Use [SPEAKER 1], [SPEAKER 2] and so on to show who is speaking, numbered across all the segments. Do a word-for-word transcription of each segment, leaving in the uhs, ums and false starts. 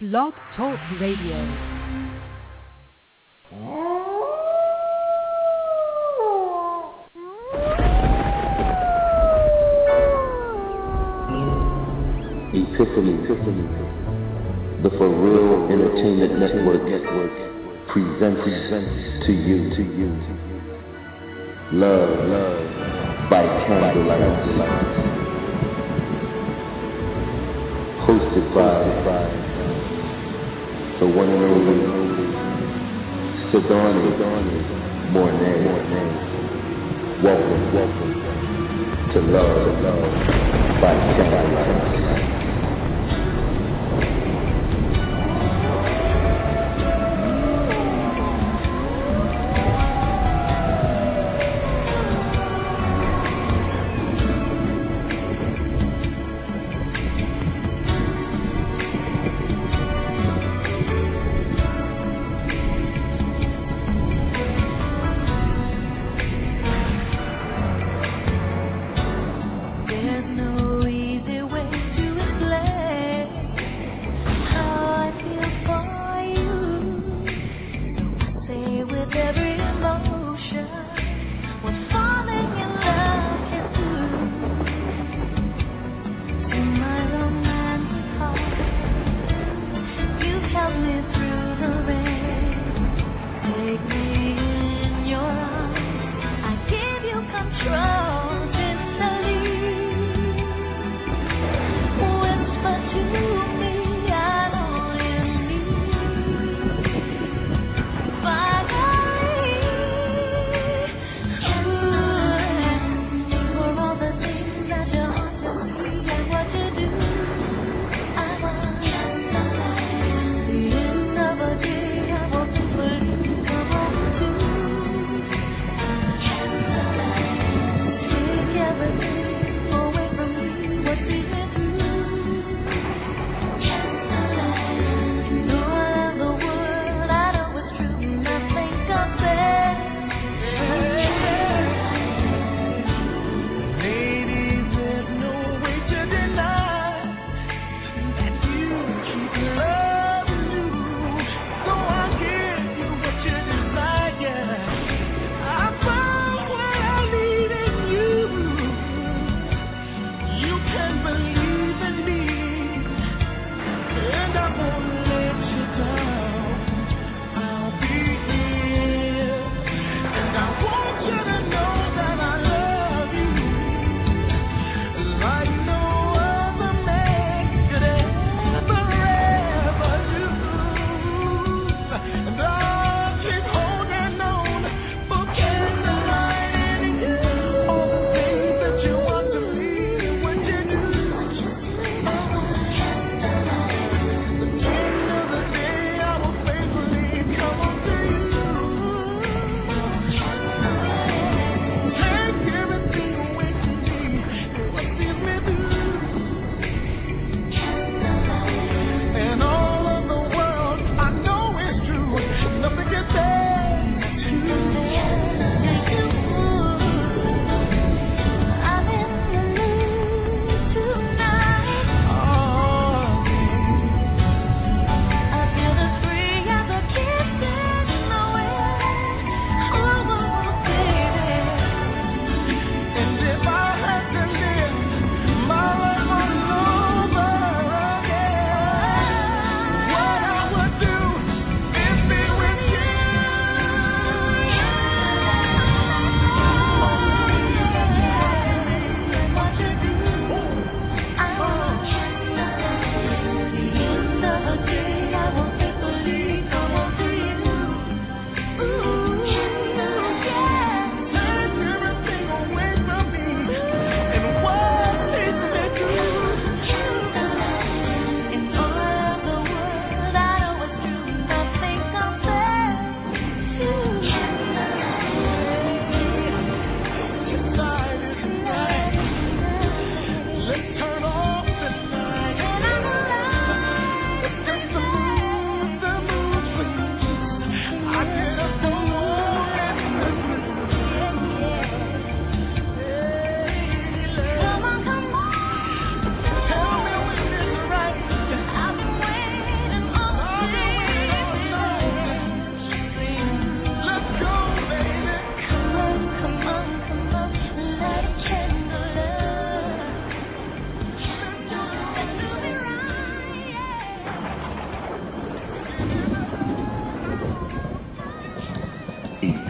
[SPEAKER 1] Blog Talk Radio.
[SPEAKER 2] Epiphany, Epiphany, the For Real Entertainment Network, Network presents to you, to you, Love, Love by Candlelight, hosted by, by the one and only Sidonie Mornay. Welcome, welcome to Love, Love by Candlelight.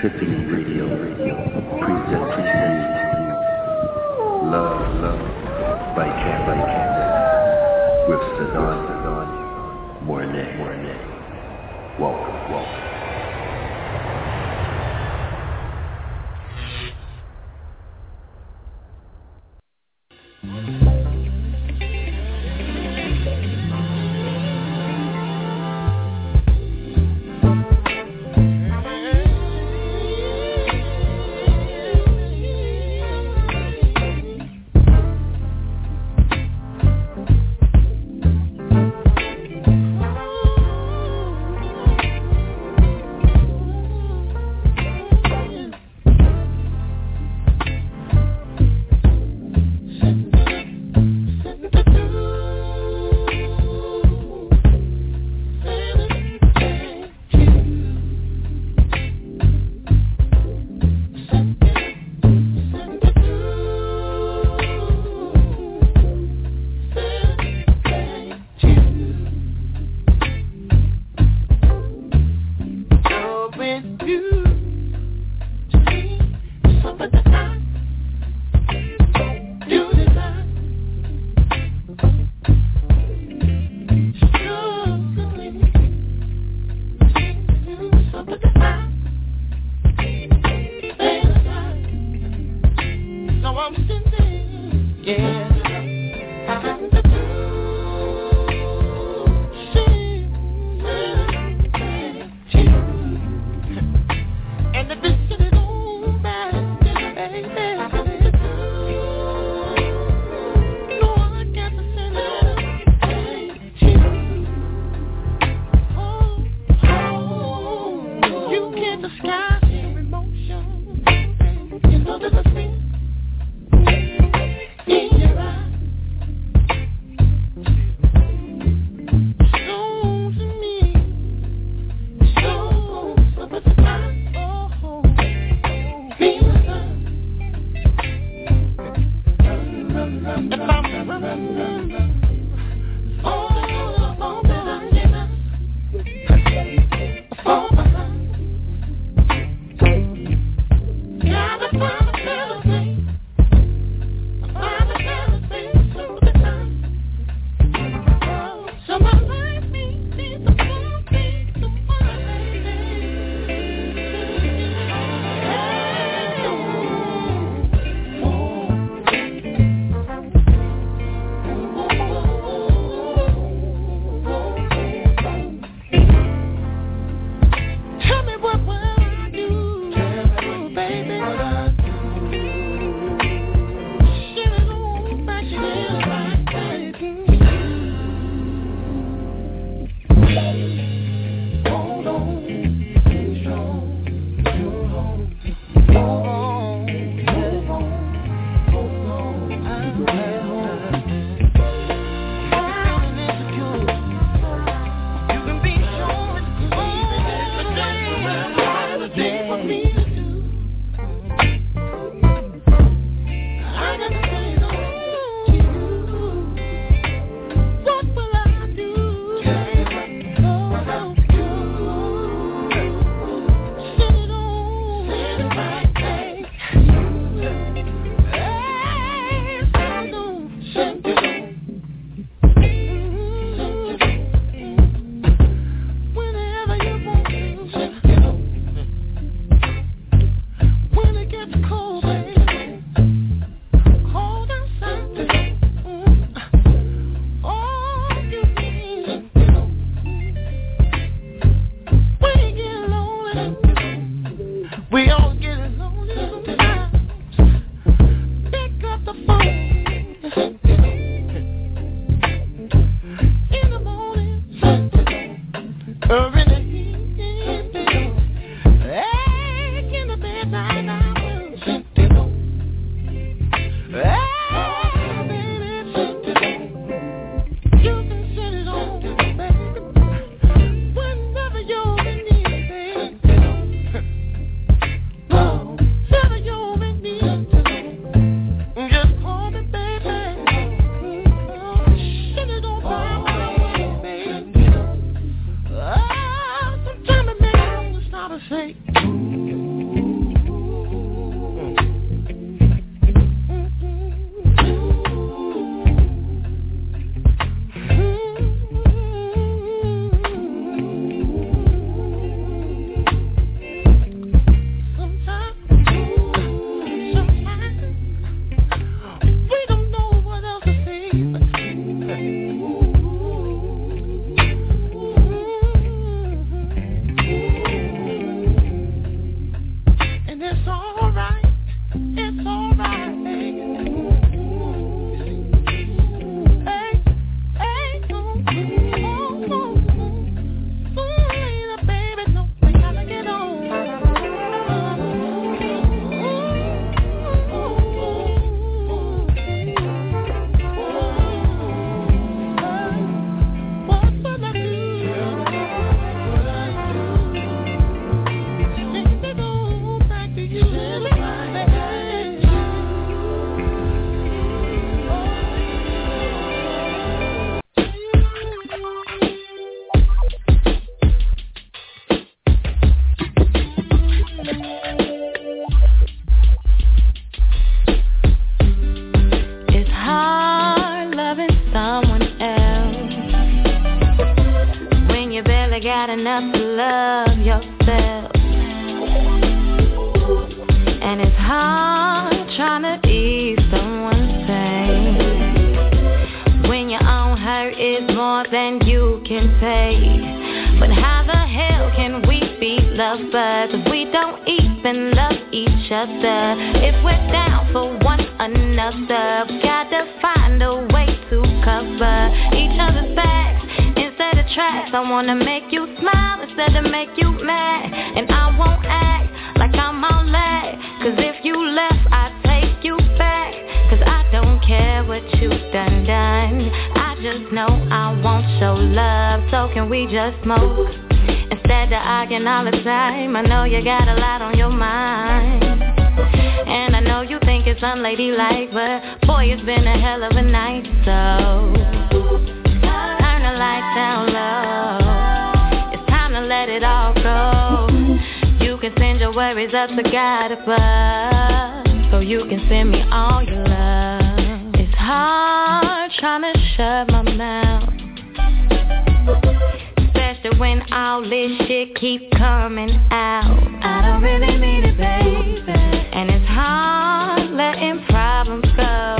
[SPEAKER 2] Epiphany Radio presents to you Love, Love by Candace with Sadan Mornay. Welcome, welcome.
[SPEAKER 1] Oh really got enough to love yourself. And it's hard trying to ease someone's pain when your own hurt is more than you can take. But how the hell can we be lovers if we don't even love each other? If we're down for one another, we gotta find a way to cover each other's backs instead of tracks. I wanna make you smile instead of make you mad, and I won't act like I'm all that, cause if you left, I'd take you back. Cause I don't care what you've done, done. I just know I won't show love, so can we just smoke instead of arguing all the time? I know you got a lot on your mind, and I know you think it's unladylike, but boy, it's been a hell of a night. So turn the lights down low, it's time to let it all go. You can send your worries up to God above, so you can send me all your love. It's hard trying to shut my mouth, especially when all this shit keep coming out. I don't really mean it, baby, and it's hard letting problems go,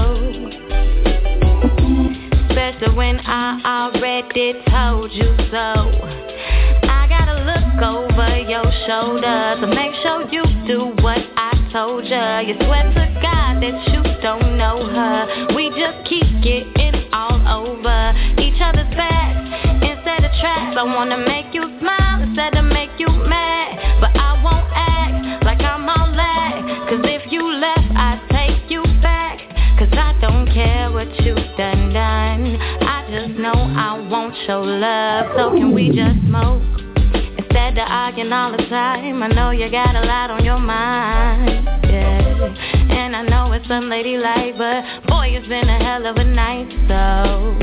[SPEAKER 1] especially when I already told you so. I gotta look over your shoulder to make sure you do what I told ya. You swear to God that you don't know her. We just keep getting all over each other's backs instead of tracks. I wanna make you smile instead of make you mad, but I won't act like I'm all that, cause if you left, I'd take you back. Cause I don't care what you've done, done. I just know I won't show love, so can we just smoke instead of arguing all the time? I know you got a lot on your mind, yeah. And I know it's unladylike, but boy, it's been a hell of a night. So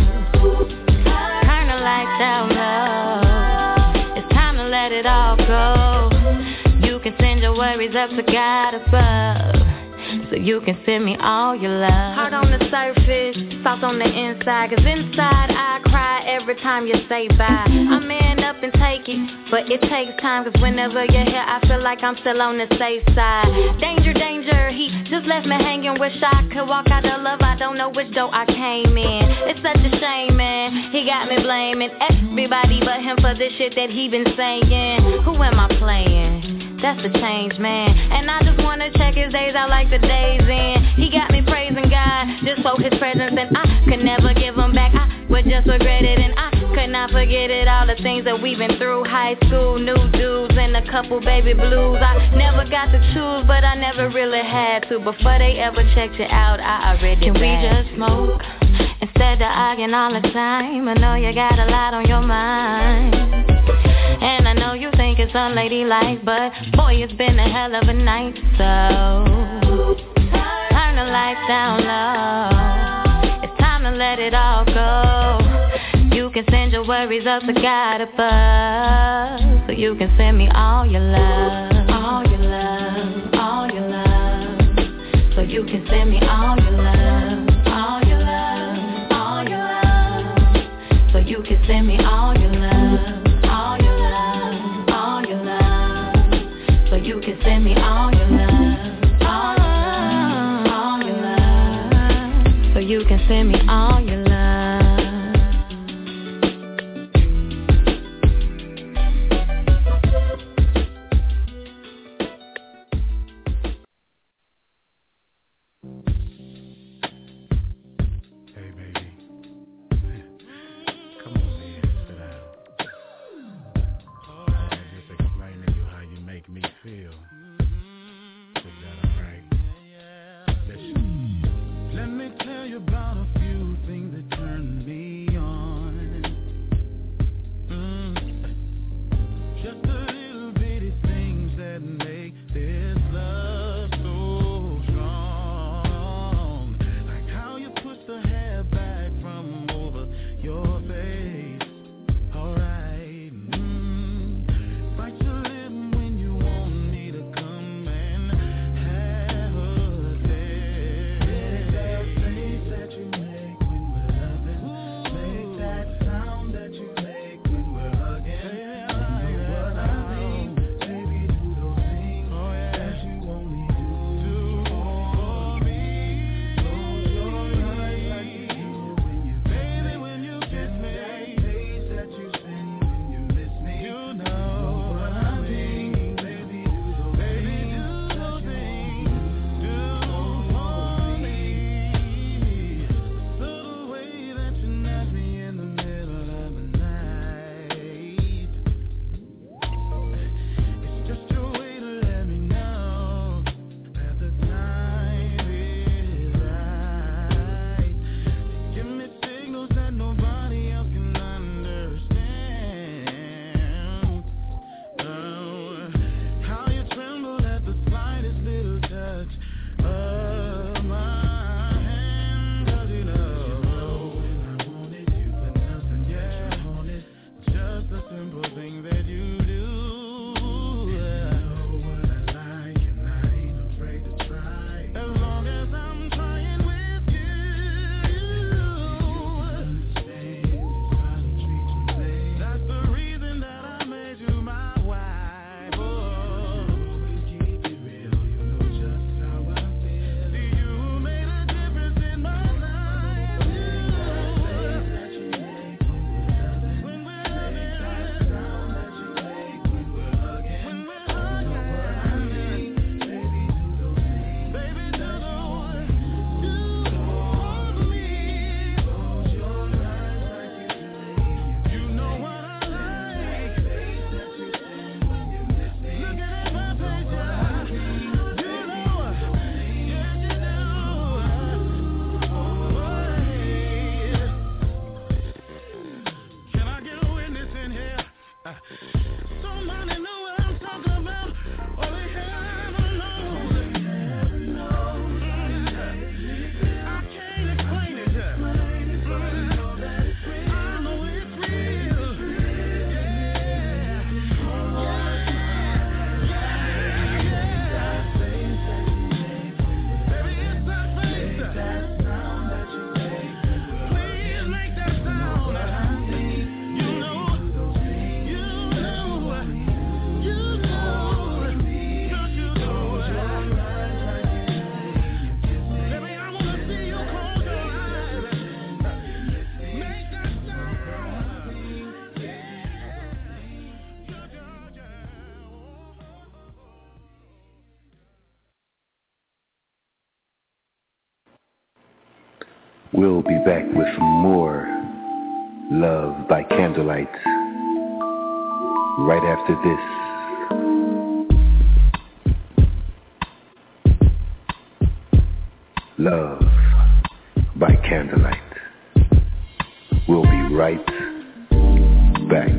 [SPEAKER 1] turn the lights down low, it's time to let it all go. You can send your worries up to God above, so you can send me all your love. Hard on the surface, soft on the inside, cause inside I cry every time you say bye. I man up and take it, but it takes time, cause whenever you're here I feel like I'm still on the safe side. Danger, danger, he just left me hanging. Wish I could walk out of love, I don't know which door I came in. It's such a shame, man, he got me blaming everybody but him for the shit that he been saying. Who am I playing? That's the change, man. And I just wanna check his days out like the days in. He got me praising God just for his presence, and I could never give him back. I would just regret it, and I could not forget it. All the things that we've been through, high school, new dudes, and a couple baby blues. I never got to choose, but I never really had to. Before they ever checked you out, I already Can we just smoke instead of arguing all the time? I know you got a lot on your mind, and I know you think it's unladylike, but boy, it's been a hell of a night. So turn the lights down low, it's time to let it all go. You can send your worries up to God above, so you can send me all your love, all your love, all your love. So you can send me all your love, all your love, all your love. So you can send me all your love. You can send me all your love, all, all your love. So you can send me all your love.
[SPEAKER 3] Hey baby, come on here, sit down. Somebody know what I'm talking about. Only heaven knows. I can't explain it. I know it's real. Yeah. Baby, it's that face. Please make that sound. You know.
[SPEAKER 2] We'll be back with more Love by Candlelight right after this. Love by Candlelight. We'll be right back.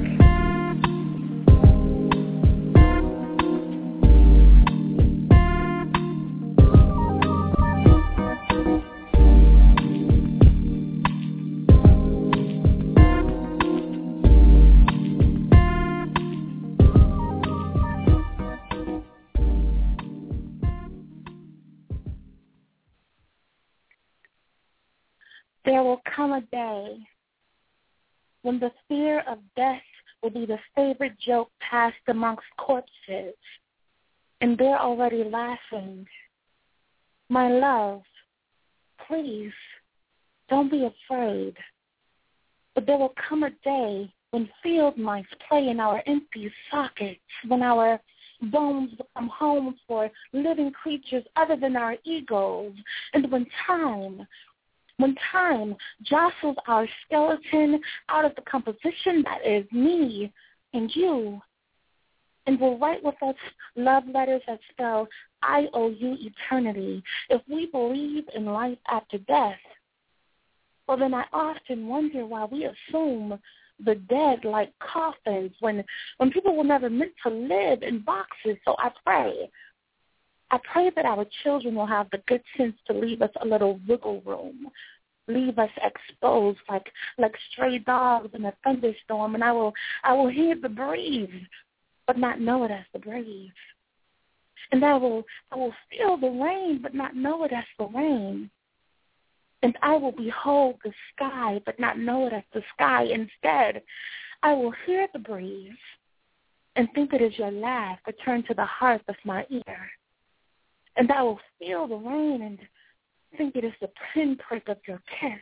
[SPEAKER 4] There will come a day when the fear of death will be the favorite joke passed amongst corpses, and they're already laughing. My love, please, don't be afraid. But there will come a day when field mice play in our empty sockets, when our bones become homes for living creatures other than our egos, and when time When time jostles our skeleton out of the composition that is me and you, and will write with us love letters that spell I owe you eternity, if we believe in life after death, well, then I often wonder why we assume the dead like coffins when, when people were never meant to live in boxes. So I pray. I pray that our children will have the good sense to leave us a little wiggle room, leave us exposed like like stray dogs in a thunderstorm, and I will I will hear the breeze, but not know it as the breeze. And I will I will feel the rain, but not know it as the rain. And I will behold the sky, but not know it as the sky. Instead, I will hear the breeze and think it is your laugh returned to the hearth of my ear. And I will feel the rain and think it is the pinprick of your kiss.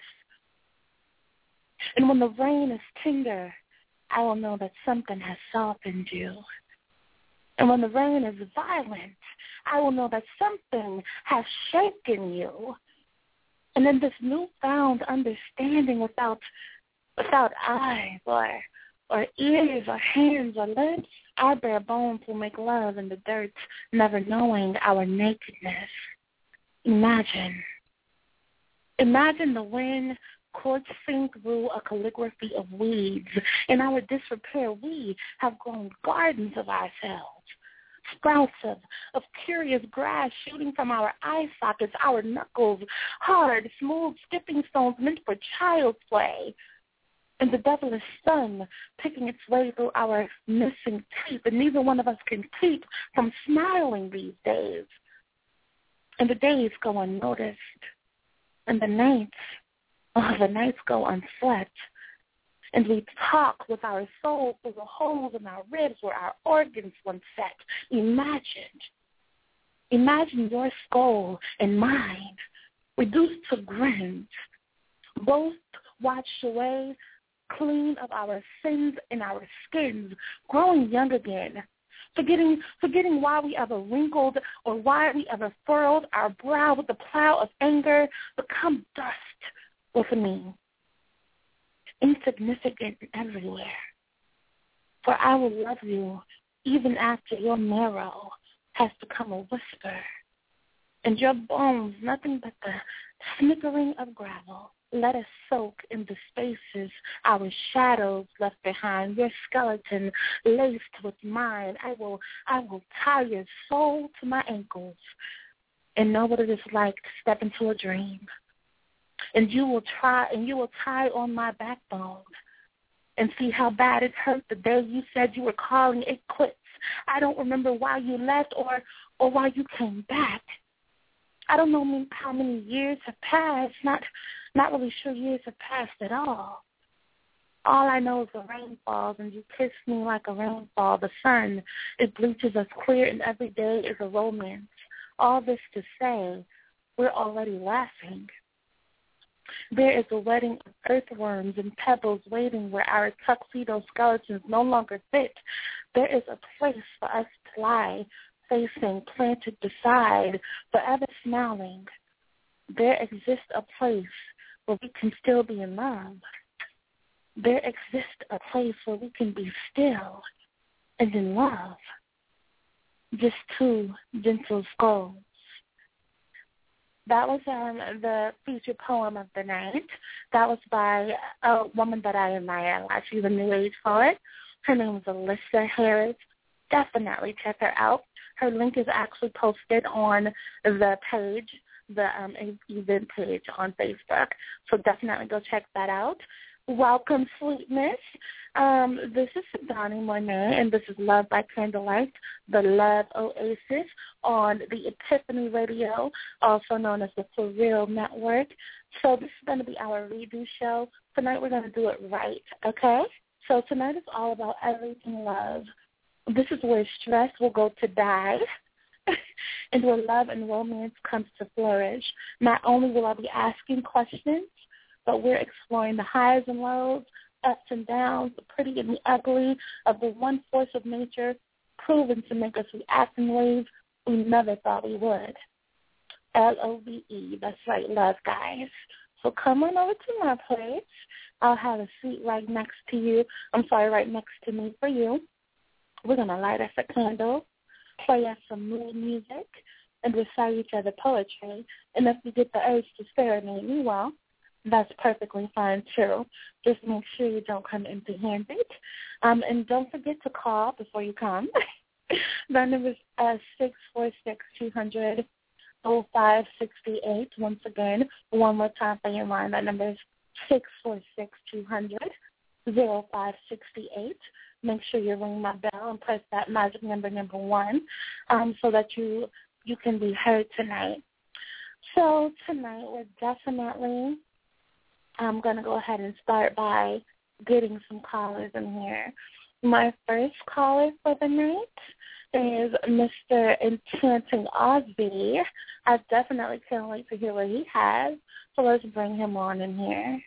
[SPEAKER 4] And when the rain is tender, I will know that something has softened you. And when the rain is violent, I will know that something has shaken you. And in this newfound understanding, without without eyes or or ears or hands or lips, our bare bones will make love in the dirt, never knowing our nakedness. Imagine. Imagine the wind coursing through a calligraphy of weeds. In our disrepair, we have grown gardens of ourselves. Sprouts of, of curious grass shooting from our eye sockets, our knuckles, hard, smooth skipping stones meant for child's play. And the devilish sun picking its way through our missing teeth, and neither one of us can keep from smiling these days. And the days go unnoticed, and the nights, oh, the nights go unslept. And we talk with our souls through the holes in our ribs where our organs once set. Imagine, imagine your skull and mine reduced to grins, both washed away, clean of our sins and our skins, growing young again, forgetting, forgetting why we ever wrinkled or why we ever furrowed our brow with the plow of anger, become dust with me. Insignificant everywhere. For I will love you even after your marrow has become a whisper, and your bones nothing but the snickering of gravel. Let us soak in the spaces our shadows left behind. Your skeleton laced with mine. I will, I will tie your soul to my ankles and know what it is like to step into a dream. And you will try, and you will tie on my backbone and see how bad it hurt the day you said you were calling it quits. I don't remember why you left or, or why you came back. I don't know how many years have passed. Not, not really sure years have passed at all. All I know is the rain falls, and you kiss me like a rainfall. The sun, it bleaches us clear, and every day is a romance. All this to say, we're already laughing. There is a wedding of earthworms and pebbles waiting where our tuxedo skeletons no longer fit. There is a place for us to lie, facing, planted beside, forever smiling. There exists a place where we can still be in love. There exists a place where we can be still and in love. Just two gentle skulls. That was um, the featured poem of the night. That was by a woman that I admire. She's a new age poet. Her name is Alyssa Harris. Definitely check her out. Her link is actually posted on the page, the um, event page on Facebook. So definitely go check that out. Welcome, sweetness. Um, this is Donnie Monet, and this is Love by Candlelight, the Love Oasis on the Epiphany Radio, also known as the For Real Network. So this is going to be our redo show. Tonight we're going to do it right, okay? So tonight is all about everything love. This is where stress will go to die and where love and romance comes to flourish. Not only will I be asking questions, but we're exploring the highs and lows, ups and downs, the pretty and the ugly of the one force of nature proven to make us react in ways we never thought we would. L O V E, that's right, love, guys. So come on over to my place. I'll have a seat right next to you. I'm sorry, right next to me for you. We're going to light us a candle, play us some mood music, and recite each other poetry. And if you get the urge to serenade me, well, that's perfectly fine, too. Just make sure you don't come empty-handed. Um, and don't forget to call before you come. My number is uh, six four six, two hundred, oh five six eight. Once again, one more time for your line. That number is six four six, two hundred, oh five six eight. Make sure you ring my bell and press that magic number, number one, um, so that you, you can be heard tonight. So tonight we're definitely... I'm going to go ahead and start by getting some callers in here. My first caller for the night is Mister Enchanting Osby. I definitely can't wait to hear what he has, so let's bring him on in here.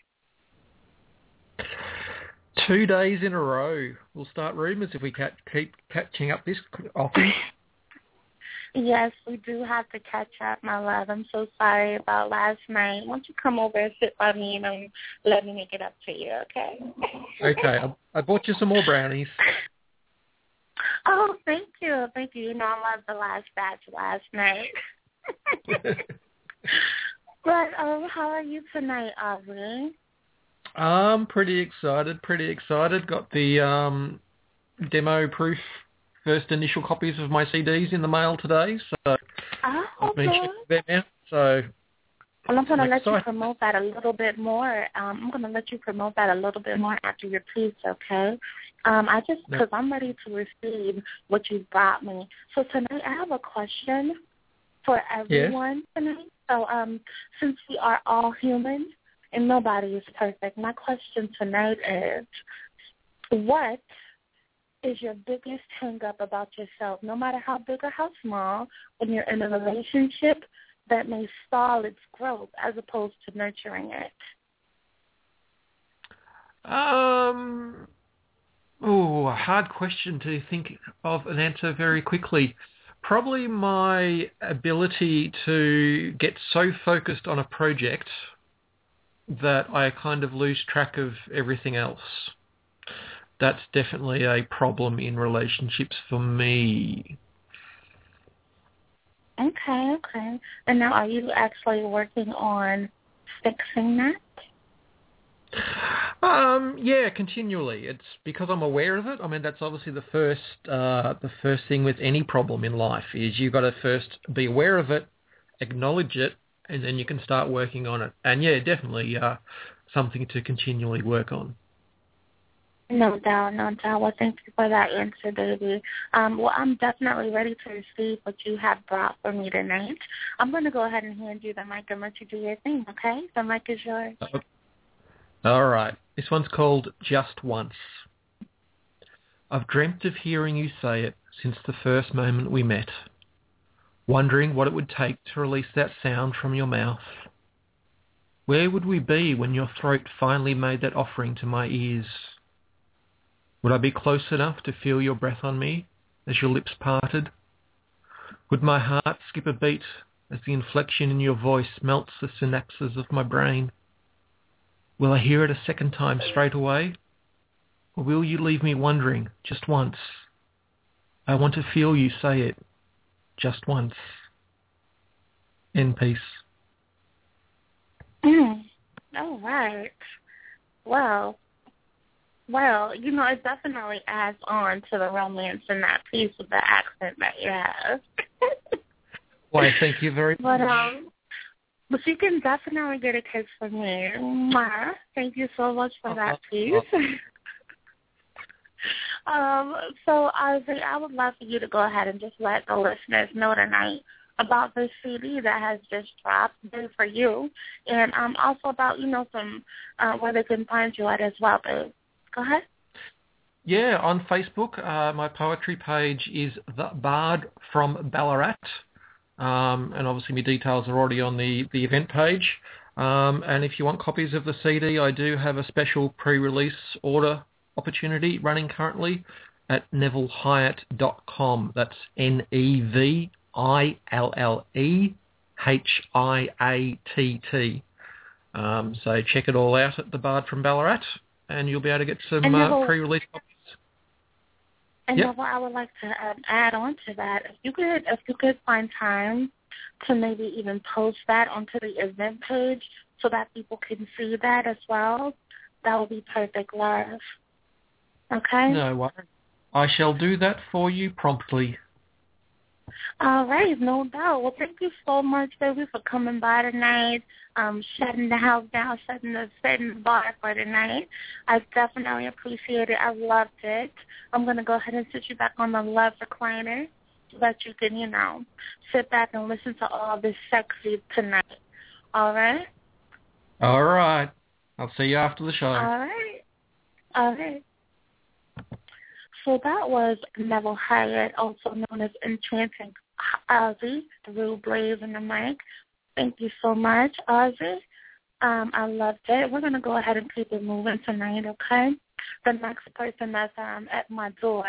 [SPEAKER 5] Two days in a row. We'll start rumours if we keep catching up this often.
[SPEAKER 4] Yes, we do have to catch up, my love. I'm so sorry about last night. Why don't you come over and sit by me and um, let me make it up to you, okay?
[SPEAKER 5] Okay. I, I bought you some more brownies.
[SPEAKER 4] Oh, thank you. Thank you. You know, I loved the last batch last night. But um, how are you tonight, Aubrey?
[SPEAKER 5] I'm pretty excited, pretty excited. Got the um, demo-proof first initial copies of my C Ds in the mail today, so
[SPEAKER 4] oh,
[SPEAKER 5] I've been
[SPEAKER 4] okay.
[SPEAKER 5] checking them out. So
[SPEAKER 4] well, I'm going to let
[SPEAKER 5] excited.
[SPEAKER 4] you promote that a little bit more. Um, I'm going to let you promote that a little bit more after your piece, okay? Um, I just because no. I'm ready to receive what you brought me. So tonight I have a question for everyone yes. tonight. So um, since we are all human and nobody is perfect, my question tonight is, what is your biggest hang-up about yourself, no matter how big or how small, when you're in a relationship that may stall its growth as opposed to nurturing it?
[SPEAKER 5] Um, oh, a hard question to think of an answer very quickly. Probably my ability to get so focused on a project that I kind of lose track of everything else. That's definitely a problem in relationships for me.
[SPEAKER 4] Okay, okay. And now are you actually working on fixing that?
[SPEAKER 5] Um, yeah, continually. It's because I'm aware of it. I mean, that's obviously the first, uh, the first thing with any problem in life is you've got to first be aware of it, acknowledge it, and then you can start working on it. And yeah, definitely uh, something to continually work on.
[SPEAKER 4] No doubt, no doubt. Well, thank you for that answer, baby. Um, well, I'm definitely ready to receive what you have brought for me tonight. I'm going to go ahead and hand you the mic and let you do your thing, okay? The mic is yours.
[SPEAKER 5] All right. This one's called Just Once. I've dreamt of hearing you say it since the first moment we met, wondering what it would take to release that sound from your mouth. Where would we be when your throat finally made that offering to my ears? Would I be close enough to feel your breath on me as your lips parted? Would my heart skip a beat as the inflection in your voice melts the synapses of my brain? Will I hear it a second time straight away? Or will you leave me wondering just once? I want to feel you say it just once. In peace.
[SPEAKER 4] Mm. All right. Well, well, you know, it definitely adds on to the romance in that piece of the accent that you have.
[SPEAKER 5] Why, thank you very much.
[SPEAKER 4] But, um, but you can definitely get a kiss from me. Mwah. Thank you so much for that piece. um, so, Ozzy, I would love for you to go ahead and just let the listeners know tonight about the C D that has just dropped, Good For You, and um, also about, you know, some uh, where they can find you at as well, babe. Go ahead.
[SPEAKER 5] Yeah, on Facebook, uh, my poetry page is The Bard from Ballarat, um, and obviously my details are already on the, the event page. Um, and if you want copies of the C D, I do have a special pre-release order opportunity running currently at neville hyatt dot com. That's N E V I L L E H I A T T. Um, so check it all out at The Bard from Ballarat, and you'll be able to get some
[SPEAKER 4] Neville,
[SPEAKER 5] uh, pre-release copies.
[SPEAKER 4] And
[SPEAKER 5] yep.
[SPEAKER 4] Neville, I would like to uh, add on to that. If you could, if you could find time to maybe even post that onto the event page so that people can see that as well, that would be perfect, love. Okay?
[SPEAKER 5] No worries. I shall do that for you promptly.
[SPEAKER 4] All right, no doubt. Well, thank you so much, baby, for coming by tonight, um, shutting the house down, shutting the, setting the bar for tonight. I definitely appreciate it. I loved it. I'm going to go ahead and sit you back on the love recliner so that you can, you know, sit back and listen to all this sexy tonight. All right?
[SPEAKER 5] All right. I'll see you after the show.
[SPEAKER 4] All right. All right. So that was Neville Hyatt, also known as Enchanting Ozzy, through Blaze and the Mic. Thank you so much, Ozzy. Um, I loved it. We're going to go ahead and keep it moving tonight, okay? The next person that's um, at my door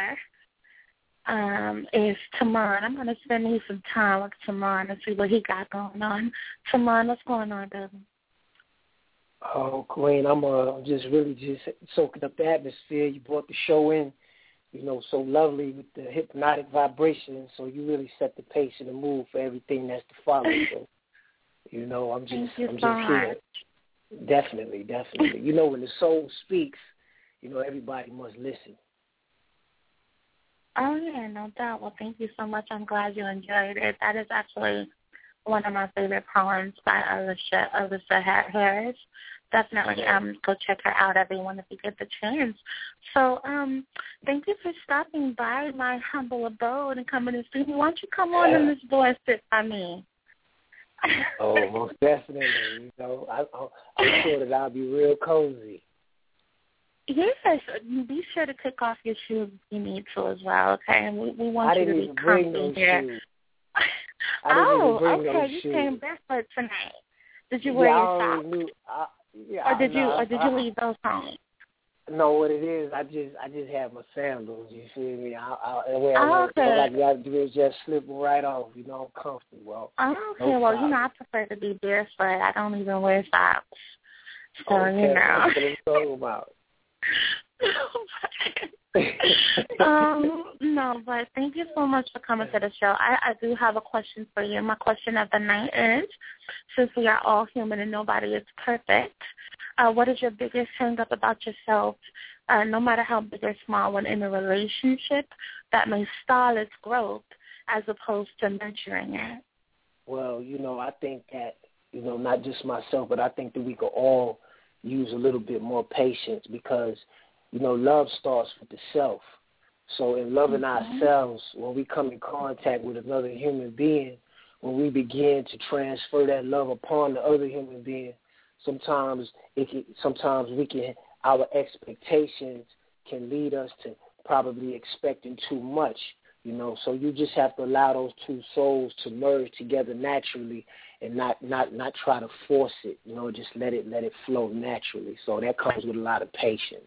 [SPEAKER 4] um, is Taman. I'm going to spend you some time with Taman and see what he got going on. Taman, what's going on, baby?
[SPEAKER 6] Oh, Queen, I'm uh, just really just soaking up the atmosphere. You brought the show in, you know, so lovely with the hypnotic vibration. So you really set the pace and the mood for everything that's to follow. So, you know, I'm just, I'm just here. Definitely, definitely. You know, when the soul speaks, you know, everybody must listen.
[SPEAKER 4] Oh, yeah, no doubt. Well, thank you so much. I'm glad you enjoyed it. That is actually one of my favorite poems by Alicia, Alicia Harris. Definitely um, go check her out, everyone, if you get the chance. So um, thank you for stopping by my humble abode and coming to see me. Why don't you come on in this door and sit by me?
[SPEAKER 6] Oh, most definitely. You know, I, I'm sure that I'll be real cozy.
[SPEAKER 4] Yes, be sure to kick off your shoes if you need to as well, okay? And we, we want
[SPEAKER 6] I
[SPEAKER 4] you to
[SPEAKER 6] didn't
[SPEAKER 4] be
[SPEAKER 6] even bring
[SPEAKER 4] comfy
[SPEAKER 6] those
[SPEAKER 4] here.
[SPEAKER 6] shoes. I didn't
[SPEAKER 4] Oh,
[SPEAKER 6] even bring
[SPEAKER 4] okay.
[SPEAKER 6] those
[SPEAKER 4] You
[SPEAKER 6] shoes.
[SPEAKER 4] came barefoot tonight. Did you wear
[SPEAKER 6] yeah,
[SPEAKER 4] your
[SPEAKER 6] I
[SPEAKER 4] socks?
[SPEAKER 6] knew, I, yeah,
[SPEAKER 4] or did
[SPEAKER 6] I,
[SPEAKER 4] you
[SPEAKER 6] no,
[SPEAKER 4] or did
[SPEAKER 6] I,
[SPEAKER 4] you leave those home?
[SPEAKER 6] No, what it is, I just I just have my sandals. You feel me? I, I, the way I
[SPEAKER 4] Oh,
[SPEAKER 6] want,
[SPEAKER 4] okay.
[SPEAKER 6] all I got to do is just slip them right off. You know, I'm comfortable.
[SPEAKER 4] Oh, okay.
[SPEAKER 6] No
[SPEAKER 4] well,
[SPEAKER 6] problem.
[SPEAKER 4] you know, I prefer to be barefoot. I don't even wear socks. So
[SPEAKER 6] okay,
[SPEAKER 4] you know.
[SPEAKER 6] That's what I'm talking about.
[SPEAKER 4] um, No, but thank you so much for coming to the show. I, I do have a question for you. My question of the night is, since we are all human and nobody is perfect, uh, what is your biggest hang-up about yourself, uh, no matter how big or small, when in a relationship that may stall its growth as opposed to nurturing it?
[SPEAKER 6] Well, you know, I think that, you know, not just myself, but I think that we could all use a little bit more patience because, you know, love starts with the self. So in loving mm-hmm. ourselves, when we come in contact with another human being, when we begin to transfer that love upon the other human being, sometimes it can, sometimes we can, our expectations can lead us to probably expecting too much, you know. So you just have to allow those two souls to merge together naturally and not, not, not try to force it, you know, just let it let it flow naturally. So that comes with a lot of patience.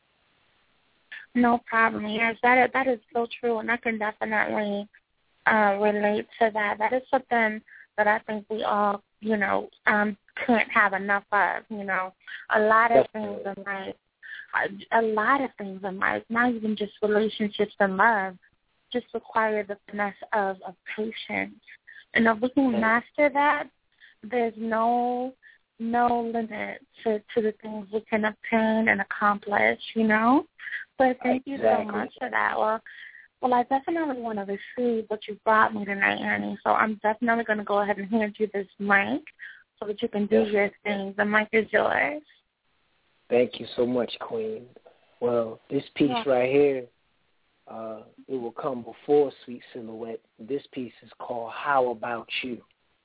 [SPEAKER 4] No problem. Yes, that is, that is so true, and I can definitely uh, relate to that. That is something that I think we all, you know, um, can't have enough of. You know, a lot of things in life, a lot of things in life, not even just relationships and love, just require the finesse of, of patience. And if we can master that, there's no no limit to, to the things we can obtain and accomplish, you know? But thank you exactly. so much for that. Well, well, I definitely want to receive what you brought me tonight, Annie. So I'm definitely going to go ahead and hand you this mic so that you can do your things. The mic is yours.
[SPEAKER 6] Thank you so much, Queen. Well, this piece yeah. right here, uh, it will come before Sweet Silhouette. This piece is called How About You.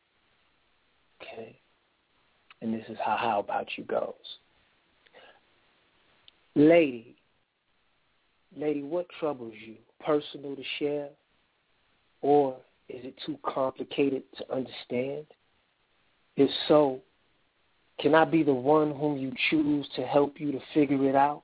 [SPEAKER 6] Okay. And this is how How About You goes. Lady, lady, what troubles you? Personal to share? Or is it too complicated to understand? If so, can I be the one whom you choose to help you to figure it out?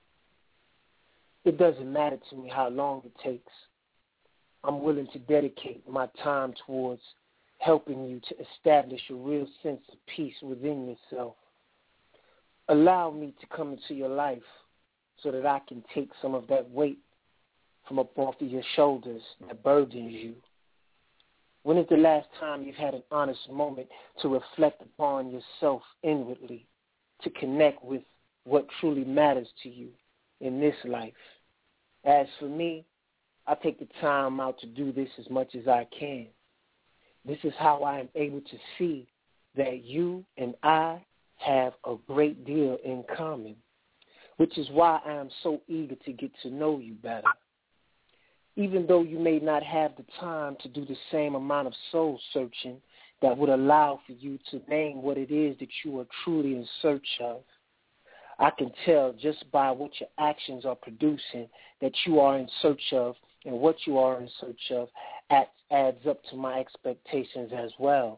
[SPEAKER 6] It doesn't matter to me how long it takes. I'm willing to dedicate my time towards helping you to establish a real sense of peace within yourself. Allow me to come into your life so that I can take some of that weight from up off of your shoulders that burdens you. When is the last time you've had an honest moment to reflect upon yourself inwardly, to connect with what truly matters to you in this life? As for me, I take the time out to do this as much as I can. This is how I am able to see that you and I have a great deal in common, which is why I am so eager to get to know you better. Even though you may not have the time to do the same amount of soul searching that would allow for you to name what it is that you are truly in search of, I can tell just by what your actions are producing that you are in search of, and what you are in search of adds up to my expectations as well.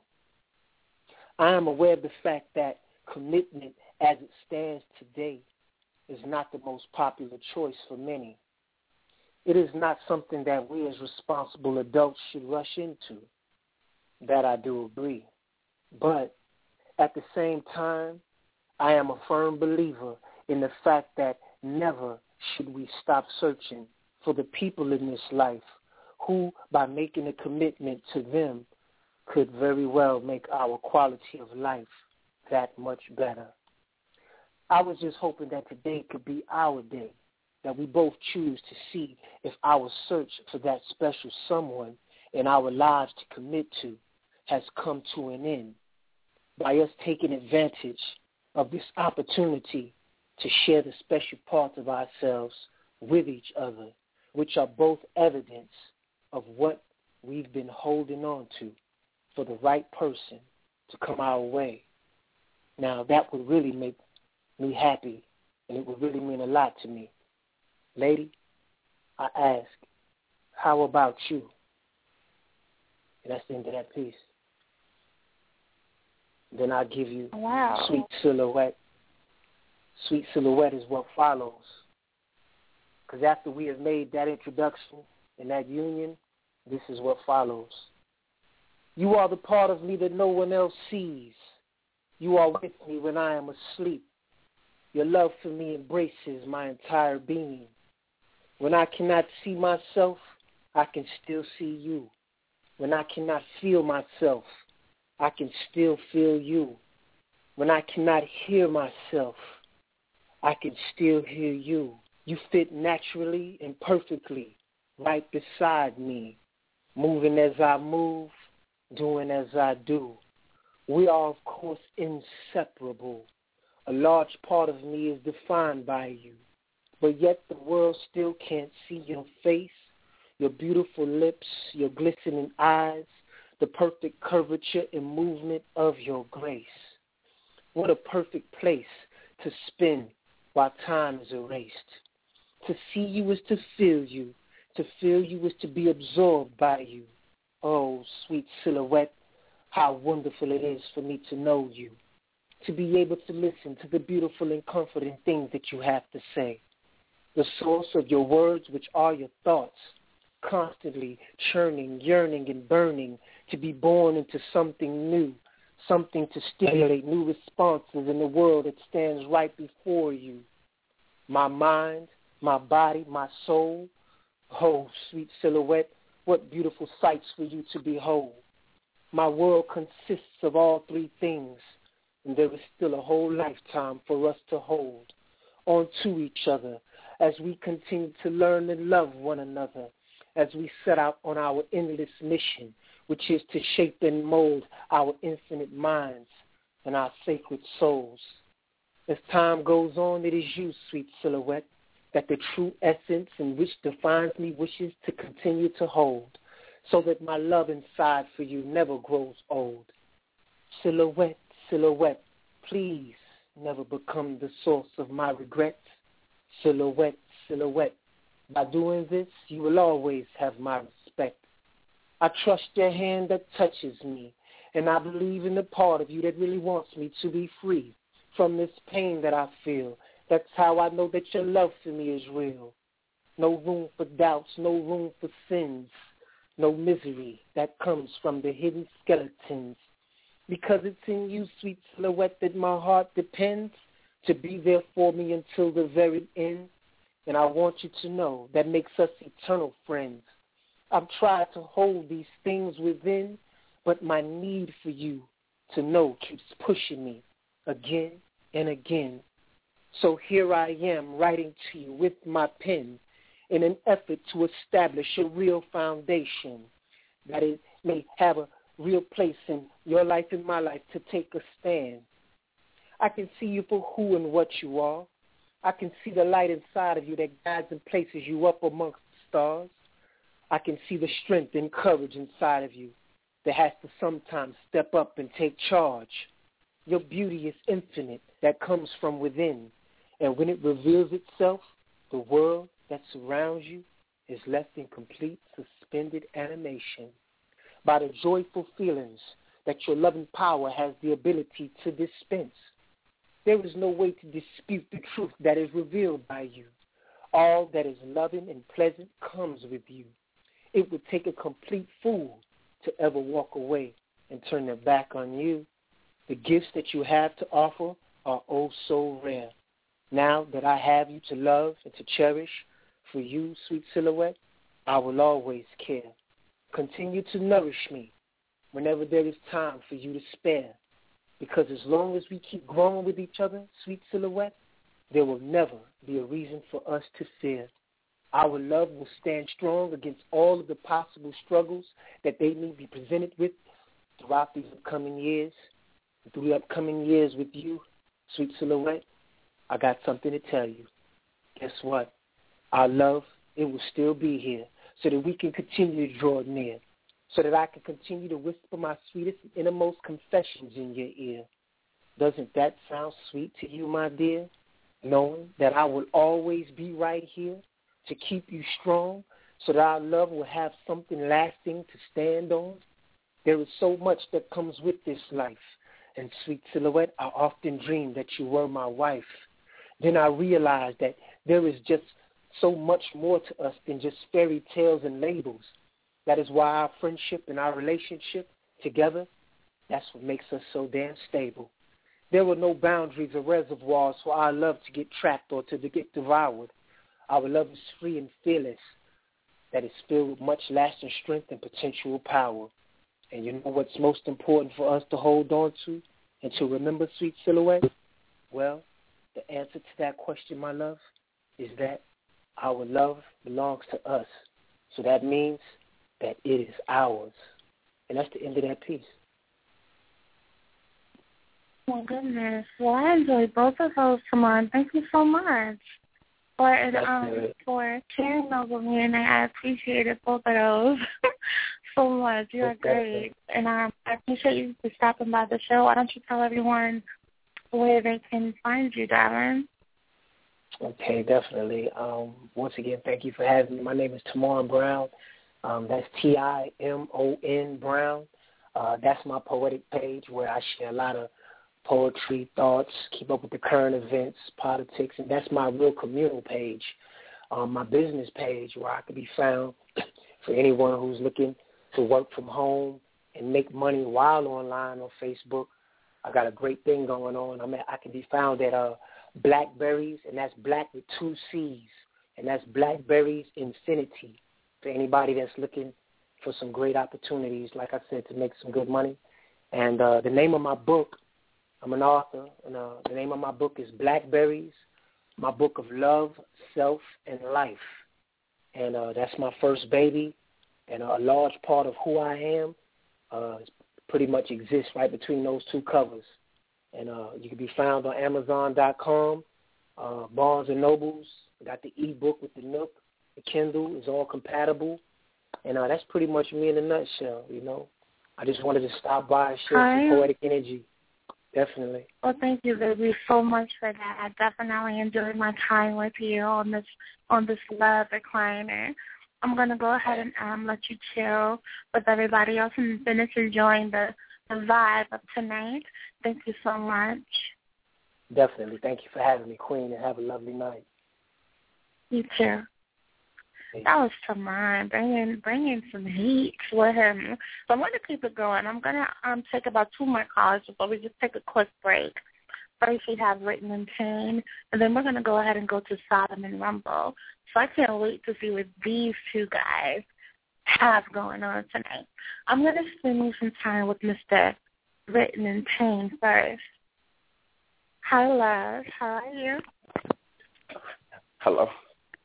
[SPEAKER 6] I am aware of the fact that commitment as it stands today is not the most popular choice for many. It is not something that we as responsible adults should rush into. That I do agree. But at the same time, I am a firm believer in the fact that never should we stop searching for the people in this life who, by making a commitment to them, could very well make our quality of life that much better. I was just hoping that today could be our day, that we both choose to see if our search for that special someone in our lives to commit to has come to an end, by us taking advantage of this opportunity to share the special parts of ourselves with each other, which are both evidence of what we've been holding on to for the right person to come our way. Now, that would really make me happy, and it would really mean a lot to me. Lady, I ask, how about you? And that's the end of that piece. Then I'll give you wow. Sweet Silhouette. Sweet Silhouette is what follows. Because after we have made that introduction and that union, this is what follows. You are the part of me that no one else sees. You are with me when I am asleep. Your love for me embraces my entire being. When I cannot see myself, I can still see you. When I cannot feel myself, I can still feel you. When I cannot hear myself, I can still hear you. You fit naturally and perfectly right beside me, moving as I move, doing as I do. We are, of course, inseparable. A large part of me is defined by you, but yet the world still can't see your face, your beautiful lips, your glistening eyes, the perfect curvature and movement of your grace. What a perfect place to spend while time is erased. To see you is to feel you. To feel you is to be absorbed by you. Oh, sweet silhouette, how wonderful it is for me to know you. To be able to listen to the beautiful and comforting things that you have to say. The source of your words, which are your thoughts, constantly churning, yearning, and burning to be born into something new, something to stimulate new responses in the world that stands right before you. My mind, my body, my soul, oh, sweet silhouette, what beautiful sights for you to behold. My world consists of all three things, and there is still a whole lifetime for us to hold on to each other as we continue to learn and love one another, as we set out on our endless mission, which is to shape and mold our infinite minds and our sacred souls. As time goes on, it is you, sweet silhouette, that the true essence in which defines me wishes to continue to hold, so that my love inside for you never grows old. Silhouette, silhouette, please never become the source of my regrets. Silhouette, silhouette, by doing this, you will always have my respect. I trust your hand that touches me, and I believe in the part of you that really wants me to be free from this pain that I feel. That's how I know that your love for me is real. No room for doubts, no room for sins, no misery that comes from the hidden skeletons. Because it's in you, sweet silhouette, that my heart depends to be there for me until the very end. And I want you to know that makes us eternal friends. I've tried to hold these things within, but my need for you to know keeps pushing me again and again. So here I am writing to you with my pen in an effort to establish a real foundation, that it may have a real place in your life and my life to take a stand. I can see you for who and what you are. I can see the light inside of you that guides and places you up amongst the stars. I can see the strength and courage inside of you that has to sometimes step up and take charge. Your beauty is infinite, that comes from within. And when it reveals itself, the world that surrounds you is left in complete suspended animation by the joyful feelings that your loving power has the ability to dispense. There is no way to dispute the truth that is revealed by you. All that is loving and pleasant comes with you. It would take a complete fool to ever walk away and turn their back on you. The gifts that you have to offer are oh so rare. Now that I have you to love and to cherish, for you, sweet silhouette, I will always care. Continue to nourish me whenever there is time for you to spare. Because as long as we keep growing with each other, sweet silhouette, there will never be a reason for us to fear. Our love will stand strong against all of the possible struggles that they may be presented with throughout these upcoming years. And through the upcoming years with you, sweet silhouette, I got something to tell you. Guess what? Our love, it will still be here so that we can continue to draw near, so that I can continue to whisper my sweetest and innermost confessions in your ear. Doesn't that sound sweet to you, my dear? Knowing that I will always be right here to keep you strong so that our love will have something lasting to stand on. There is so much that comes with this life. And sweet silhouette, I often dreamed that you were my wife. Then I realized that there is just so much more to us than just fairy tales and labels. That is why our friendship and our relationship together, that's what makes us so damn stable. There were no boundaries or reservoirs for our love to get trapped or to get devoured. Our love is free and fearless. that is filled with much lasting strength and potential power. And you know what's most important for us to hold on to and to remember, Sweet Silhouette? Well, the answer to that question, my love, is that our love belongs to us. So that means that it is ours. And that's the end of that piece.
[SPEAKER 4] Oh, my goodness. Well, I enjoyed both of those, Tamon. Thank you so much for, um, for sharing those with me, and I appreciated both of those so much. You are great. And um, I appreciate you for stopping by the show. Why don't you tell everyone where they can find you, darling?
[SPEAKER 6] Okay, definitely. Um, once again, thank you for having me. My name is Timon Brown. Um, that's T I M O N Brown. Uh, that's my poetic page where I share a lot of poetry, thoughts, keep up with the current events, politics, and that's my real communal page. Um, my business page where I can be found for anyone who's looking to work from home and make money while online on Facebook. I got a great thing going on. I'm at, I can be found at uh, Blackberries, and that's black with two C's, and that's Blackberries Infinity for anybody that's looking for some great opportunities, like I said, to make some good money. And uh, the name of my book, I'm an author, and uh, the name of my book is Blackberries, my book of love, self, and life. And uh, that's my first baby, and a large part of who I am uh, pretty much exists right between those two covers. And uh, you can be found on Amazon dot com, uh, Barnes and Nobles. I got the e-book with the Nook. The Kindle is all compatible. And uh, that's pretty much me in a nutshell, you know. I just wanted to stop by and share
[SPEAKER 4] Hi.
[SPEAKER 6] some poetic energy. Definitely.
[SPEAKER 4] Well, thank you, baby, so much for that. I definitely enjoyed my time with you on this on this love recliner. I'm going to go ahead and um, let you chill with everybody else and finish enjoying the, the vibe of tonight. Thank you so much.
[SPEAKER 6] Definitely. Thank you for having me, Queen, and have a lovely night.
[SPEAKER 4] You too. That was Tamon, bringing bringing some heat with him. So I'm going to keep it going. I'm going to um, take about two more calls before we just take a quick break. First we have Written in Pain, and then we're going to go ahead and go to Sodom and Rumble. So I can't wait to see what these two guys have going on tonight. I'm going to spend me some time with Mister Written in Pain first. Hi, love. How are you?
[SPEAKER 7] Hello.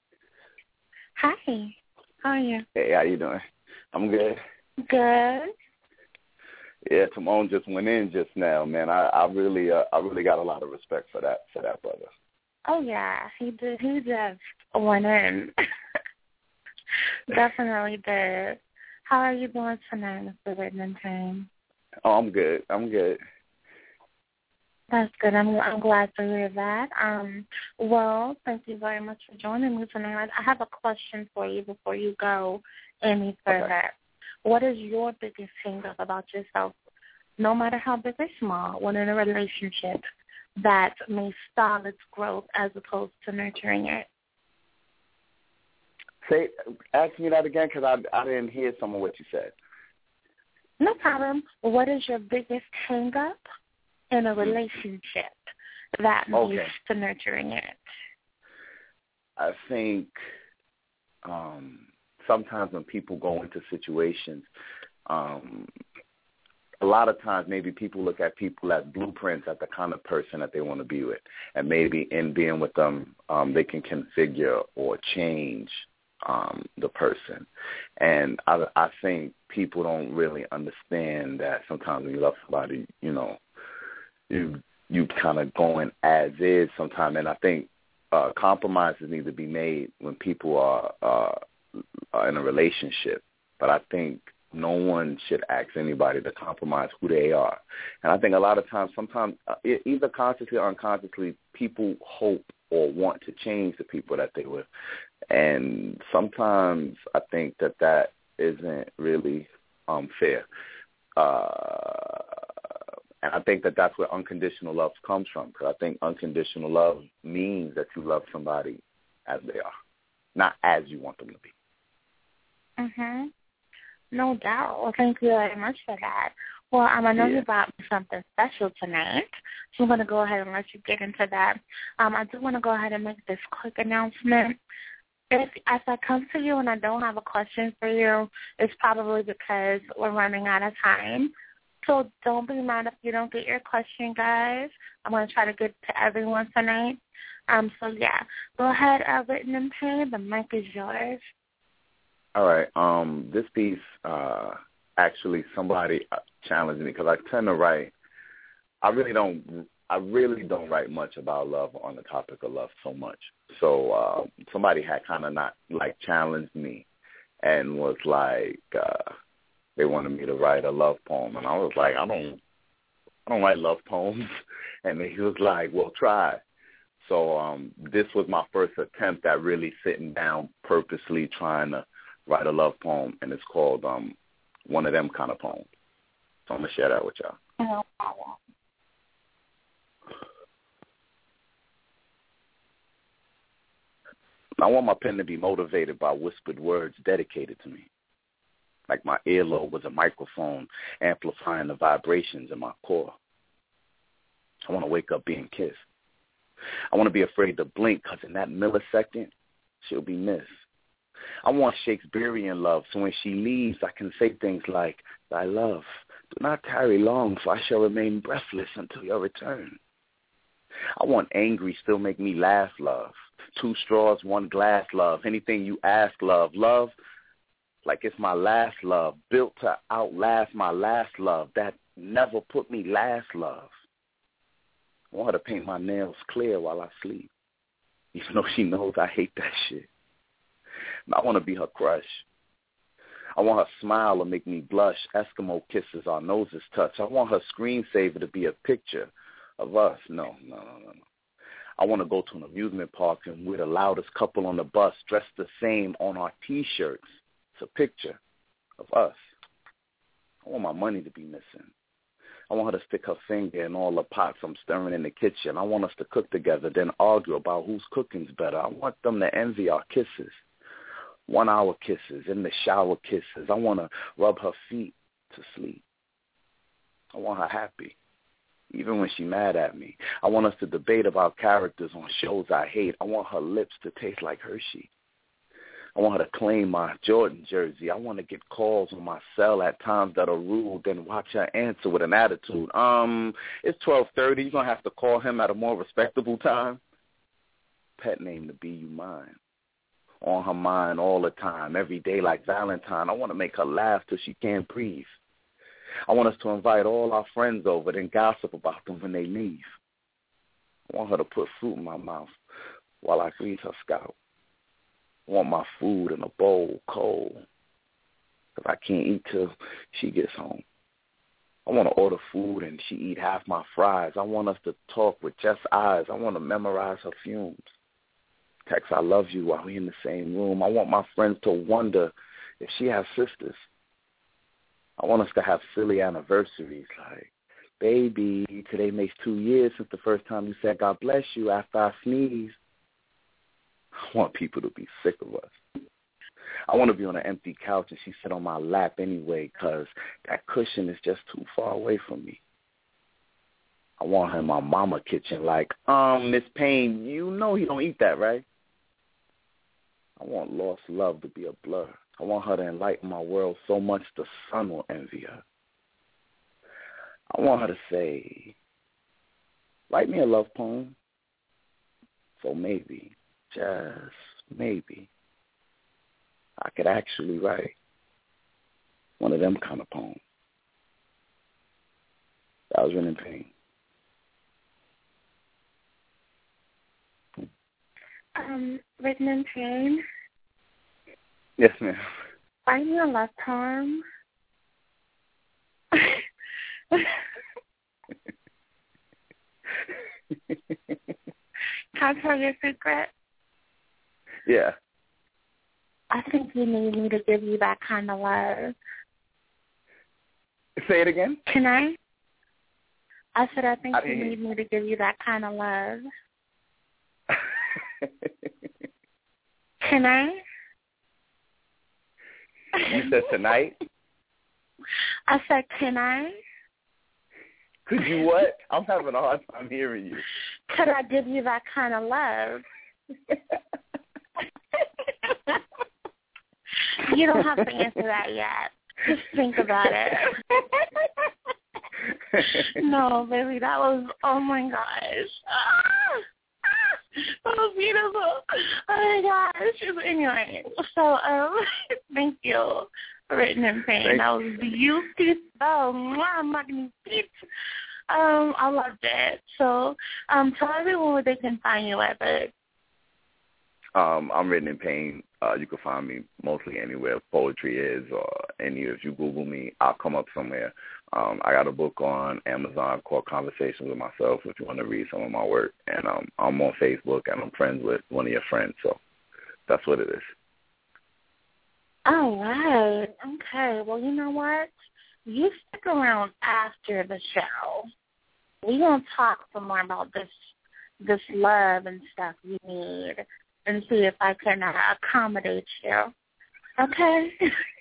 [SPEAKER 4] Hi. How are you?
[SPEAKER 7] Hey, how you doing? I'm good.
[SPEAKER 4] Good.
[SPEAKER 7] Yeah, Timon just went in just now, man. I, I really, uh, I really got a lot of respect for that, for that brother.
[SPEAKER 4] Oh yeah, he did. He just went in. Definitely did. How are you doing tonight, Mister Written in Pain?
[SPEAKER 7] Oh, I'm good. I'm good.
[SPEAKER 4] That's good. I'm I'm glad to hear that. Um, well, thank you very much for joining me tonight. I have a question for you before you go any further. Okay. What is your biggest hang-up about yourself, no matter how big or small, when in a relationship that may stall its growth as opposed to nurturing it?
[SPEAKER 7] Say, ask me that again, because I I didn't hear some of what you said.
[SPEAKER 4] No problem. What is your biggest hang-up in a relationship that
[SPEAKER 7] okay.
[SPEAKER 4] leads to nurturing it?
[SPEAKER 7] I think um, sometimes when people go into situations, um, a lot of times maybe people look at people as blueprints at the kind of person that they want to be with. And maybe in being with them, um, they can configure or change um, the person. And I, I think people don't really understand that sometimes when you love somebody, you know, you you kind of going as is sometimes. And I think uh, compromises need to be made when people are, uh, are in a relationship. But I think no one should ask anybody to compromise who they are. And I think a lot of times, sometimes, uh, either consciously or unconsciously, people hope or want to change the people that they with. And sometimes I think that that isn't really um, fair. Uh, and I think that that's where unconditional love comes from, because I think unconditional love means that you love somebody as they are, not as you want them to be.
[SPEAKER 4] Mm-hmm. No doubt. Well, thank you very much for that. Well, um, I know yeah. you brought me something special tonight, so I'm going to go ahead and let you get into that. Um, I do want to go ahead and make this quick announcement. If, if I come to you and I don't have a question for you, it's probably because we're running out of time. So don't be mad if you don't get your question, guys. I'm going to try to get to everyone tonight. Um. So, yeah, go ahead, uh, Written in Pain. The mic is yours.
[SPEAKER 7] All right. Um. This piece, uh, actually, somebody challenged me because I tend to write. I really don't. I really don't write much about love on the topic of love so much. So uh, somebody had kind of not like challenged me, and was like, uh, they wanted me to write a love poem, and I was like, I don't, I don't write love poems, and he was like, well, try. So um, this was my first attempt at really sitting down, purposely trying to write a love poem, and it's called um, One of Them Kind of Poems. So I'm gonna share that with y'all.
[SPEAKER 4] No problem.
[SPEAKER 7] I want my pen to be motivated by whispered words dedicated to me. Like my earlobe was a microphone amplifying the vibrations in my core. I want to wake up being kissed. I want to be afraid to blink because in that millisecond, she'll be missed. I want Shakespearean love so when she leaves, I can say things like, thy love, do not tarry long, for I shall remain breathless until your return. I want angry, still make me laugh, love. Two straws, one glass, love. Anything you ask, love. Love, like it's my last love, built to outlast my last love. That never put me last, love. I want her to paint my nails clear while I sleep, even though she knows I hate that shit. And I want to be her crush. I want her smile to make me blush. Eskimo kisses, our noses touch. I want her screensaver to be a picture of us. No, no, no, no, no. I want to go to an amusement park and we're the loudest couple on the bus, dressed the same on our T-shirts. It's a picture of us. I want my money to be missing. I want her to stick her finger in all the pots I'm stirring in the kitchen. I want us to cook together, then argue about whose cooking's better. I want them to envy our kisses. One-hour kisses, in the shower kisses. I want to rub her feet to sleep. I want her happy, even when she's mad at me. I want us to debate about characters on shows I hate. I want her lips to taste like Hershey. I want her to claim my Jordan jersey. I want to get calls on my cell at times that are rude, then watch her answer with an attitude. Um, it's twelve thirty. You're going to have to call him at a more respectable time. Pet name to be you mine. On her mind all the time, every day like Valentine. I want to make her laugh till she can't breathe. I want us to invite all our friends over, then gossip about them when they leave. I want her to put fruit in my mouth while I grease her scalp. I want my food in a bowl cold because I can't eat till she gets home. I want to order food and she eat half my fries. I want us to talk with just eyes. I want to memorize her fumes. Text, I love you while we in the same room. I want my friends to wonder if she has sisters. I want us to have silly anniversaries like, baby, today makes two years since the first time you said God bless you after I sneeze. I want people to be sick of us. I want to be on an empty couch and she sit on my lap anyway because that cushion is just too far away from me. I want her in my mama kitchen like, um, Miss Payne, you know he don't eat that, right? I want lost love to be a blur. I want her to enlighten my world so much the sun will envy her. I want her to say, write me a love poem. So maybe, just maybe, I could actually write one of them kind of poems. That was Written in Pain.
[SPEAKER 4] Um, Written in Pain.
[SPEAKER 7] Yes, ma'am.
[SPEAKER 4] Write me a love poem. Can I tell you a secret?
[SPEAKER 7] Yeah.
[SPEAKER 4] I think you need me to give you that kind of love.
[SPEAKER 7] Say it again?
[SPEAKER 4] Can I? I said I think
[SPEAKER 7] I
[SPEAKER 4] you need me to give you that kind of love. Can I?
[SPEAKER 7] You said tonight?
[SPEAKER 4] I said, can I?
[SPEAKER 7] Could you what? I'm having a hard time hearing you.
[SPEAKER 4] Could I give you that kind of love? You don't have to answer that yet. Just think about it. No, baby, that was, oh, my gosh. Ah, that was beautiful. Oh, my gosh. Anyway, so um, thank you for Written in Pain.
[SPEAKER 7] Thank
[SPEAKER 4] that was beautiful. I'm not going to speak. Um, I loved it. So um, tell everyone where they can find you at, but
[SPEAKER 7] Um, I'm Written in Pain. Uh, you can find me mostly anywhere poetry is, or any. If you Google me, I'll come up somewhere. Um, I got a book on Amazon called Conversations with Myself if you want to read some of my work. And um, I'm on Facebook, and I'm friends with one of your friends. So that's what it is.
[SPEAKER 4] all right. Okay. Well, you know what? You stick around after the show. We're going to talk some more about this this love and stuff you need, and see if I can uh, accommodate you. Okay?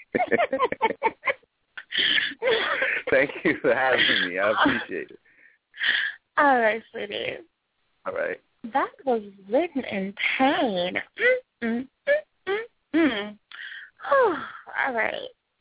[SPEAKER 7] Thank you for having me. I appreciate it.
[SPEAKER 4] All right, sweetie.
[SPEAKER 7] All right.
[SPEAKER 4] That was Written in Pain. Mm, mm, mm, mm, mm. All right.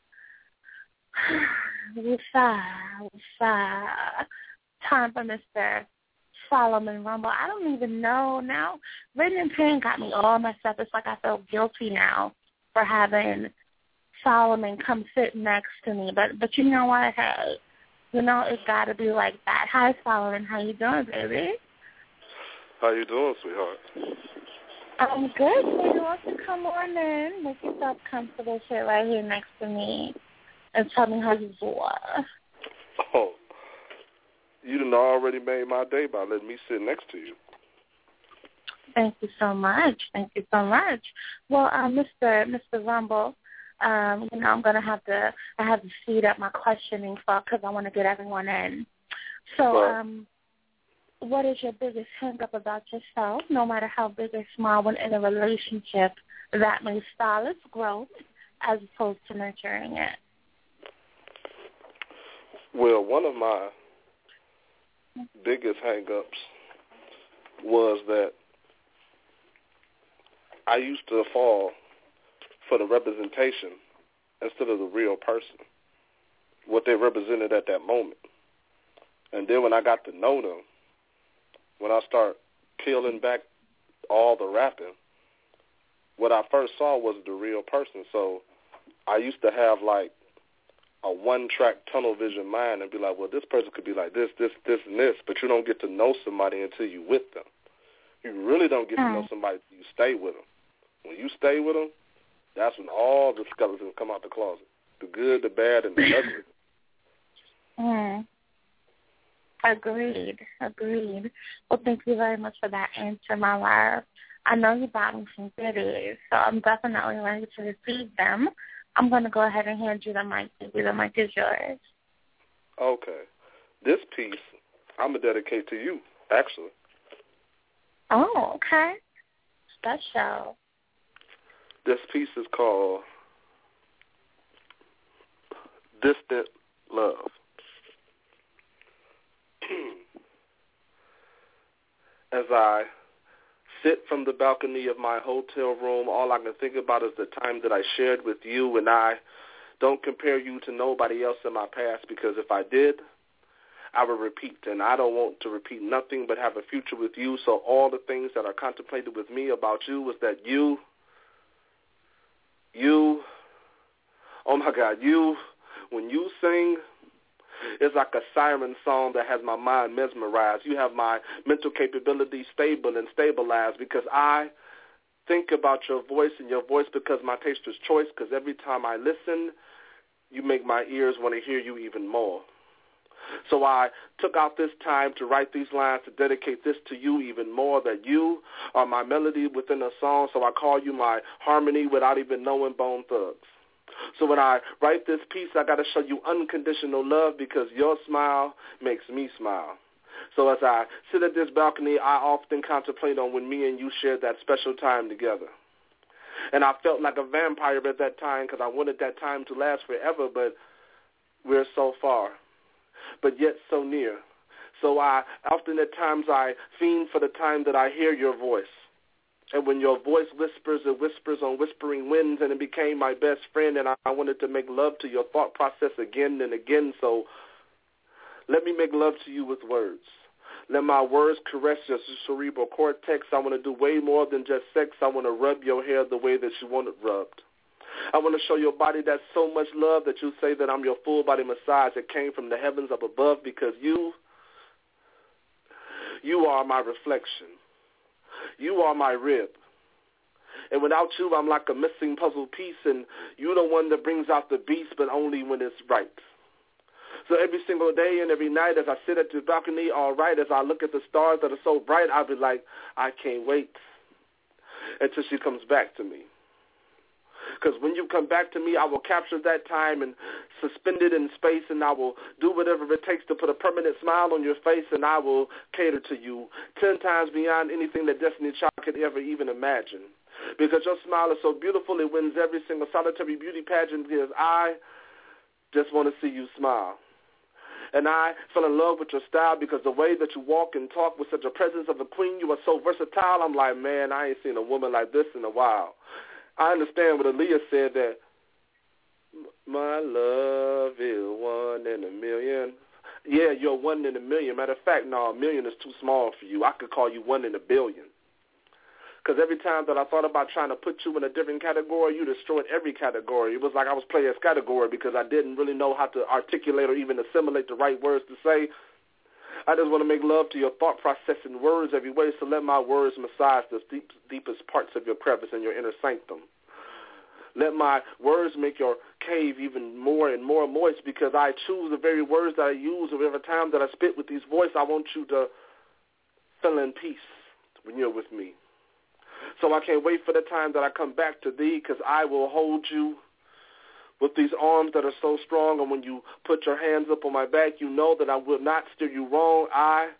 [SPEAKER 4] Woosah, woosah. Time for Mister Solomon Rumble. I don't even know now. Written in Pain got me all messed up. It's like I feel guilty now for having Solomon come sit next to me. But but you know what? Hey, you know, it's got to be like that. Hi, Solomon. How you doing, baby?
[SPEAKER 8] How you doing, sweetheart?
[SPEAKER 4] I'm good. So you want to come on in, make yourself comfortable, sit right here next to me, and tell me how you doing.
[SPEAKER 8] Oh, you done already made my day by letting me sit next to you.
[SPEAKER 4] Thank you so much. Thank you so much. Well, uh, Mister Mister Rumble, um, you know, I'm gonna have to I have to speed up my questioning for because I want to get everyone in. So,
[SPEAKER 8] Well,
[SPEAKER 4] um, what is your biggest hang-up about yourself, no matter how big or small, when in a relationship that may stall its growth as opposed to nurturing it?
[SPEAKER 8] well, one of my biggest hang-ups was that I used to fall for the representation instead of the real person, what they represented at that moment. And then when I got to know them, when I start peeling back all the rapping, what I first saw was the real person. So I used to have like a one-track tunnel vision mind and be like, well, this person could be like this, this, this, and this, but you don't get to know somebody until you with them. You really don't get to know somebody until you stay with them. When you stay with them, that's when all the skeletons come out the closet, the good, the bad, and the ugly.
[SPEAKER 4] Mm. Agreed. Agreed. Well, thank you very much for that answer, my love. I know you brought me some goodies, so I'm definitely ready to receive them. I'm going to go ahead and hand you the mic. Baby. The mic is yours.
[SPEAKER 8] Okay. This piece I'm going to dedicate to you, actually.
[SPEAKER 4] Oh, okay. Special.
[SPEAKER 8] This piece is called Distant Love. As I sit from the balcony of my hotel room, all I can think about is the time that I shared with you, and I don't compare you to nobody else in my past, because if I did, I would repeat, and I don't want to repeat nothing but have a future with you. So all the things that are contemplated with me about you was that you, you, oh my God, you, when you sing, it's like a siren song that has my mind mesmerized. You have my mental capability stable and stabilized, because I think about your voice and your voice because my taste is choice, because every time I listen, you make my ears want to hear you even more. So I took out this time to write these lines to dedicate this to you even more, that you are my melody within a song, so I call you my harmony without even knowing Bone Thugs. So when I write this piece, I got to show you unconditional love, because your smile makes me smile. So as I sit at this balcony, I often contemplate on when me and you shared that special time together. And I felt like a vampire at that time, because I wanted that time to last forever, but we're so far, but yet so near. So I often at times I fiend for the time that I hear your voice. And when your voice whispers, it whispers on whispering winds, and it became my best friend, and I, I wanted to make love to your thought process again and again. So let me make love to you with words. Let my words caress your cerebral cortex. I want to do way more than just sex. I want to rub your hair the way that you want it rubbed. I want to show your body that so much love that you say that I'm your full body massage that came from the heavens up above, because you, you are my reflection. You are my rib. And without you, I'm like a missing puzzle piece, and you're the one that brings out the beast, but only when it's right. So every single day and every night as I sit at the balcony, all right, as I look at the stars that are so bright, I'll be like, I can't wait until she comes back to me. Because when you come back to me, I will capture that time and suspend it in space, and I will do whatever it takes to put a permanent smile on your face, and I will cater to you ten times beyond anything that Destiny Child could ever even imagine. Because your smile is so beautiful, it wins every single solitary beauty pageant, because I just want to see you smile. And I fell in love with your style because the way that you walk and talk with such a presence of a queen, you are so versatile. I'm like, man, I ain't seen a woman like this in a while. I understand what Aaliyah said, that my love is one in a million. Yeah, you're one in a million. Matter of fact, no, a million is too small for you. I could call you one in a billion. Because every time that I thought about trying to put you in a different category, you destroyed every category. It was like I was playing a category because I didn't really know how to articulate or even assimilate the right words to say. I just want to make love to your thought process in words every way, so let my words massage the deep, deepest parts of your crevice and your inner sanctum. Let my words make your cave even more and more moist, because I choose the very words that I use. Every time that I spit with these voices, I want you to feel in peace when you're with me. So I can't wait for the time that I come back to thee, because I will hold you with these arms that are so strong. And when you put your hands up on my back, you know that I will not steer you wrong. I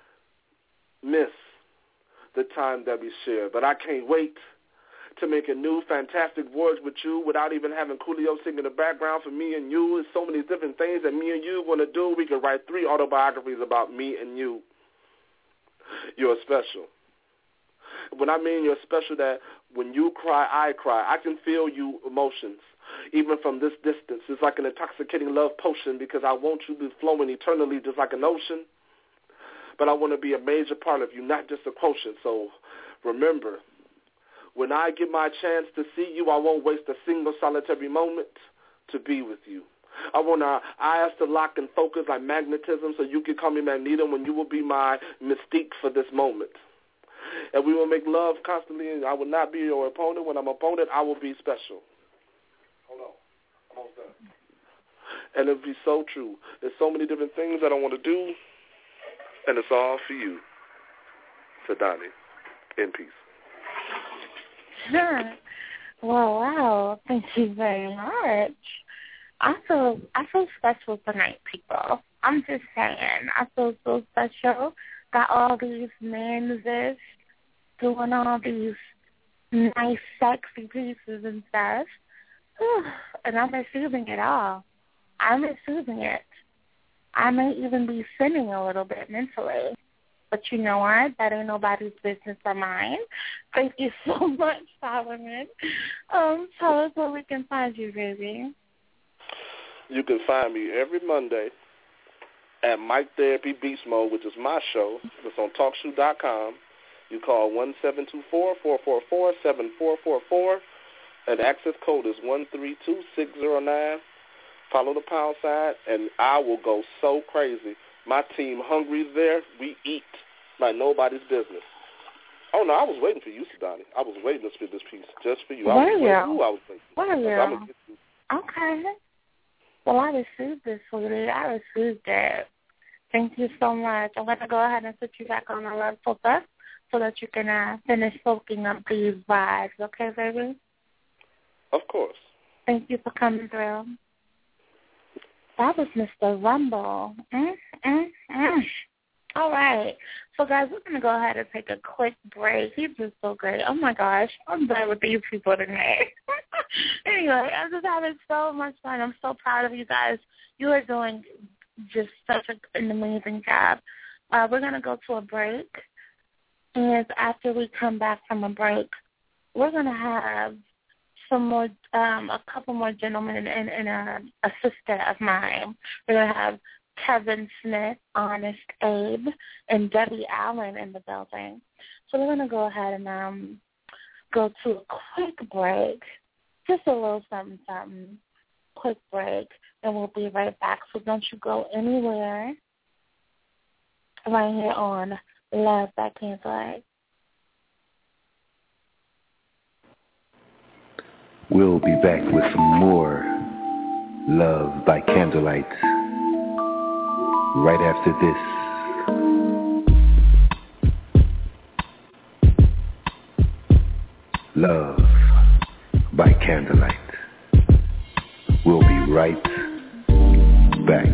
[SPEAKER 8] miss the time that we share, but I can't wait to make a new fantastic voyage with you without even having Coolio sing in the background for me and you. There's so many different things that me and you want to do. We could write three autobiographies about me and you. You're special. When I mean you're special, that when you cry, I cry. I can feel you emotions, even from this distance. It's like an intoxicating love potion, because I want you to be flowing eternally just like an ocean. But I want to be a major part of you, not just a quotient. So remember, when I get my chance to see you, I won't waste a single solitary moment to be with you. I want our eyes to lock and focus like magnetism, so you can call me Magneto, when you will be my mystique for this moment. And we will make love constantly, and I will not be your opponent. When I'm opponent, I will be special. Hold on. I'm almost done. And it'll be so true. There's so many different things that I want to do, and it's all for you. Sadani, in peace.
[SPEAKER 4] Sure. Well, wow. Thank you very much. I feel I feel special tonight, people. I'm just saying. I feel so special. Got all these men this, doing all these nice, sexy pieces and stuff. Whew. And I'm receiving it all. I'm receiving it. I may even be sinning a little bit mentally. But you know what? That ain't nobody's business but mine. Thank you so much, Solomon. Um, tell us where we can find you, baby.
[SPEAKER 8] You can find me every Monday at Mike Therapy Beast Mode, which is my show. It's on talk shoe dot com. You call one seven two four, four four four, seven four four four, and the access code is one three two six zero nine. Follow the pound sign, and I will go so crazy. My team Hungry's there. We eat like nobody's business. Oh, no, I was waiting for you, Sadani. I was waiting to spit this piece just for you. I was
[SPEAKER 4] Were
[SPEAKER 8] waiting.
[SPEAKER 4] you?
[SPEAKER 8] Ooh, I was waiting.
[SPEAKER 4] Were you?
[SPEAKER 8] I'm gonna get you.
[SPEAKER 4] Okay. Well, I received this, sweetie. I received it. Thank you so much. I'm going to go ahead and put you back on the love filter so that you can uh, finish soaking up these vibes. Okay, baby?
[SPEAKER 8] Of course.
[SPEAKER 4] Thank you for coming through. That was Mister Rumble. Mm, mm, mm. All right. So, guys, we're going to go ahead and take a quick break. He's just so great. Oh, my gosh. I'm done with these people tonight. Anyway, I'm just having so much fun. I'm so proud of you guys. You are doing just such a, an amazing job. Uh, we're going to go to a break. is after we come back from a break, we're going to have some more, um, a couple more gentlemen and, and a, a sister of mine. We're going to have Kevin Smith, Honest Abe, and Debbie Allen in the building. So we're going to go ahead and um, go to a quick break, just a little something, something, quick break, and we'll be right back. So don't you go anywhere. Right here on Love by Candlelight.
[SPEAKER 2] We'll be back with some more Love by Candlelight right after this. Love by Candlelight. We'll be right back.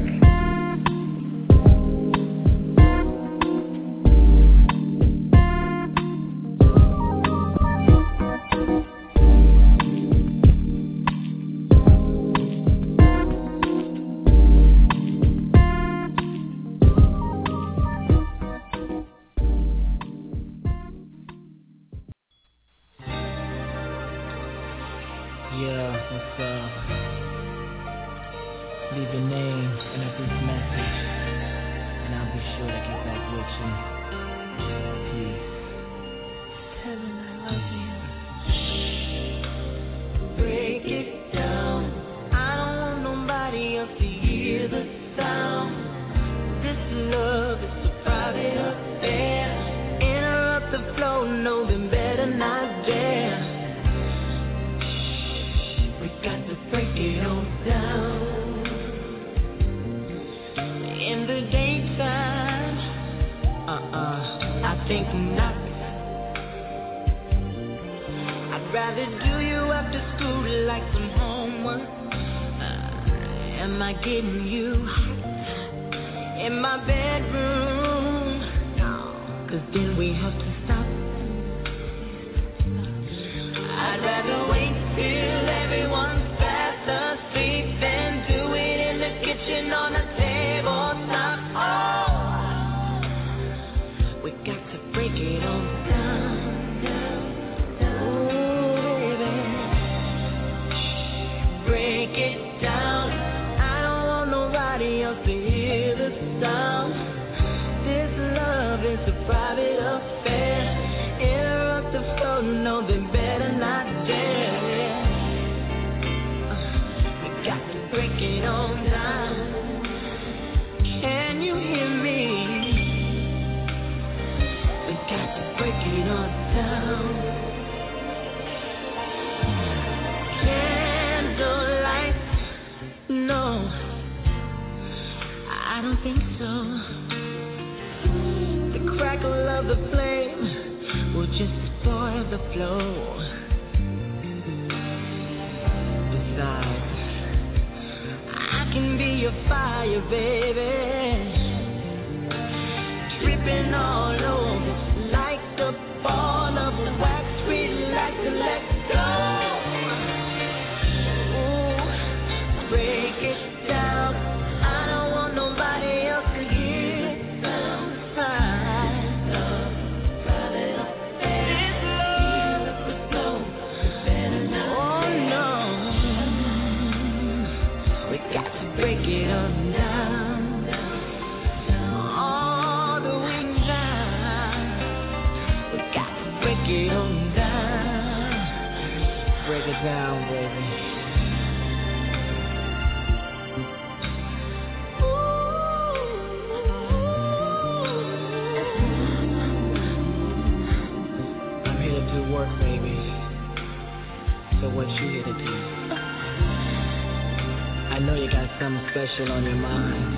[SPEAKER 9] On your mind.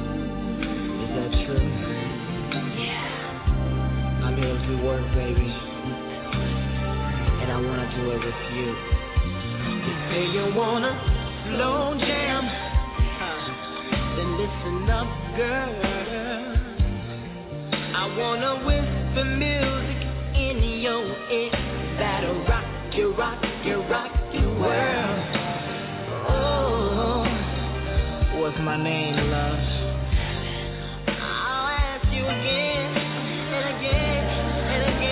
[SPEAKER 9] Is that true? Yeah. I'm here to work, baby. And I want to do it with you. You say you want a slow jam. Huh. Then listen up, girl. I want to whisper music in your ear that'll rock you, rock you, rock your world. What's my name, love? I'll ask you again and again and again.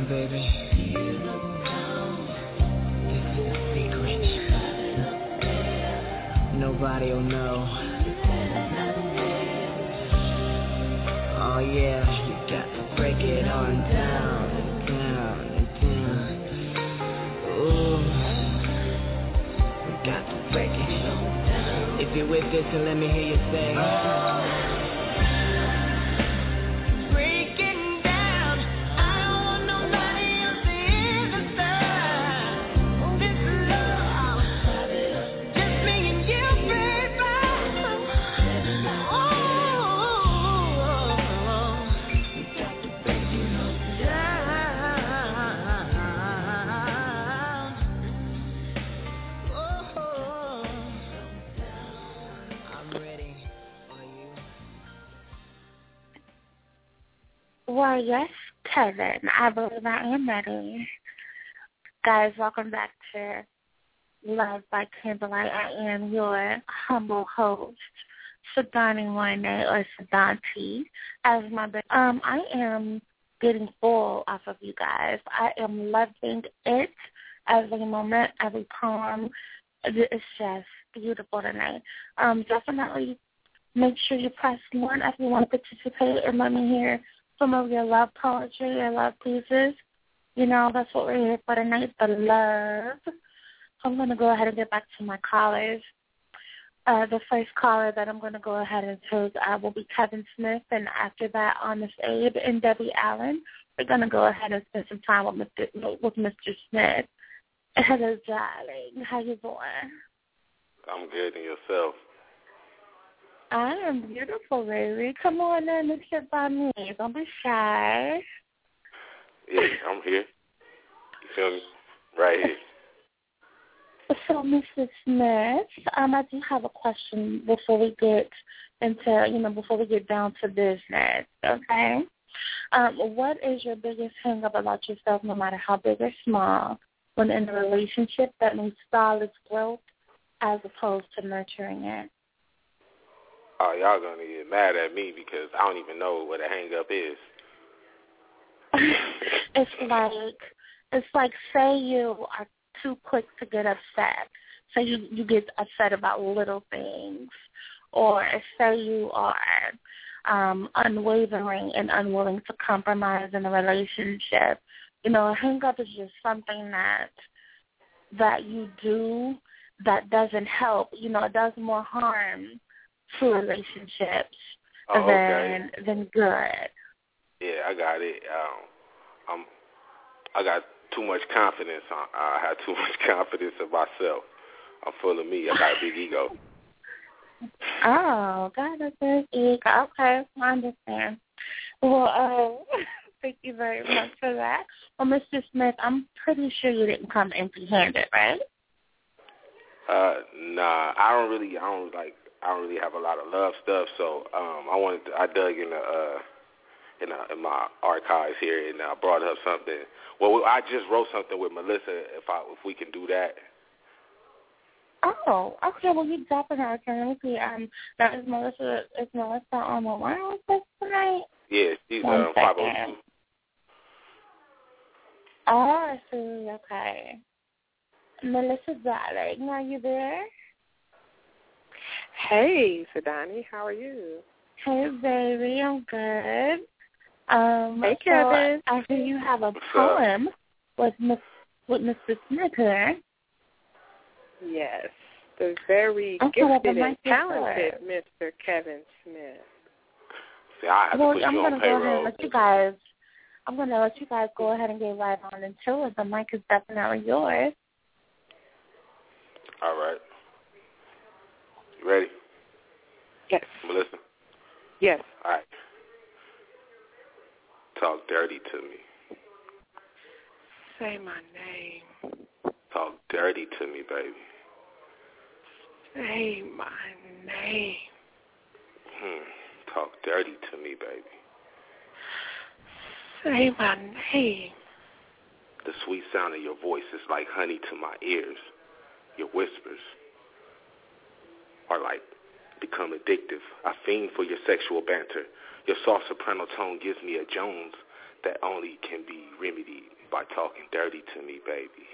[SPEAKER 9] down, baby. This is a secret. Nobody will know. Oh yeah, you got to break it on down and down and down. Ooh, you got to break it. If you're with this, then let me hear you say.
[SPEAKER 4] Well, yes, Kevin. I believe I am ready. Guys, welcome back to Love by Candlelight. I am your humble host, Sadani Moine, or Sadanti, as my um. I am getting full off of you guys. I am loving it. Every moment, every poem. It's just beautiful tonight. Um, definitely make sure you press one if you want to participate and let me hear some of your love poetry, your love pieces. You know, that's what we're here for tonight, the love. I'm going to go ahead and get back to my callers. Uh, the first caller that I'm going to go ahead and choose uh, will be Kevin Smith, and after that, Honest Abe and Debbie Allen. We're going to go ahead and spend some time with Mister with Mister Smith. Hello, darling. How you doing?
[SPEAKER 8] I'm good, and yourself?
[SPEAKER 4] I am beautiful, baby. Come on in and sit by me. Don't be shy.
[SPEAKER 8] Yeah, I'm here. You feel me? Right here.
[SPEAKER 4] So, Missus Smith, um, I do have a question before we get into, you know, before we get down to business, okay? Um, what is your biggest hang-up about yourself, no matter how big or small, when in a relationship that needs solid growth as opposed to nurturing it?
[SPEAKER 8] Oh, y'all going to get mad at me because I don't even know what a hang-up is.
[SPEAKER 4] It's like, it's like, say you are too quick to get upset. Say you, you get upset about little things. Or say you are um, unwavering and unwilling to compromise in a relationship. You know, a hang-up is just something that that you do that doesn't help. You know, it does more harm to relationships
[SPEAKER 8] oh,
[SPEAKER 4] than
[SPEAKER 8] okay.
[SPEAKER 4] than good.
[SPEAKER 8] Yeah, I got it. Um, I'm, I got too much confidence. I, I have too much confidence in myself. I'm full of me. I got a big ego.
[SPEAKER 4] Oh, got a big ego. Okay, I understand. Well, uh, thank you very much for that. Well, Mister Smith, I'm pretty sure you didn't come empty-handed, right?
[SPEAKER 8] Uh, nah, I don't really, I don't like, I don't really have a lot of love stuff. So, um, I wanted, to, I dug in the, uh, in, the, in my archives here, and I brought up something. Well, I just wrote something with Melissa. If I, if we can do that.
[SPEAKER 4] Oh, okay. Well, you definitely can. Let me see. Um, that is Melissa. Is Melissa on the line with us tonight?
[SPEAKER 8] Yeah, she's
[SPEAKER 4] One
[SPEAKER 8] um, five oh two.
[SPEAKER 4] Oh, I see. Okay. Melissa darling, are you there?
[SPEAKER 10] Hey, Sadani, how are you?
[SPEAKER 4] Hey, baby, I'm good. Um,
[SPEAKER 10] hey,
[SPEAKER 4] so
[SPEAKER 10] Kevin.
[SPEAKER 4] I hear you have a poem with Miss with Mister Smith here.
[SPEAKER 10] Yes, the very
[SPEAKER 4] okay,
[SPEAKER 10] gifted
[SPEAKER 4] well,
[SPEAKER 10] and talented Mister Kevin Smith.
[SPEAKER 8] See, I have
[SPEAKER 4] well,
[SPEAKER 8] to put
[SPEAKER 4] I'm
[SPEAKER 8] you
[SPEAKER 4] gonna
[SPEAKER 8] on
[SPEAKER 4] go ahead
[SPEAKER 8] payroll.
[SPEAKER 4] and let you guys. I'm gonna let you guys go ahead and get right on into it. The mic is definitely yours.
[SPEAKER 8] All right. You ready?
[SPEAKER 10] Yes.
[SPEAKER 8] Melissa?
[SPEAKER 10] Yes.
[SPEAKER 8] All right. Talk dirty to me.
[SPEAKER 10] Say my name.
[SPEAKER 8] Talk dirty to me, baby.
[SPEAKER 10] Say my name.
[SPEAKER 8] Hmm. Talk dirty to me, baby.
[SPEAKER 10] Say my name.
[SPEAKER 8] The sweet sound of your voice is like honey to my ears. Your whispers are like become addictive. I fiend for your sexual banter. Your soft soprano tone gives me a Jones that only can be remedied by talking dirty to me, baby.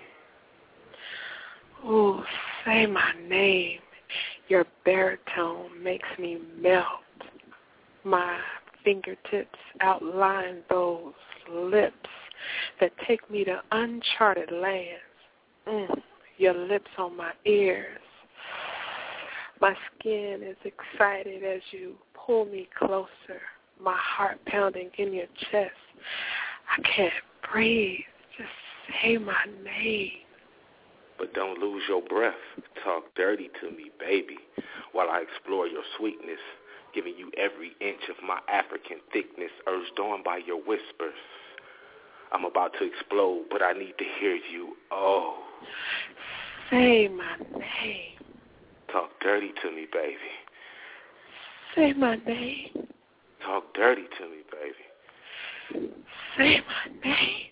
[SPEAKER 10] Ooh, say my name. Your baritone makes me melt. My fingertips outline those lips that take me to uncharted lands. Mm, your lips on my ears. My skin is excited as you pull me closer, my heart pounding in your chest. I can't breathe. Just say my name.
[SPEAKER 8] But don't lose your breath. Talk dirty to me, baby, while I explore your sweetness, giving you every inch of my African thickness, urged on by your whispers. I'm about to explode, but I need to hear you. Oh.
[SPEAKER 10] Say my name.
[SPEAKER 8] Talk dirty to me, baby.
[SPEAKER 10] Say my name.
[SPEAKER 8] Talk dirty to me, baby.
[SPEAKER 10] Say my name.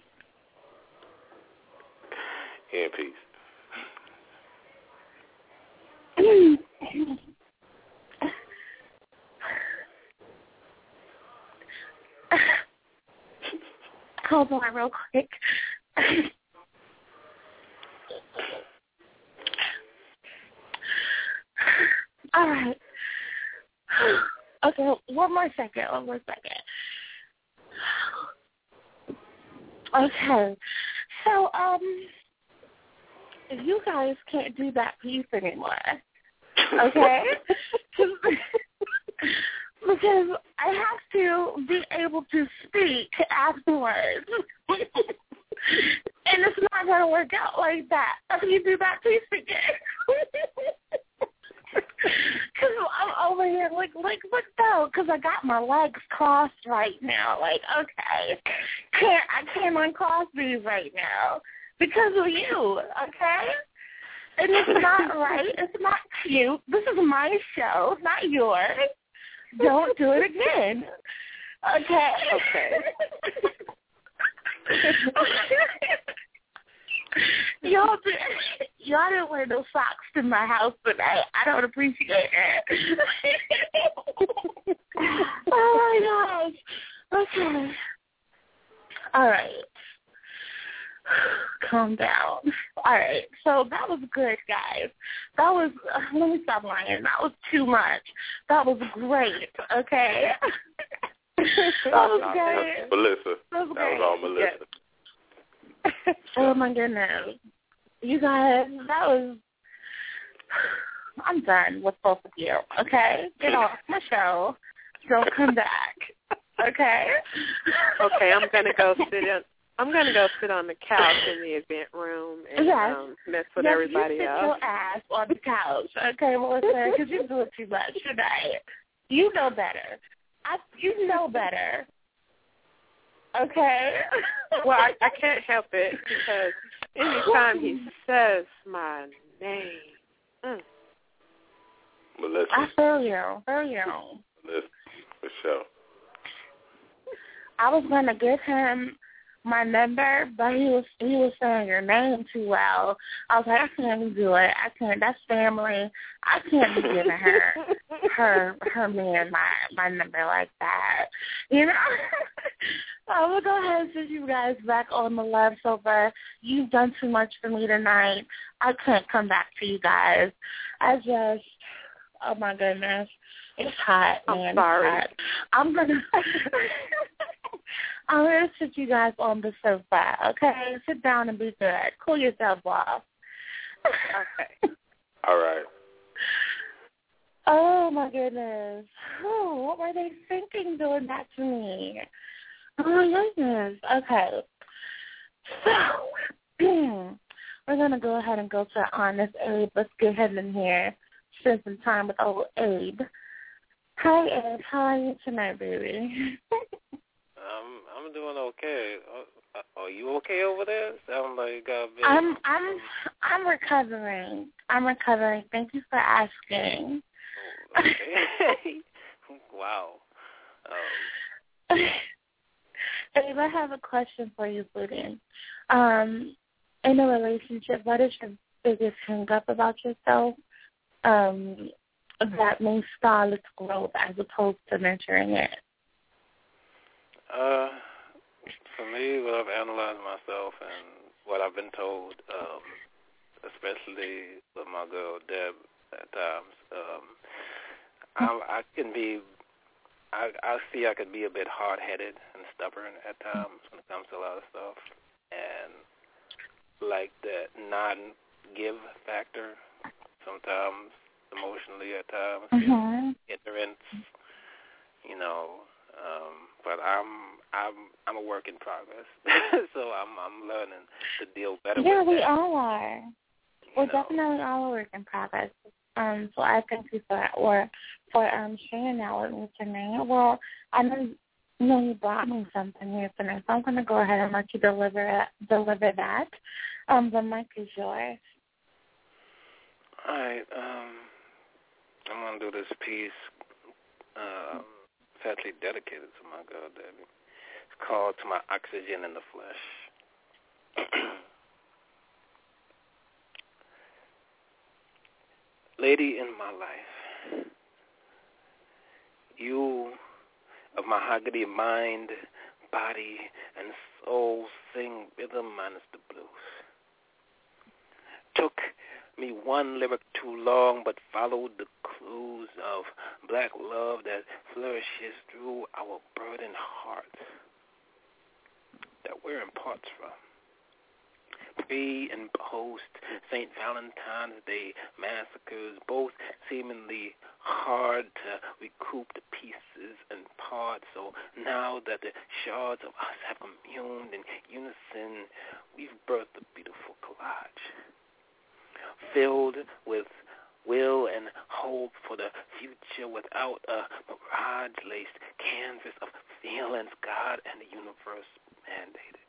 [SPEAKER 8] In peace.
[SPEAKER 4] Hold on real quick. All right. Okay, one more second, one more second. Okay, so, um, you guys can't do that piece anymore, okay? Because I have to be able to speak afterwards. And it's not going to work out like that. If you do that piece again. Because I'm over here, like, like, look, though, because I got my legs crossed right now. Like, okay, can't I can't uncross these right now because of you, okay? And it's not right. It's not cute. This is my show, not yours. Don't do it again, okay?
[SPEAKER 10] Okay.
[SPEAKER 4] Y'all, did, y'all didn't wear no socks in my house tonight. I don't appreciate it. Oh, my gosh. Okay. All right. Calm down. All right. So that was good, guys. That was, uh, let me stop lying. That was too much. That was great, okay? That was great.
[SPEAKER 8] Melissa.
[SPEAKER 4] That was,
[SPEAKER 8] that was all Melissa.
[SPEAKER 4] Yes. Oh, my goodness. You guys, that was... I'm done with both of you, okay? Get off my show. Don't come back, okay?
[SPEAKER 10] Okay, I'm going to go sit in... I'm going to go sit on the couch in the event room and
[SPEAKER 4] yes.
[SPEAKER 10] um, mess with
[SPEAKER 4] yes,
[SPEAKER 10] everybody
[SPEAKER 4] you sit
[SPEAKER 10] else.
[SPEAKER 4] your ass on the couch, okay, Melissa, because you're doing too much tonight. You know better. I, you know better. Okay?
[SPEAKER 10] Well, I, I can't help it because anytime he says my name, mm.
[SPEAKER 8] Melissa.
[SPEAKER 4] I feel you. feel you.
[SPEAKER 8] Melissa, for sure.
[SPEAKER 4] I was going to give him my number, but he was he was saying your name too well. I was like, I can't do it. I can't. That's family. I can't be giving her her her man my my number like that. You know. So I'm gonna go ahead and send you guys back on the love sofa. You've done too much for me tonight. I can't come back to you guys. I just, oh my goodness, it's hot, man.
[SPEAKER 10] I'm sorry.
[SPEAKER 4] It's hot. I'm gonna. I'm going to sit you guys on the sofa, okay? Sit down and be good. Cool yourself off.
[SPEAKER 10] Okay.
[SPEAKER 8] All right.
[SPEAKER 4] Oh, my goodness. Oh, what were they thinking doing that to me? Oh, my goodness. Okay. So, we're going to go ahead and go to Honest Abe. Let's get ahead in here. Spend some time with old Abe. Hi, Abe. How are you tonight, baby?
[SPEAKER 11] I'm I'm doing okay. Are, are you okay over there? Sound like you got a bit.
[SPEAKER 4] I'm I'm I'm recovering. I'm recovering. Thank you for asking.
[SPEAKER 11] Oh, okay. Wow. Um.
[SPEAKER 4] Abe, I have a question for you, Pudding. Um, in a relationship, what is your biggest hang up about yourself um, that may stall its growth as opposed to nurturing it?
[SPEAKER 11] Uh, for me, what I've analyzed myself and what I've been told, um, especially with my girl Deb at times, um, I, I can be, I, I see I can be a bit hard-headed and stubborn at times when it comes to a lot of stuff, and like that non-give factor sometimes emotionally at times,
[SPEAKER 4] mm-hmm.
[SPEAKER 11] ignorance, you know. Um, but I'm I'm I'm a work in progress, so I'm I'm learning to deal better
[SPEAKER 4] yeah,
[SPEAKER 11] with that.
[SPEAKER 4] Yeah, we all are. We're
[SPEAKER 11] know.
[SPEAKER 4] definitely all a work in progress. Um, so I thank you for that, or for um sharing that with me tonight. Well, I know you know you brought me something here tonight, so I'm going to go ahead and let you deliver it, deliver that. Um, the mic is yours.
[SPEAKER 11] All right. Um, I'm going to do this piece. Um, It's actually dedicated to my girl, Debbie. It's called To My Oxygen in the Flesh. Lady in my life, you of mahogany mind, body, and soul sing rhythm minus the blues. Took me one lyric too long, but followed the clues of black love that flourishes through our burdened hearts that we're in parts from. Pre and post Saint Valentine's Day massacres, both seemingly hard to recoup the pieces and parts. So now that the shards of us have communed in unison, we've birthed a beautiful collage filled with will and hope for the future without a mirage-laced canvas of feelings God and the universe mandated.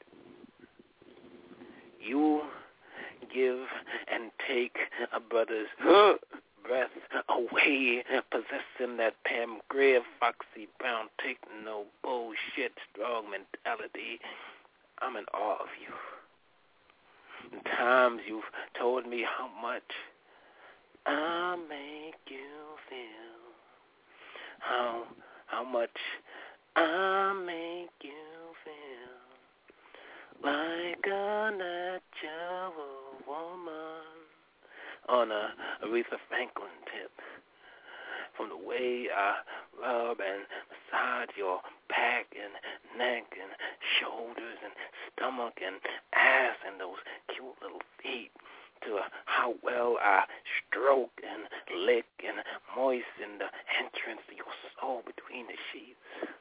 [SPEAKER 11] You give and take a brother's breath away, possessing that Pam Grier, Foxy Brown, take no bullshit, strong mentality. I'm in awe of you. In times you've told me how much I make you feel, how how much I make you feel like a natural woman on a Aretha Franklin tip. From the way I rub and massage your back and neck and shoulders and stomach and ass and those cute little feet, to how well I stroke and lick and moisten the entrance to your soul between the sheets.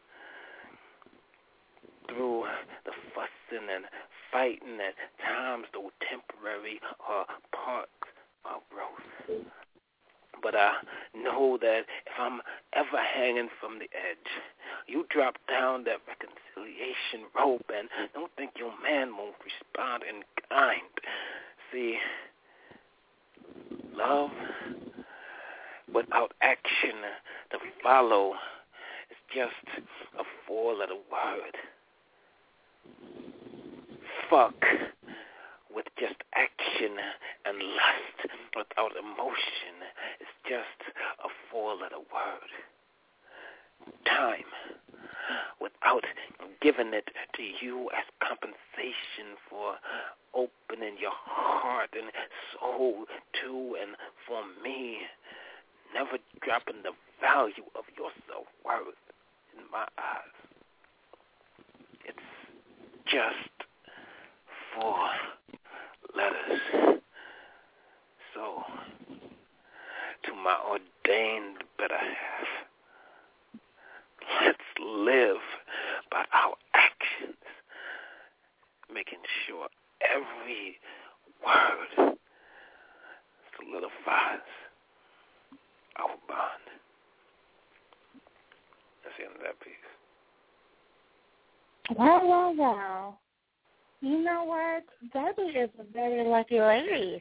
[SPEAKER 11] Through the fussing and fighting at times, though temporary, are parts of growth. But I know that if I'm ever hanging from the edge, you drop down that reconciliation rope and don't think your man won't respond in kind. See, love without action to follow is just a four-letter word. Fuck with just action and lust without emotion is just a four-letter word. Time without giving it to you as compensation for opening your heart and soul to and for me, never dropping the value of your self-worth in my eyes. It's just four letters. So, to my ordained better half, let's live by our actions, making sure every word solidifies our bond. That's the end of that piece.
[SPEAKER 4] Wow, wow, wow. You know what? Debbie is a very lucky lady.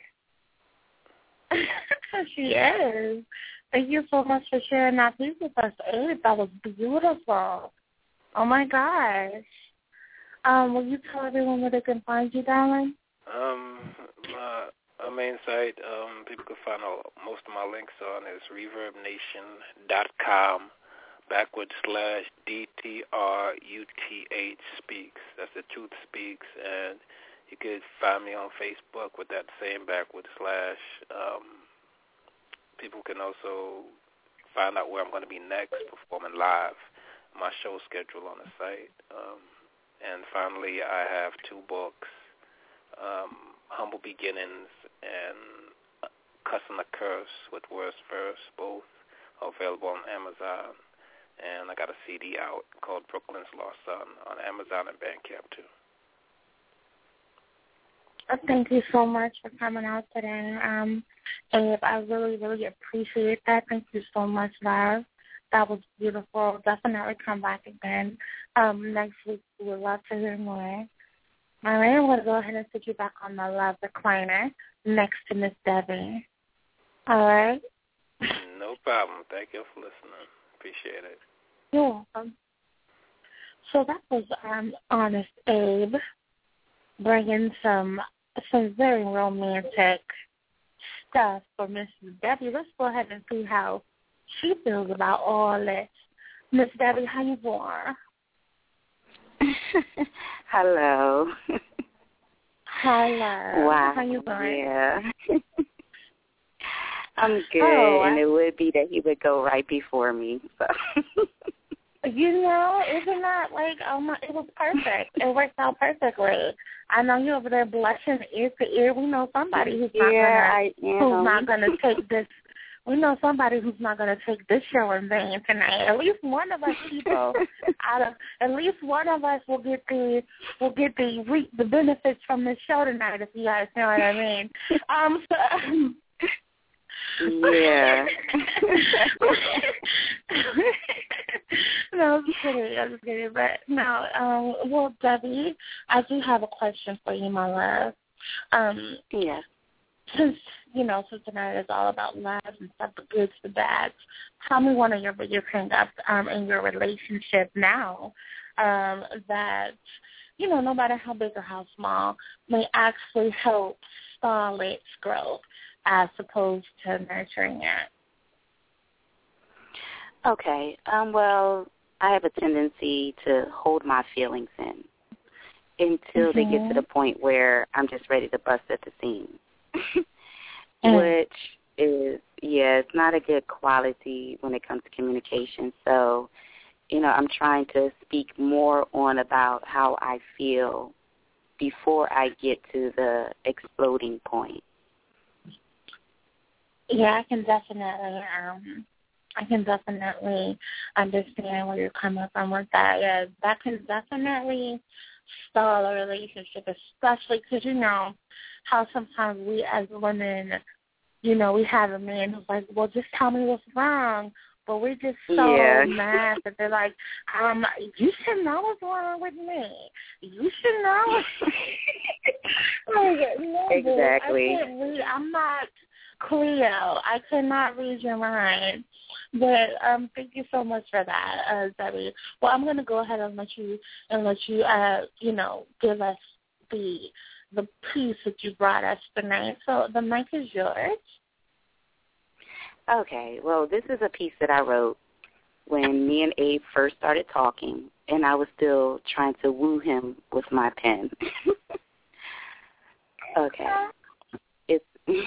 [SPEAKER 4] She is. Thank you so much for sharing that piece with us, Abe. That was beautiful. Oh, my gosh. Um, will you tell everyone where they can find you, darling?
[SPEAKER 11] Um, my, my main site, um, people can find all, most of my links on is reverb nation dot com. backward slash D T R U T H Speaks. That's the Truth Speaks. And you could find me on Facebook with that same backward slash. Um, people can also find out where I'm going to be next, performing live, my show schedule on the site. Um, and finally, I have two books, um, Humble Beginnings and Cussing the Curse with Worst Verse, both are available on Amazon. And I got a C D out called Brooklyn's Lost Son on Amazon and Bandcamp, too.
[SPEAKER 4] Thank you so much for coming out today. Um, Abe, I really, really appreciate that. Thank you so much, love. That was beautiful. Definitely come back again. Um, next week, we would love to hear more. All right, I'm going to go ahead and sit you back on the love recliner next to Miss Debbie. All right?
[SPEAKER 11] No problem. Thank you for listening. Appreciate it.
[SPEAKER 4] You're welcome. So that was um, Honest Abe bringing some some very romantic stuff for Missus Debbie. Let's go ahead and see how she feels about all this. Miss Debbie, how you doing?
[SPEAKER 12] Hello.
[SPEAKER 4] Hello.
[SPEAKER 12] Wow.
[SPEAKER 4] How you doing?
[SPEAKER 12] Yeah. I'm good,
[SPEAKER 4] oh,
[SPEAKER 12] and it would be that he would go right before me. So.
[SPEAKER 4] You know, isn't that like, oh my, it was perfect. It worked out perfectly. I know you're over there blushing ear to ear. We know somebody who's not
[SPEAKER 12] yeah,
[SPEAKER 4] gonna,
[SPEAKER 12] I am.
[SPEAKER 4] who's not gonna take this. We know somebody who's not gonna take this show in vain tonight. At least one of us people out of, at least one of us will get the, will get the reap the benefits from this show tonight. If you guys know what I mean. Um. So,
[SPEAKER 12] Yeah.
[SPEAKER 4] No, I'm just kidding. I'm just kidding. But no, um, well, Debbie, I do have a question for you, my love. Um,
[SPEAKER 12] yeah.
[SPEAKER 4] Since, you know, since tonight is all about love and stuff, the goods, the bads, tell me one of your biggest hang-ups um, in your relationship now um, that, you know, no matter how big or how small, may actually help stall its growth as opposed to nurturing it.
[SPEAKER 12] Okay. Um, well, I have a tendency to hold my feelings in until
[SPEAKER 4] mm-hmm.
[SPEAKER 12] they get to the point where I'm just ready to bust at the seams,
[SPEAKER 4] mm.
[SPEAKER 12] which is, yeah, it's not a good quality when it comes to communication. So, you know, I'm trying to speak more on about how I feel before I get to the exploding point.
[SPEAKER 4] Yeah, I can definitely, um, I can definitely understand where you're coming from with that. Yeah, that can definitely stall a relationship, especially because, you know, how sometimes we as women, you know, we have a man who's like, well, just tell me what's wrong. But we're just so
[SPEAKER 12] yeah.
[SPEAKER 4] mad that they're like, um, you should know what's wrong with me. You should know. Like, no,
[SPEAKER 12] exactly.
[SPEAKER 4] I can't read. I'm not Cleo. I cannot read your mind. But um, thank you so much for that, uh, Debbie. Well, I'm going to go ahead and let you and let you, uh, you know, give us the the piece that you brought us tonight. So the mic is yours.
[SPEAKER 12] Okay. Well, this is a piece that I wrote when me and Abe first started talking, and I was still trying to woo him with my pen. Okay. It's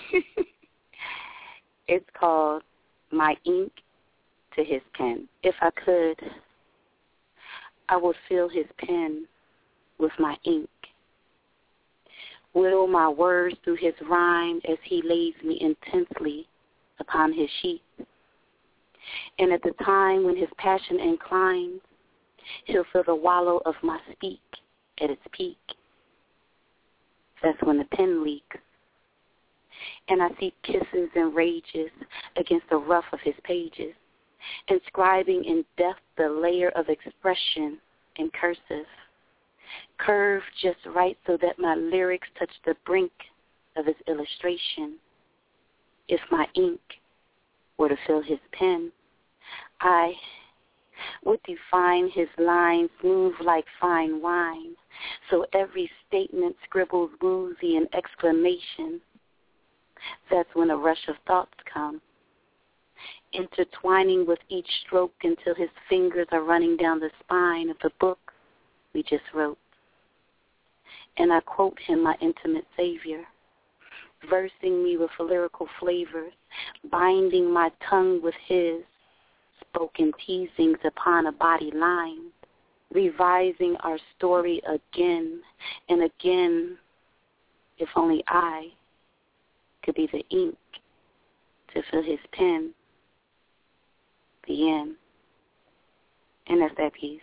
[SPEAKER 12] it's called My Ink to His Pen. If I could, I would fill his pen with my ink, whittle my words through his rhyme as he lays me intensely upon his sheet. And at the time when his passion inclines, he'll feel the wallow of my speak at its peak. That's when the pen leaks, and I see kisses and rages against the rough of his pages, inscribing in depth the layer of expression in cursive, curved just right so that my lyrics touch the brink of his illustration. If my ink were to fill his pen, I would define his lines smooth like fine wine, so every statement scribbles woozy in exclamation. That's when a rush of thoughts come, intertwining with each stroke until his fingers are running down the spine of the book we just wrote. And I quote him, my intimate savior, versing me with lyrical flavors, binding my tongue with his, spoken teasings upon a body line, revising our story again and again. If only I could be the ink to fill his pen. The end. And that's that piece.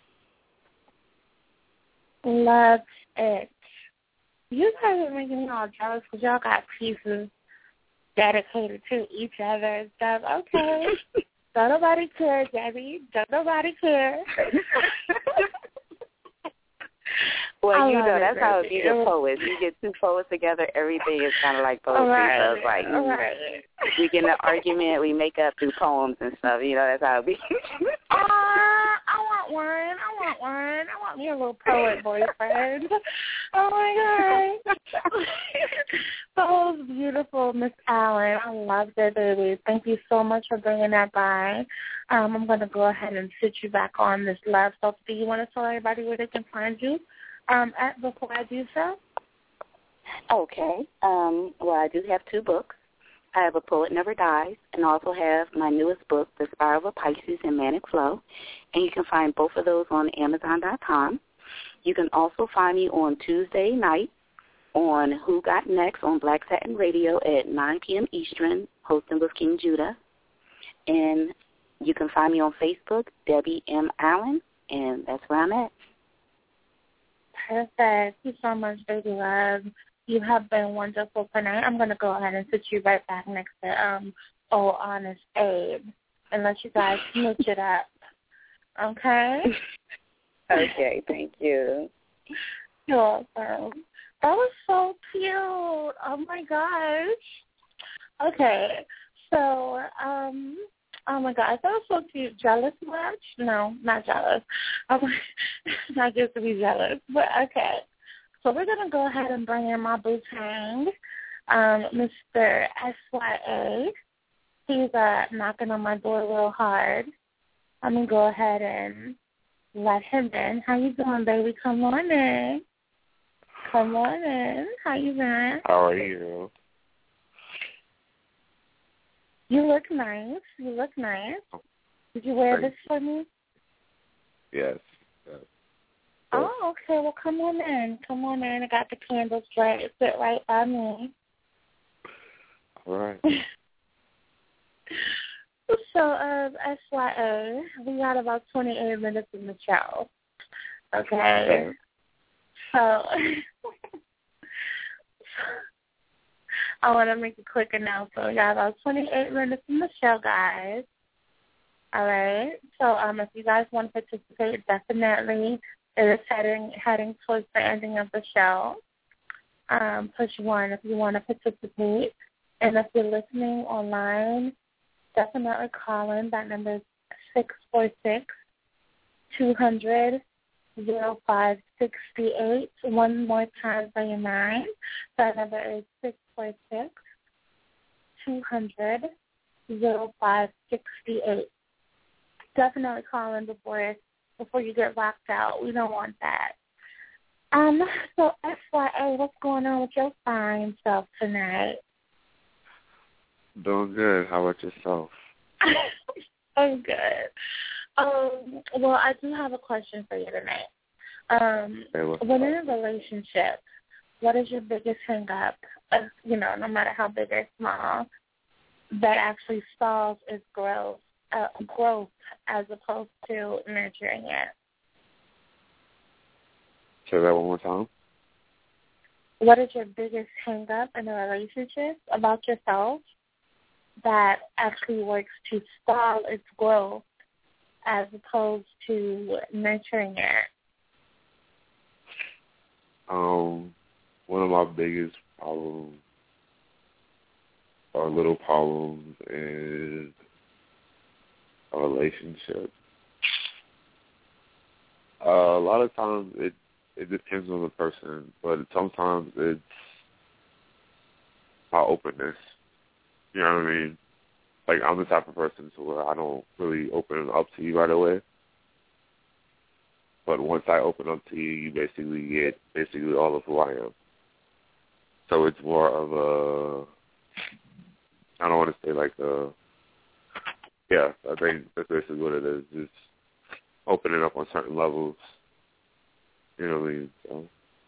[SPEAKER 4] Love it. You guys are making me all jealous because y'all got pieces dedicated to each other and stuff. Okay. Don't nobody care, Debbie. Don't nobody care.
[SPEAKER 12] Well, you know, that's how it be with poets. You get two poets together, everything is kind of like poetry.
[SPEAKER 4] Right.
[SPEAKER 12] So it's like, mm, right. we get in an argument, we make up through poems and stuff. You know, that's how it be.
[SPEAKER 4] uh, I want one. I want one. I want me a little poet boyfriend. Oh, my God. That was beautiful, Miss Allen. I loved it, baby. Thank you so much for bringing that by. Um, I'm going to go ahead and sit you back on this love. So, do you want to tell everybody where they can find you? Um, at, before I do so?
[SPEAKER 12] Okay. Um, well, I do have two books. I have A Poet Never Dies, and also have my newest book, The Spiral of a Pisces and Manic Flow. And you can find both of those on Amazon dot com. You can also find me on Tuesday night on Who Got Next on Black Satin Radio at nine p.m. Eastern, hosting with King Judah. And you can find me on Facebook, Debbie M. Allen, and that's where I'm at.
[SPEAKER 4] Perfect. Thank you so much, baby love. You have been wonderful tonight. I'm going to go ahead and sit you right back next to um, Oh Honest Abe and let you guys smooch it up. Okay?
[SPEAKER 12] Okay, thank you.
[SPEAKER 4] You're welcome. That was so cute. Oh, my gosh. Okay. So, um... oh, my God, that was so cute. Jealous much? No, not jealous. I'm not just to be jealous, but okay. So we're going to go ahead and bring in my boo tang, um, Mister S Y A. He's uh, knocking on my door real hard. I'm going to go ahead and let him in. How you doing, baby? Come on in. Come on in. How you doing?
[SPEAKER 13] How are you?
[SPEAKER 4] You look nice. You look nice. Did you wear
[SPEAKER 13] Thank
[SPEAKER 4] this for me?
[SPEAKER 13] Yes. yes.
[SPEAKER 4] Oh, okay. Well, come on in. Come on in. I got the candles right. Sit right by me.
[SPEAKER 13] All right.
[SPEAKER 4] So, uh, S Y A, we got about twenty-eight minutes in the show. Okay. So, I want to make a quick announcement. We got about twenty-eight minutes in the show, guys. All right. So, um, if you guys want to participate, definitely it is heading heading towards the ending of the show. Um, push one if you want to participate, and if you're listening online, definitely call in. That number is six four six, two hundred, zero five six eight. One more time for your mind. That number is six four six, two hundred, zero five six eight. Definitely call in before before you get locked out. We don't want that. Um. So S Y A, what's going on with your fine self tonight?
[SPEAKER 13] Doing good. How about yourself?
[SPEAKER 4] I'm good. Um, well, I do have a question for you tonight. Um,
[SPEAKER 13] hey,
[SPEAKER 4] when in a relationship, what is your biggest hang-up, uh, you know, no matter how big or small, that actually stalls its growth, uh, growth as opposed to nurturing it?
[SPEAKER 13] Say that one more time.
[SPEAKER 4] What is your biggest hang-up in a relationship about yourself that actually works to stall its growth as opposed to nurturing it?
[SPEAKER 13] Um, one of my biggest problems or little problems is a relationship. Uh, a lot of times it it depends on the person, but sometimes it's my openness. You know what I mean? like I'm the type of person to where I don't really open up to you right away. But once I open up to you, you basically get basically all of who I am. So it's more of a, I don't want to say like a, yeah, I think that's basically what it is. Just opening up on certain levels. You know what I mean? So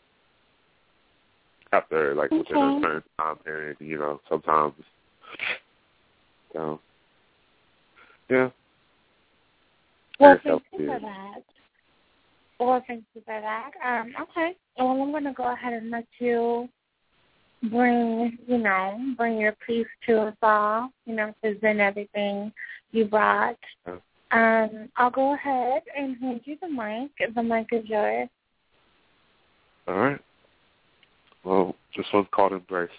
[SPEAKER 13] after, like, within
[SPEAKER 4] okay.
[SPEAKER 13] a certain time period, you know, sometimes, you know, yeah.
[SPEAKER 4] Well, thank you for that. Well, thank you for that. Um, okay. Well, I'm going to go ahead and let you bring, you know, bring your piece to us all, you know, present everything you brought.
[SPEAKER 13] Yeah.
[SPEAKER 4] Um, I'll go ahead and hand you the mic. The mic is yours.
[SPEAKER 13] All right. Well, this one's called Embrace.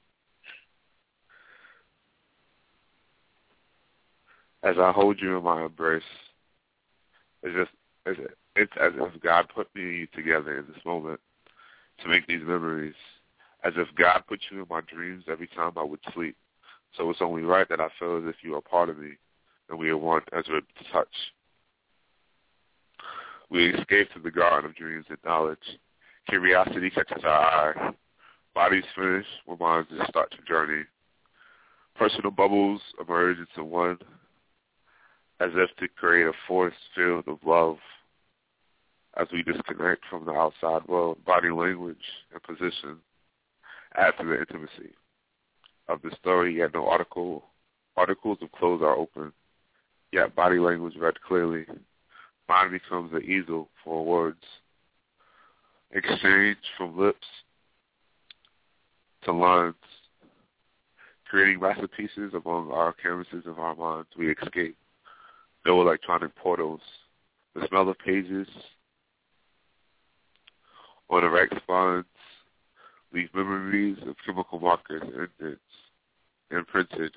[SPEAKER 13] As I hold you in my embrace, it's just it's, it's as if God put me and you together in this moment to make these memories. As if God put you in my dreams every time I would sleep. So it's only right that I feel as if you are part of me and we are one as we're to touch. We escape to the garden of dreams and knowledge. Curiosity catches our eye. Bodies finish when minds just start to journey. Personal bubbles emerge into one, as if to create a force field of love as we disconnect from the outside world. Body language and position add to the intimacy of the story, yet no article articles of clothes are open, yet body language read clearly. Mind becomes an easel for words. Exchange from lips to lines, creating masterpieces among our canvases of our minds. We escape. No electronic portals. The smell of pages on erect spines leave memories of chemical markers and indents imprinted.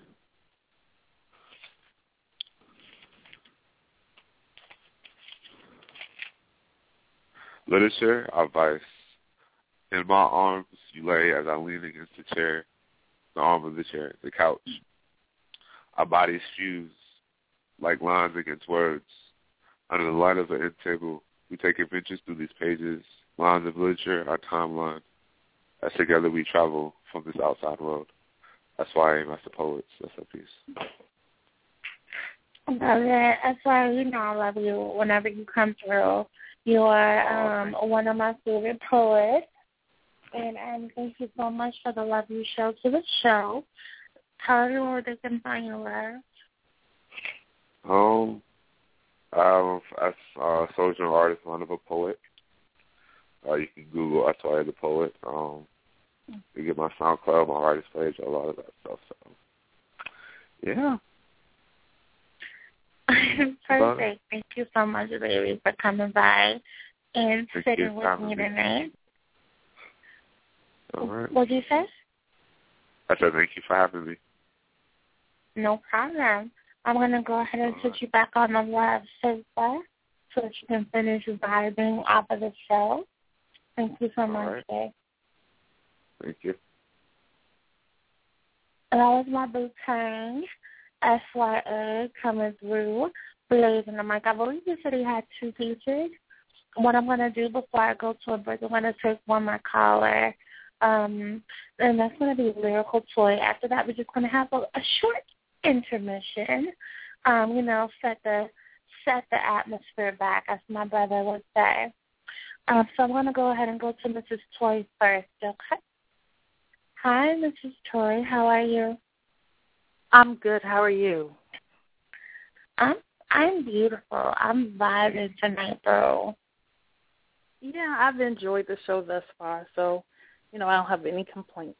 [SPEAKER 13] Literature, our vice. In my arms you lay as I lean against the chair, the arm of the chair, the couch. Our bodies fuse like lines against words. Under the light of the end table, we take adventures through these pages, lines of literature, our timeline. As together we travel from this outside world. That's why I am as the poets. That's a piece.
[SPEAKER 4] I love it. That's why, you know, I love you whenever you come through. You are um, one of my favorite poets. And um, thank you so much for the love you show to the show. Tell everyone where they can find your love.
[SPEAKER 13] Um, I'm a uh, social artist, one of a poet. Uh, you can Google That's Why the Poet. Um, you get my SoundCloud, my artist page, a lot of that stuff. So, yeah.
[SPEAKER 4] Perfect. Thank you so much, baby, for coming by and
[SPEAKER 13] Thank
[SPEAKER 4] sitting with me tonight.
[SPEAKER 13] All right.
[SPEAKER 4] What did you say?
[SPEAKER 13] I said thank you for having me.
[SPEAKER 4] No problem. I'm going to go ahead and put you back on the live sofa so that you can finish vibing off of the show. Thank you so much,
[SPEAKER 13] right.
[SPEAKER 4] Jay.
[SPEAKER 13] Thank you.
[SPEAKER 4] And that was my boo Tang, S Y A, coming through, blazing the mic. I believe you said he had two pieces. What I'm going to do before I go to a break, I'm going to take one more caller. Um, and that's going to be Lyrical Toy. After that, we're just going to have a, a short intermission. Um, you know, set the set the atmosphere back, as my brother would say. Um, so I'm going to go ahead and go to Missus Toy first, okay? Hi, Missus Toy. How are you?
[SPEAKER 14] I'm good. How are you?
[SPEAKER 4] I'm I'm beautiful. I'm vibing tonight, though.
[SPEAKER 14] Yeah, I've enjoyed the show thus far, so, you know, I don't have any complaints.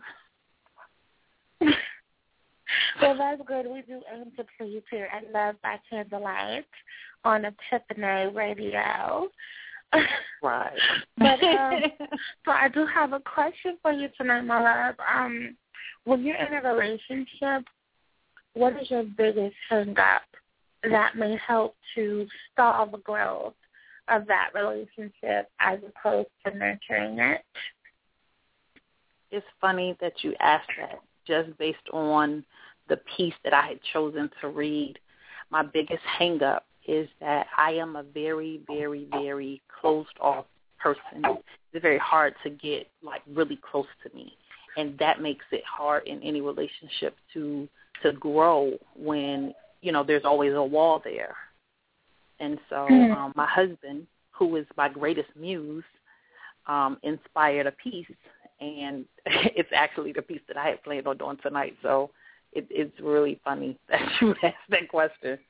[SPEAKER 4] Well, that's good. We do aim to please here at Love by Candlelight on Epiphany Radio.
[SPEAKER 14] Right.
[SPEAKER 4] But um, so I do have a question for you tonight, my love. Um, when you're in a relationship, what is your biggest hang-up that may help to stall the growth of that relationship as opposed to nurturing it?
[SPEAKER 14] It's funny that you asked that, just based on the piece that I had chosen to read, my biggest hang-up is that I am a very, very, very closed-off person. It's very hard to get, like, really close to me. And that makes it hard in any relationship to to grow when, you know, there's always a wall there. And so um, my husband, who is my greatest muse, um, inspired a piece, and it's actually the piece that I had planned on doing tonight. So it, it's really funny that you asked that question.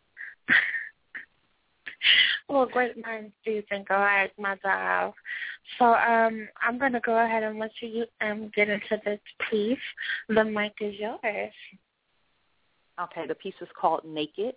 [SPEAKER 4] Well, great minds do think alike, my dog. So um, I'm going to go ahead and let you um, get into this piece. The mic is yours.
[SPEAKER 14] Okay, the piece is called Naked.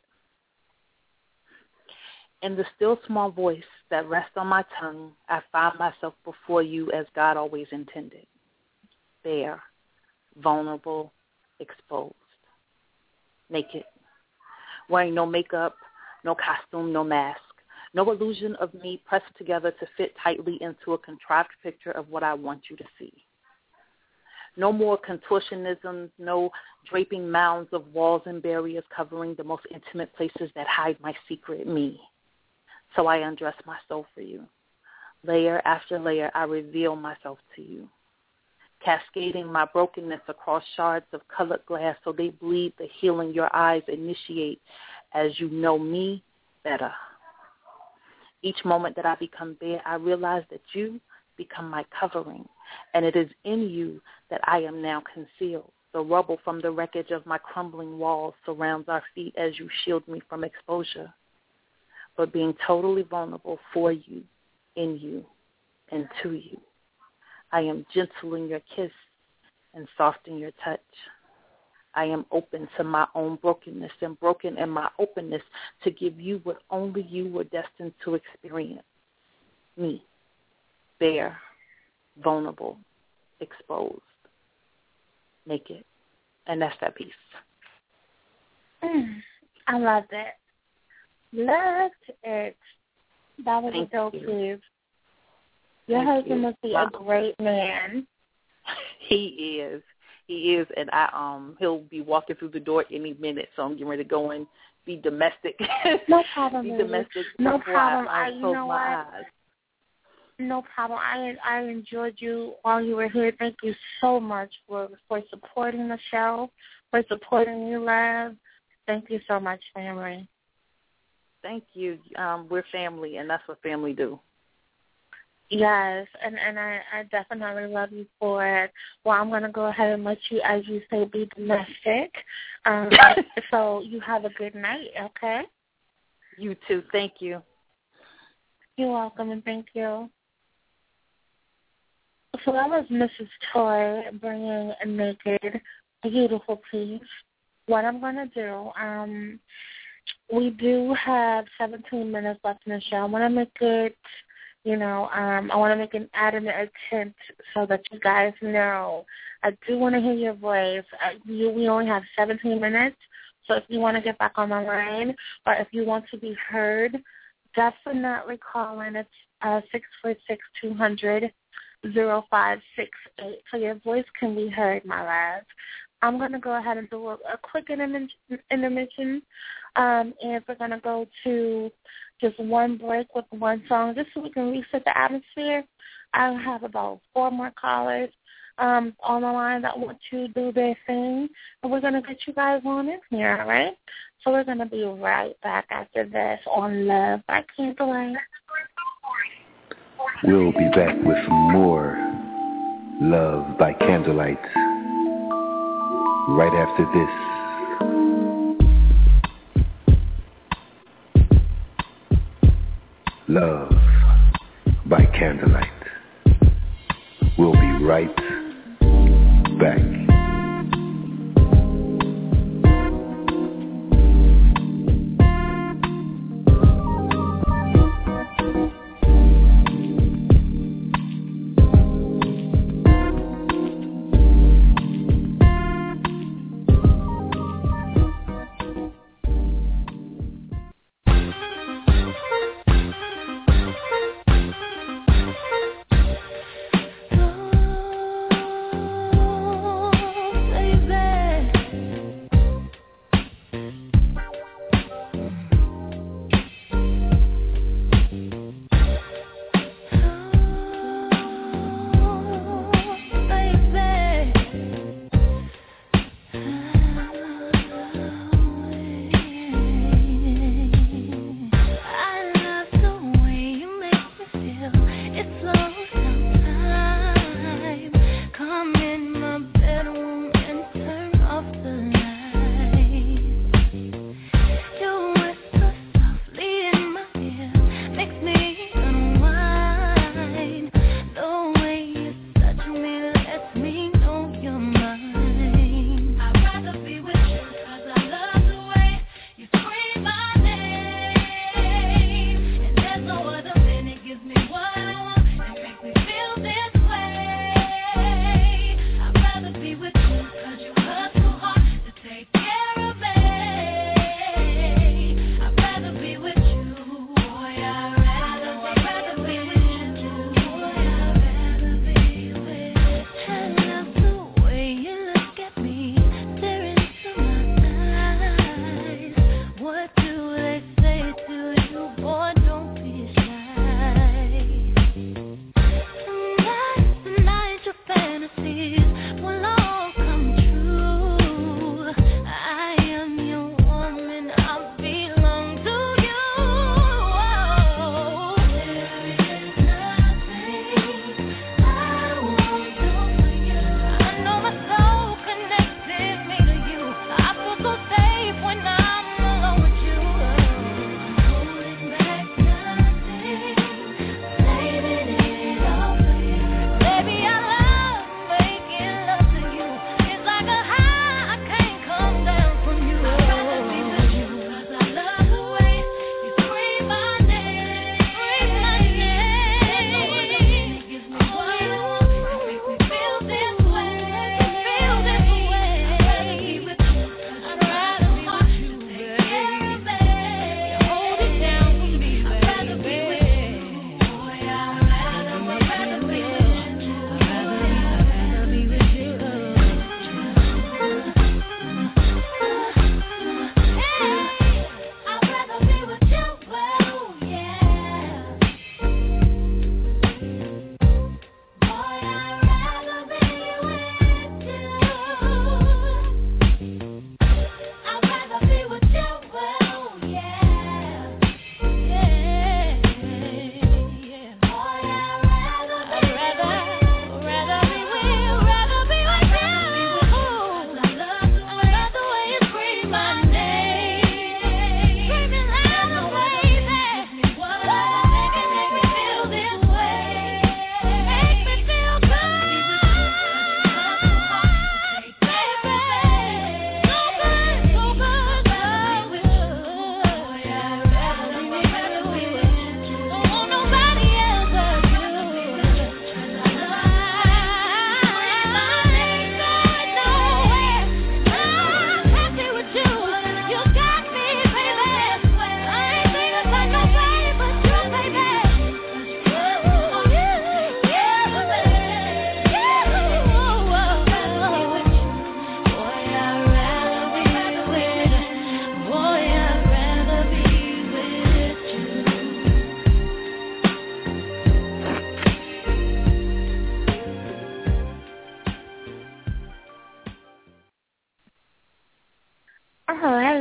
[SPEAKER 14] In the still small voice that rests on my tongue, I find myself before you as God always intended. Bare, vulnerable, exposed. Naked. Wearing no makeup, no costume, no mask. No illusion of me pressed together to fit tightly into a contrived picture of what I want you to see. No more contortionisms, no draping mounds of walls and barriers covering the most intimate places that hide my secret me. So I undress my soul for you. Layer after layer, I reveal myself to you, cascading my brokenness across shards of colored glass so they bleed the healing your eyes initiate as you know me better. Each moment that I become bare, I realize that you become my covering, and it is in you that I am now concealed. The rubble from the wreckage of my crumbling walls surrounds our feet as you shield me from exposure. But being totally vulnerable for you, in you, and to you, I am gentle in your kiss and soft in your touch. I am open to my own brokenness and broken in my openness to give you what only you were destined to experience. Me, bare, vulnerable, exposed, naked. And that's that piece.
[SPEAKER 4] Mm, I love that. Loved it. That was
[SPEAKER 14] Thank
[SPEAKER 4] a dope
[SPEAKER 14] you.
[SPEAKER 4] piece. Your
[SPEAKER 14] Thank
[SPEAKER 4] husband
[SPEAKER 14] you.
[SPEAKER 4] must be
[SPEAKER 14] Wow.
[SPEAKER 4] a great man.
[SPEAKER 14] He is. He is, and I um he'll be walking through the door any minute, so I'm getting ready to go and be domestic.
[SPEAKER 4] No problem.
[SPEAKER 14] be
[SPEAKER 4] baby.
[SPEAKER 14] domestic.
[SPEAKER 4] No
[SPEAKER 14] before
[SPEAKER 4] problem.
[SPEAKER 14] I,
[SPEAKER 4] I,
[SPEAKER 14] I
[SPEAKER 4] you
[SPEAKER 14] close
[SPEAKER 4] know
[SPEAKER 14] my
[SPEAKER 4] what?
[SPEAKER 14] eyes.
[SPEAKER 4] No problem. I I enjoyed you while you were here. Thank you so much for for supporting the show, for supporting you, love. Thank you so much, family.
[SPEAKER 14] Thank you. Um, we're family, and that's what family do.
[SPEAKER 4] Yes, and, and I, I definitely love you for it. Well, I'm going to go ahead and let you, as you say, be domestic. Um, so you have a good night, okay?
[SPEAKER 14] You too. Thank you.
[SPEAKER 4] You're welcome, and thank you. So that was Missus Toy bringing a naked, beautiful piece. What I'm going to do, um, we do have seventeen minutes left in the show. I want to make it, you know, um, I want to make an adamant attempt so that you guys know. I do want to hear your voice. Uh, you, we only have seventeen minutes, so if you want to get back on the line or if you want to be heard, definitely call in. It's uh, six four six, two hundred, zero five six eight, so your voice can be heard, my love. I'm going to go ahead and do a, a quick intermission, um, and we're going to go to just one break with one song just so we can reset the atmosphere. I have about four more callers um, on the line that want to do their thing, and we're going to get you guys on in here, all right? So we're going to be right back after this on Love by Candlelight.
[SPEAKER 2] We'll be back with more Love by Candlelight right after this. Love by Candlelight. We'll be right back.
[SPEAKER 1] Oh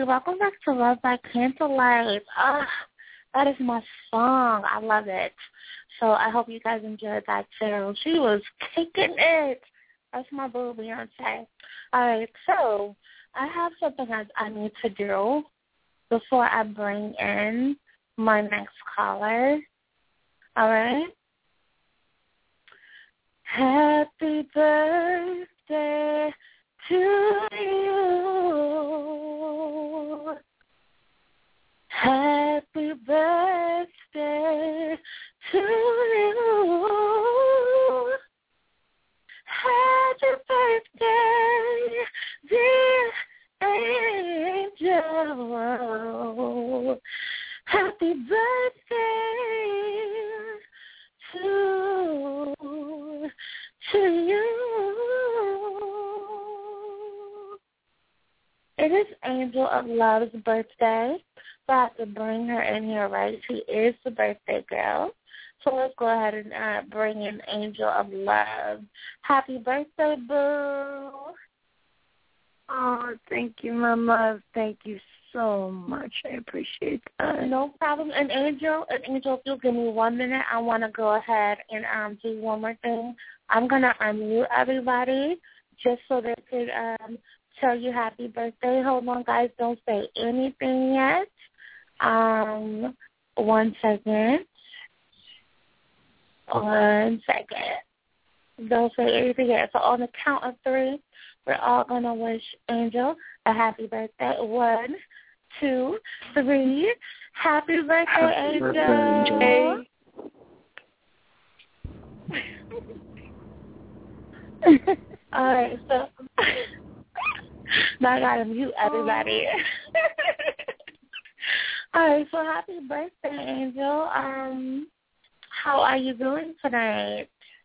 [SPEAKER 4] welcome back to Love by Candlelight. Ah, that is my song. I love it. So I hope you guys enjoyed that too. She was kicking it. That's my boo, Beyonce. All right, so I have something that I need to do before I bring in my next caller. All right? Happy birthday to you. Happy birthday to you. Happy birthday, dear angel. Happy birthday to, to you. It is Angel of Love's birthday, so I have to bring her in here, right? She is the birthday girl. So let's go ahead and uh, bring in Angel of Love. Happy birthday, boo.
[SPEAKER 15] Oh, thank you, my love. Thank you so much. I appreciate that.
[SPEAKER 4] No problem. And Angel, and Angel, if you'll give me one minute, I want to go ahead and um, do one more thing. I'm going to unmute everybody just so they could um, tell you happy birthday. Hold on, guys. Don't say anything yet. Um, one second. One second. Don't say anything yet. So on the count of three, we're all going to wish Angel a happy birthday. One, two, three. Happy birthday, happy Angel. Birthday, Angel. All right, so now I got to mute everybody. All right, so happy birthday, Angel. Um, how are you doing tonight?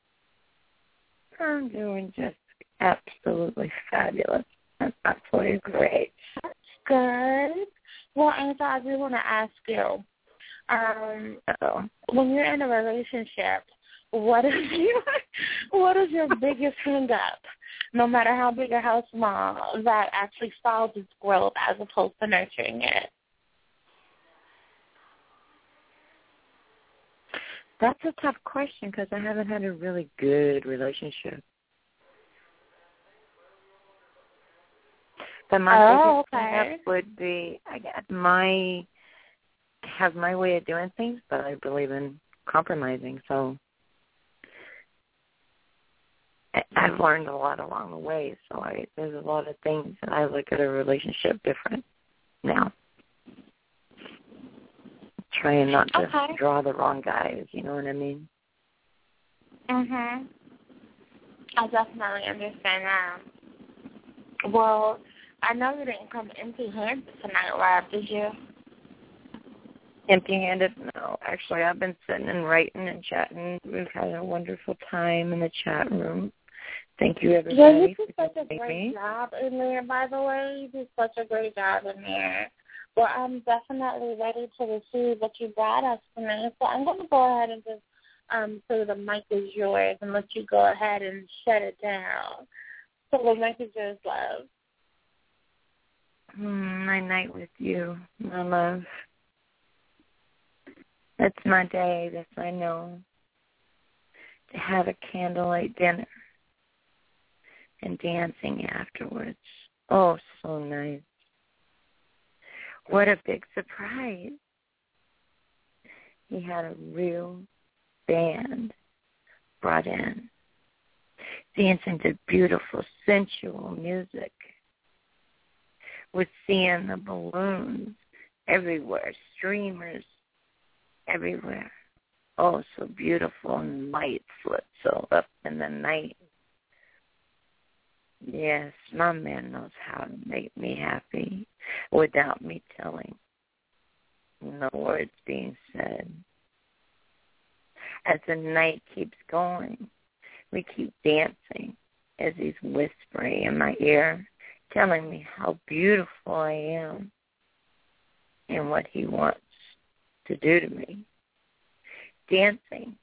[SPEAKER 15] I'm doing just absolutely fabulous. That's absolutely great.
[SPEAKER 4] That's good. Well, Angel, I do want to ask you, um,
[SPEAKER 15] Uh-oh.
[SPEAKER 4] when you're in a relationship, what is your what is your biggest hang-up, no matter how big or how small, that actually solves its growth as opposed to nurturing it?
[SPEAKER 15] That's a tough question because I haven't had a really good relationship. But my
[SPEAKER 4] oh,
[SPEAKER 15] biggest
[SPEAKER 4] okay.
[SPEAKER 15] hang-up would be I guess my have my way of doing things, but I believe in compromising. So I've learned a lot along the way. So I, there's a lot of things that I look at a relationship different now. Trying not to
[SPEAKER 4] okay.
[SPEAKER 15] draw the wrong guys, you know what I mean?
[SPEAKER 4] Mhm. I definitely understand that. Well, I know you didn't come empty-handed tonight, Rob, did you?
[SPEAKER 15] Empty-handed? No. Actually, I've been sitting and writing and chatting. We've had a wonderful time in the chat room. Thank you, everybody.
[SPEAKER 4] Yeah, you did such a great
[SPEAKER 15] me.
[SPEAKER 4] job in there, by the way. You did such a great job in there. Well, I'm definitely ready to receive what you brought us tonight. So I'm going to go ahead and just um, say the mic is yours and let you go ahead and shut it down. So the mic is yours, love.
[SPEAKER 15] Mm, my night with you, my love. That's my day. That's I know. To have a candlelight dinner and dancing afterwards. Oh, so nice. What a big surprise. He had a real band brought in, dancing to beautiful, sensual music. With seeing the balloons everywhere, streamers everywhere. Oh, so beautiful, and lights lit so up in the night. Yes, my man knows how to make me happy without me telling. No words being said. As the night keeps going, we keep dancing as he's whispering in my ear, telling me how beautiful I am and what he wants to do to me. Dancing.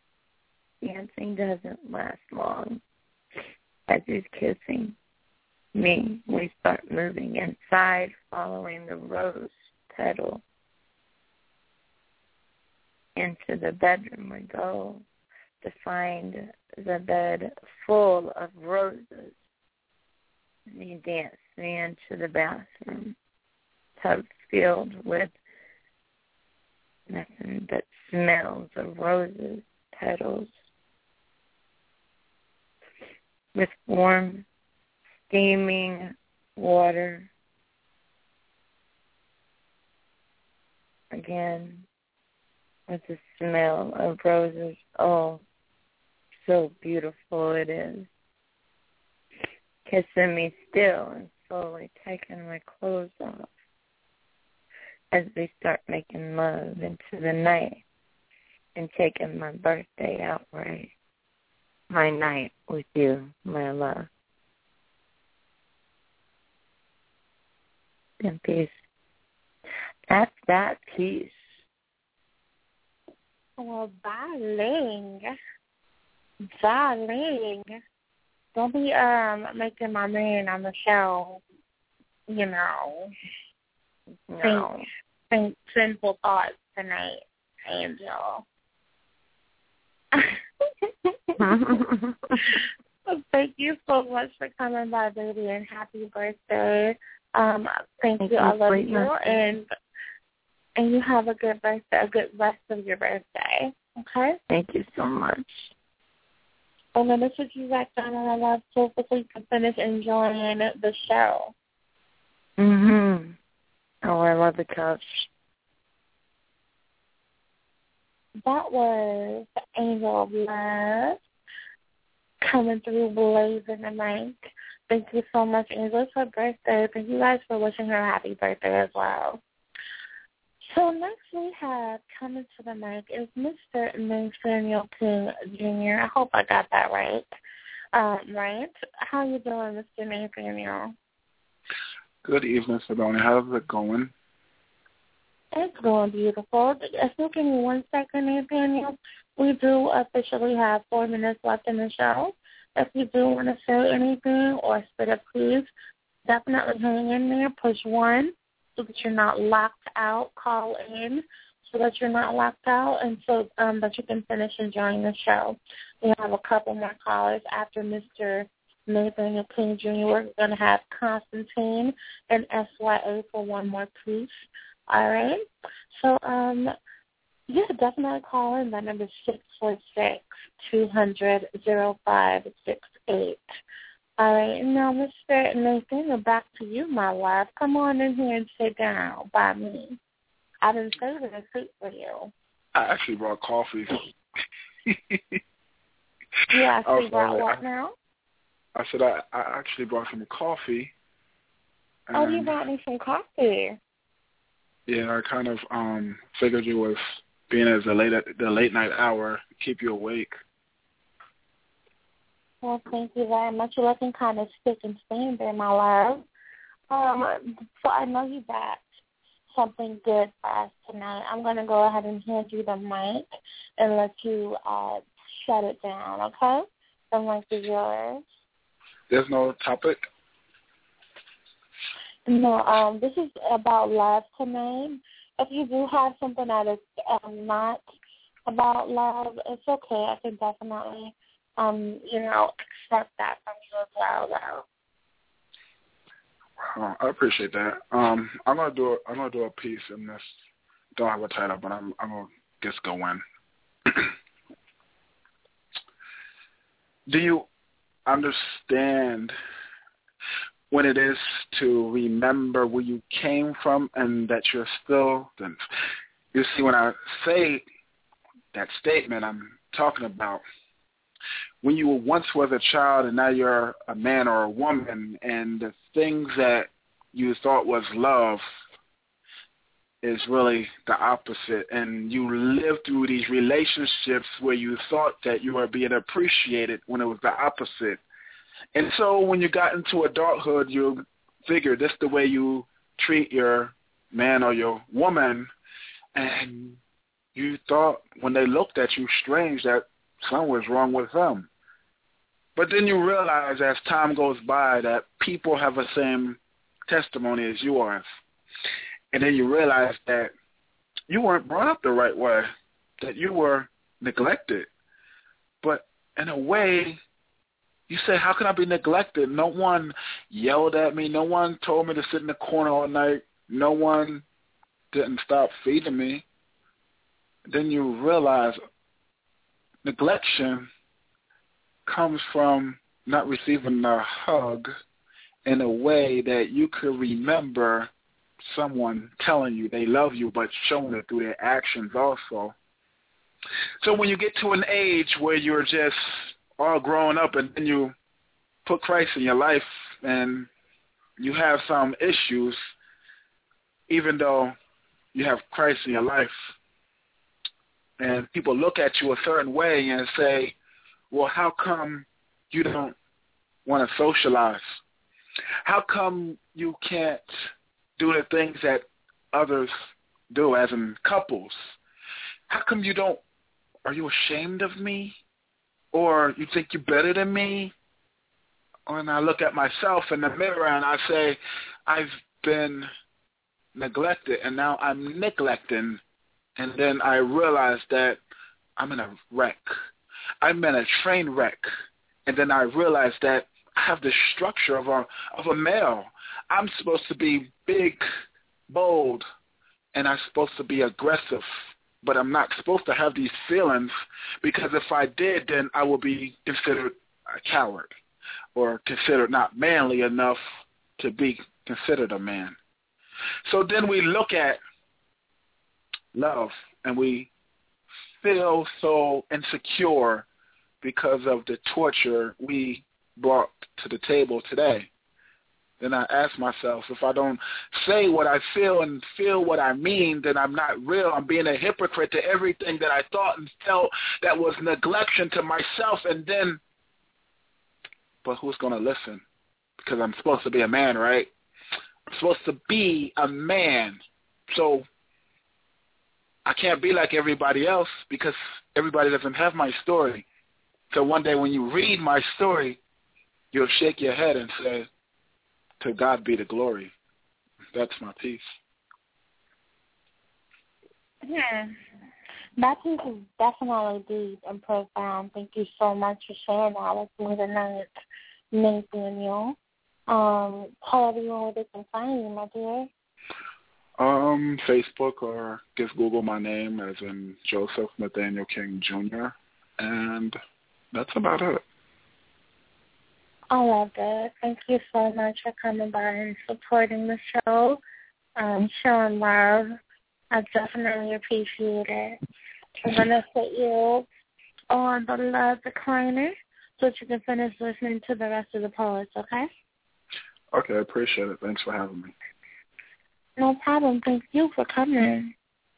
[SPEAKER 15] Dancing doesn't last long as he's kissing me. We start moving inside, following the rose petal. Into the bedroom we go to find the bed full of roses. And he danced me into the bathroom, tub filled with nothing but smells of roses, petals, with warm, steaming water. Again, with the smell of roses. Oh, so beautiful it is. Kissing me still and slowly taking my clothes off as we start making love into the night and taking my birthday outright. My night with you, my love. And peace. That's that piece.
[SPEAKER 4] Well, darling, darling, don't be um making my man on the show, you know,
[SPEAKER 15] no.
[SPEAKER 4] think, think sinful thoughts tonight, Angel. Thank you so much for coming by, baby, and happy birthday. Um, thank, thank you. you. I love you, and and you have a good birthday, a good rest of your birthday. Okay.
[SPEAKER 15] Thank you so much.
[SPEAKER 4] I'm gonna put you back down on my lap so you can finish enjoying the show.
[SPEAKER 15] Mhm. Oh, I love the couch.
[SPEAKER 4] That was the Angel of Love coming through blazing the mic. Thank you so much, Angel. It's her birthday. Thank you guys for wishing her a happy birthday as well. So next we have coming to the mic is Mister Nathaniel King Junior I hope I got that right. Um, right? How you doing, Mister Nathaniel?
[SPEAKER 16] Good evening, Sedona. How's it going?
[SPEAKER 4] It's going beautiful. If you give me one second, Nathaniel, we do officially have four minutes left in the show. If you do want to say anything or spit a please, definitely hang in there. Push one so that you're not locked out. Call in so that you're not locked out and so um, that you can finish enjoying the show. We have a couple more callers after Mister Nathaniel King Junior We're going to have Constantine and S Y A for one more piece. All right? So, um, yeah, definitely call in. That number is six four six, two hundred, oh five six eight. All right, now, Mister Nathan, back to you, my love. Come on in here and sit down by me. I've been saving a seat for you.
[SPEAKER 16] I actually brought coffee.
[SPEAKER 4] You actually brought what now?
[SPEAKER 16] I said I, I actually brought some coffee.
[SPEAKER 4] Oh, you brought me some coffee.
[SPEAKER 16] Yeah, I kind of um figured you was being as the late the late night hour to keep you awake.
[SPEAKER 4] Well, thank you very much. You're looking kind of stick and stand there, my love. Um, so I know you got something good for us tonight. I'm going to go ahead and hand you the mic and let you uh, shut it down, okay? The mic is yours.
[SPEAKER 16] There's no topic?
[SPEAKER 4] No, um, this is about love tonight. If you do have something that is um, not about love, it's okay. I can definitely, um, you know, accept that from you as well, though.
[SPEAKER 16] Wow, I appreciate that. Um, I'm gonna do a, I'm gonna do a piece in this. Don't have a title, but I'm I'm gonna just go in. Do you understand when it is to remember where you came from and that you're still, then you see when I say that statement, I'm talking about when you were once was a child and now you're a man or a woman and the things that you thought was love is really the opposite, and you live through these relationships where you thought that you were being appreciated when it was the opposite. And so when you got into adulthood, you figured this is the way you treat your man or your woman, and you thought when they looked at you strange that something was wrong with them. But then you realize as time goes by that people have the same testimony as yours. And then you realize that you weren't brought up the right way, that you were neglected. But in a way, you say, how can I be neglected? No one yelled at me. No one told me to sit in the corner all night. No one didn't stop feeding me. Then you realize neglection comes from not receiving a hug in a way that you could remember someone telling you they love you, but showing it through their actions also. So when you get to an age where you're just all grown up and then you put Christ in your life and you have some issues, even though you have Christ in your life, and people look at you a certain way and say, well, how come you don't want to socialize? How come you can't do the things that others do, as in couples? How come you don't, are you ashamed of me? Or you think you're better than me? When I look at myself in the mirror and I say, I've been neglected and now I'm neglecting, and then I realize that I'm in a wreck. I'm in a train wreck. And then I realize that I have the structure of a of a male. I'm supposed to be big, bold, and I'm supposed to be aggressive, but I'm not supposed to have these feelings, because if I did, then I would be considered a coward or considered not manly enough to be considered a man. So then we look at love and we feel so insecure because of the torture we brought to the table today. Then I ask myself, if I don't say what I feel and feel what I mean, then I'm not real. I'm being a hypocrite to everything that I thought and felt that was neglection to myself. And then, but who's going to listen? Because I'm supposed to be a man, right? I'm supposed to be a man. So I can't be like everybody else because everybody doesn't have my story. So one day when you read my story, you'll shake your head and say, to God be the glory. That's my piece.
[SPEAKER 4] Yeah. That piece is definitely deep and profound. Thank you so much for sharing that with me tonight, Nathaniel. Um, Paul, do you know where they can find you, my dear?
[SPEAKER 16] Um, Facebook, or just Google my name as in Joseph Nathaniel King Junior And that's about it.
[SPEAKER 4] I love that. Thank you so much for coming by and supporting the show, um, showing love. I definitely appreciate it. I'm going to put you on the love decliner so that you can finish listening to the rest of the poets, okay?
[SPEAKER 16] Okay, I appreciate it. Thanks for having me.
[SPEAKER 4] No problem. Thank you for coming.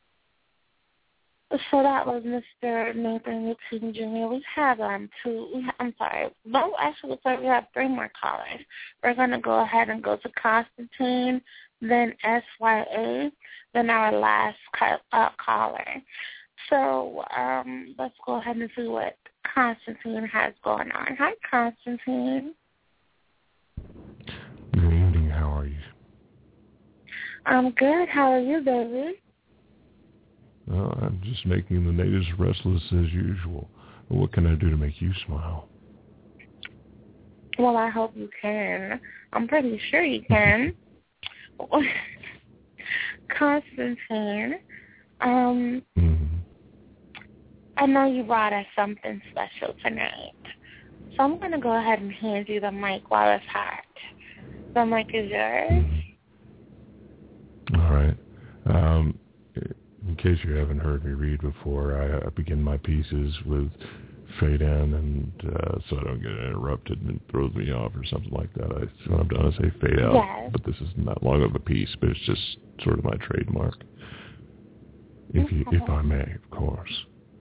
[SPEAKER 4] So that was Mister Nathan King Junior We have um two. We ha- I'm sorry. No, actually, sorry, we have three more callers. We're gonna go ahead and go to Constantine, then S Y A, then our last ca- uh, caller. So um, let's go ahead and see what Constantine has going on. Hi, Constantine.
[SPEAKER 17] Good evening. How are you?
[SPEAKER 4] I'm good. How are you, baby?
[SPEAKER 17] Well, I'm just making the natives restless as usual. What can I do to make you smile?
[SPEAKER 4] Well, I hope you can. I'm pretty sure you can. Constantine, um,
[SPEAKER 17] mm-hmm.
[SPEAKER 4] I know you brought us something special tonight. So I'm going to go ahead and hand you the mic while it's hot. The mic is yours.
[SPEAKER 17] All right. Um, in case you haven't heard me read before, I, I begin my pieces with fade in, and uh, so I don't get interrupted and it throws me off or something like that. I, when I'm done, I say fade out.
[SPEAKER 4] Yes.
[SPEAKER 17] But this isn't that long of a piece, but it's just sort of my trademark. If you, if I may, of course.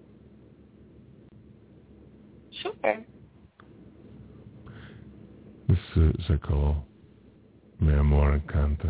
[SPEAKER 4] Sure.
[SPEAKER 17] This se called Mi Amor Encanta.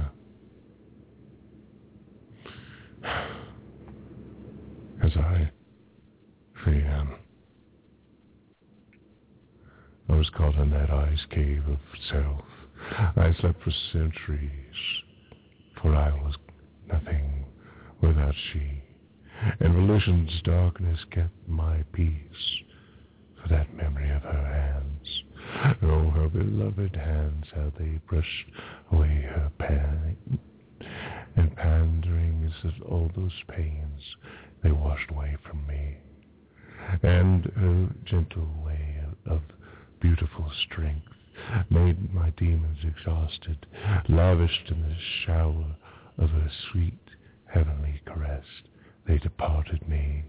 [SPEAKER 17] As I fade in, I was caught in that ice cave of self. I slept for centuries, for I was nothing without she. And religion's darkness kept my peace for that memory of her hands. Oh, her beloved hands, how they brushed away her pain. And pandering as if all those pains they washed away from me. And her gentle way of beautiful strength made my demons exhausted, lavished in the shower of her sweet heavenly caress. They departed me.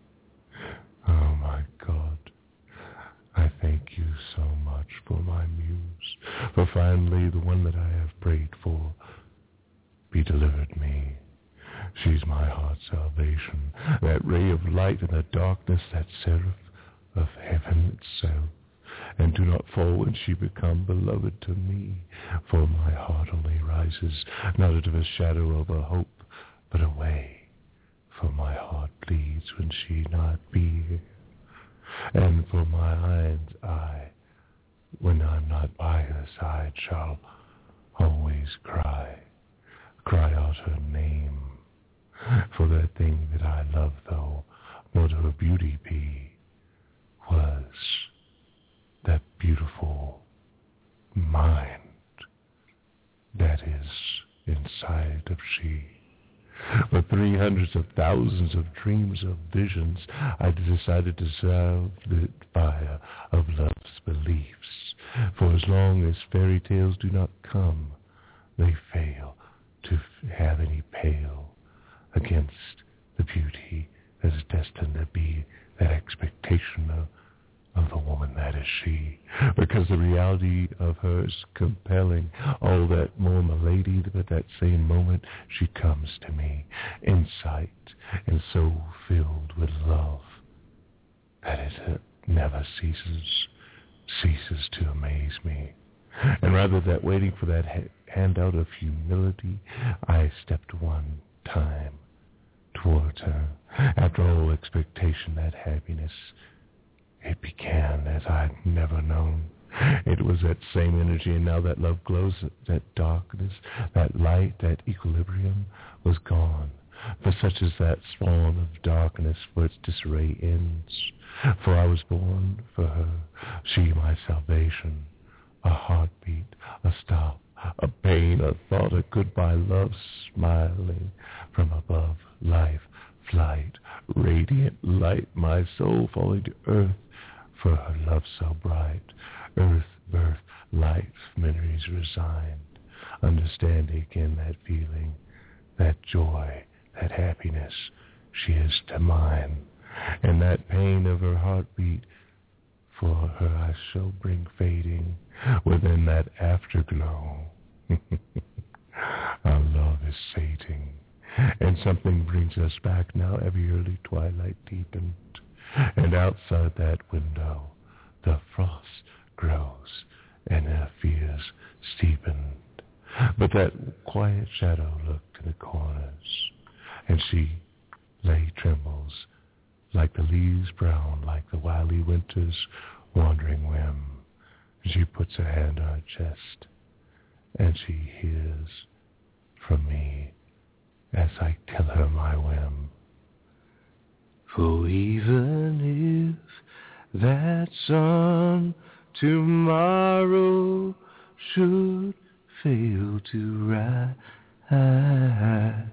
[SPEAKER 17] Oh my God, I thank you so much for my muse, for finally the one that I have prayed for be delivered me. She's my heart's salvation, that ray of light in the darkness, that seraph of heaven itself. And do not fall when she become beloved to me, for my heart only rises, not out of a shadow of a hope, but away, for my heart bleeds when she not be here. And for my mind's eye, when I'm not by her side, shall always cry, cry out her name, for that thing that I love, though more to her beauty be, was that beautiful mind that is inside of she. With three hundreds of thousands of dreams of visions, I decided to salve the fire of love's beliefs. For as long as fairy tales do not come, they fail to have any pale against the beauty that is destined to be that expectation of of the woman that is she, because the reality of her is compelling, all that more milady, but that same moment she comes to me, in sight, and so filled with love, that it never ceases, ceases to amaze me. And rather than waiting for that ha- handout of humility, I stepped one time towards her, after all expectation, that happiness, it began as I'd never known. It was that same energy, and now that love glows, that darkness, that light, that equilibrium was gone. For such is that spawn of darkness, for its disarray ends. For I was born for her, she my salvation, a heartbeat, a stop, a pain, a thought, a goodbye, love smiling from above, life, flight, radiant light, my soul falling to earth, for her love so bright, earth, birth, life, memories resigned, understanding again that feeling, that joy, that happiness, she is to mine, and that pain of her heartbeat, for her I shall bring fading within that afterglow. Our love is sating, and something brings us back now, every early twilight deepened. And outside that window, the frost grows, and her fears steepened. But that quiet shadow looked in the corners, and she lay trembles, like the leaves brown, like the wily winter's wandering whim. She puts her hand on her chest, and she hears from me as I tell her my whim. For even if that sun tomorrow should fail to rise,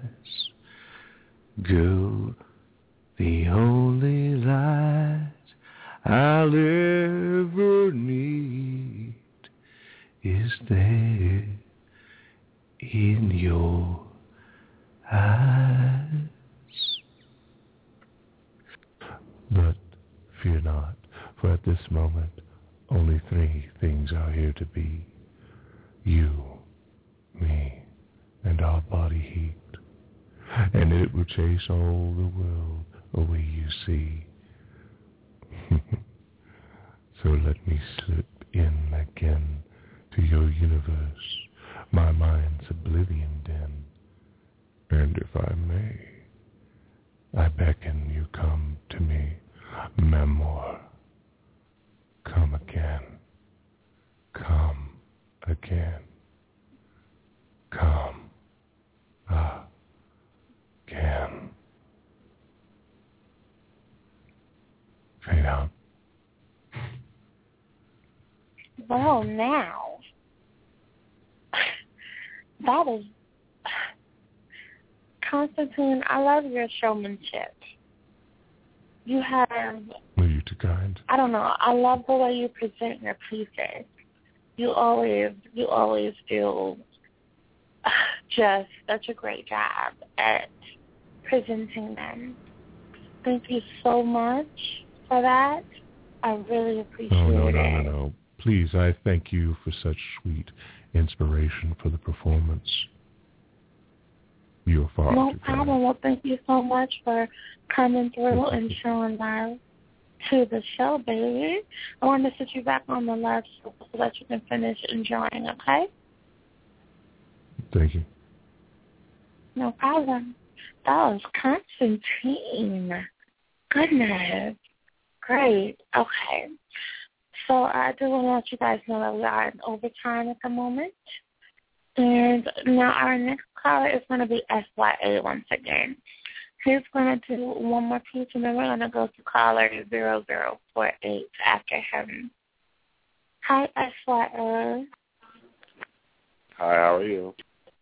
[SPEAKER 17] girl, the only light I'll ever need is there in your eyes. But fear not, for at this moment only three things are here to be. You, me, and our body heat. And it will chase all the world away, you see. So let me slip in again to your universe, my mind's oblivion den. And if I may, I beckon you come to me, Memoir, come again. can. Come again. Fade out.
[SPEAKER 4] Well, now, that is, Constantine, I love your showmanship. You have,
[SPEAKER 17] Are you too kind?
[SPEAKER 4] I don't know, I love the way you present your pieces. You always, you always do just such a great job at presenting them. Thank you so much for that. I really appreciate
[SPEAKER 17] oh, no,
[SPEAKER 4] it.
[SPEAKER 17] no, no, no. Please, I thank you for such sweet inspiration for the performance. You are far
[SPEAKER 4] No
[SPEAKER 17] too
[SPEAKER 4] problem.
[SPEAKER 17] kind.
[SPEAKER 4] Well, thank you so much for coming through and showing love to the show, baby. I want to sit you back on the love so that you can finish enjoying, okay?
[SPEAKER 17] Thank you.
[SPEAKER 4] No problem. That was Constantine. Goodness. Great. Okay. So I do want to let you guys know that we are in overtime at the moment. And now our next caller is going to be S Y A once again. He's going to do one more piece, and then we're going to go to caller zero zero four eight after him. Hi, S Y A.
[SPEAKER 18] Hi, how are you?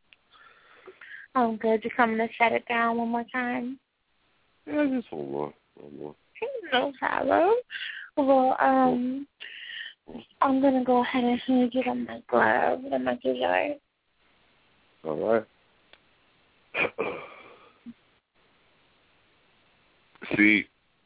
[SPEAKER 4] I'm good. You coming to shut it down one more time?
[SPEAKER 18] Yeah, just one more. One more.
[SPEAKER 4] No problem. Well, um, I'm going to go ahead and hand you the mic glove. The mic is yours.
[SPEAKER 18] All right. See,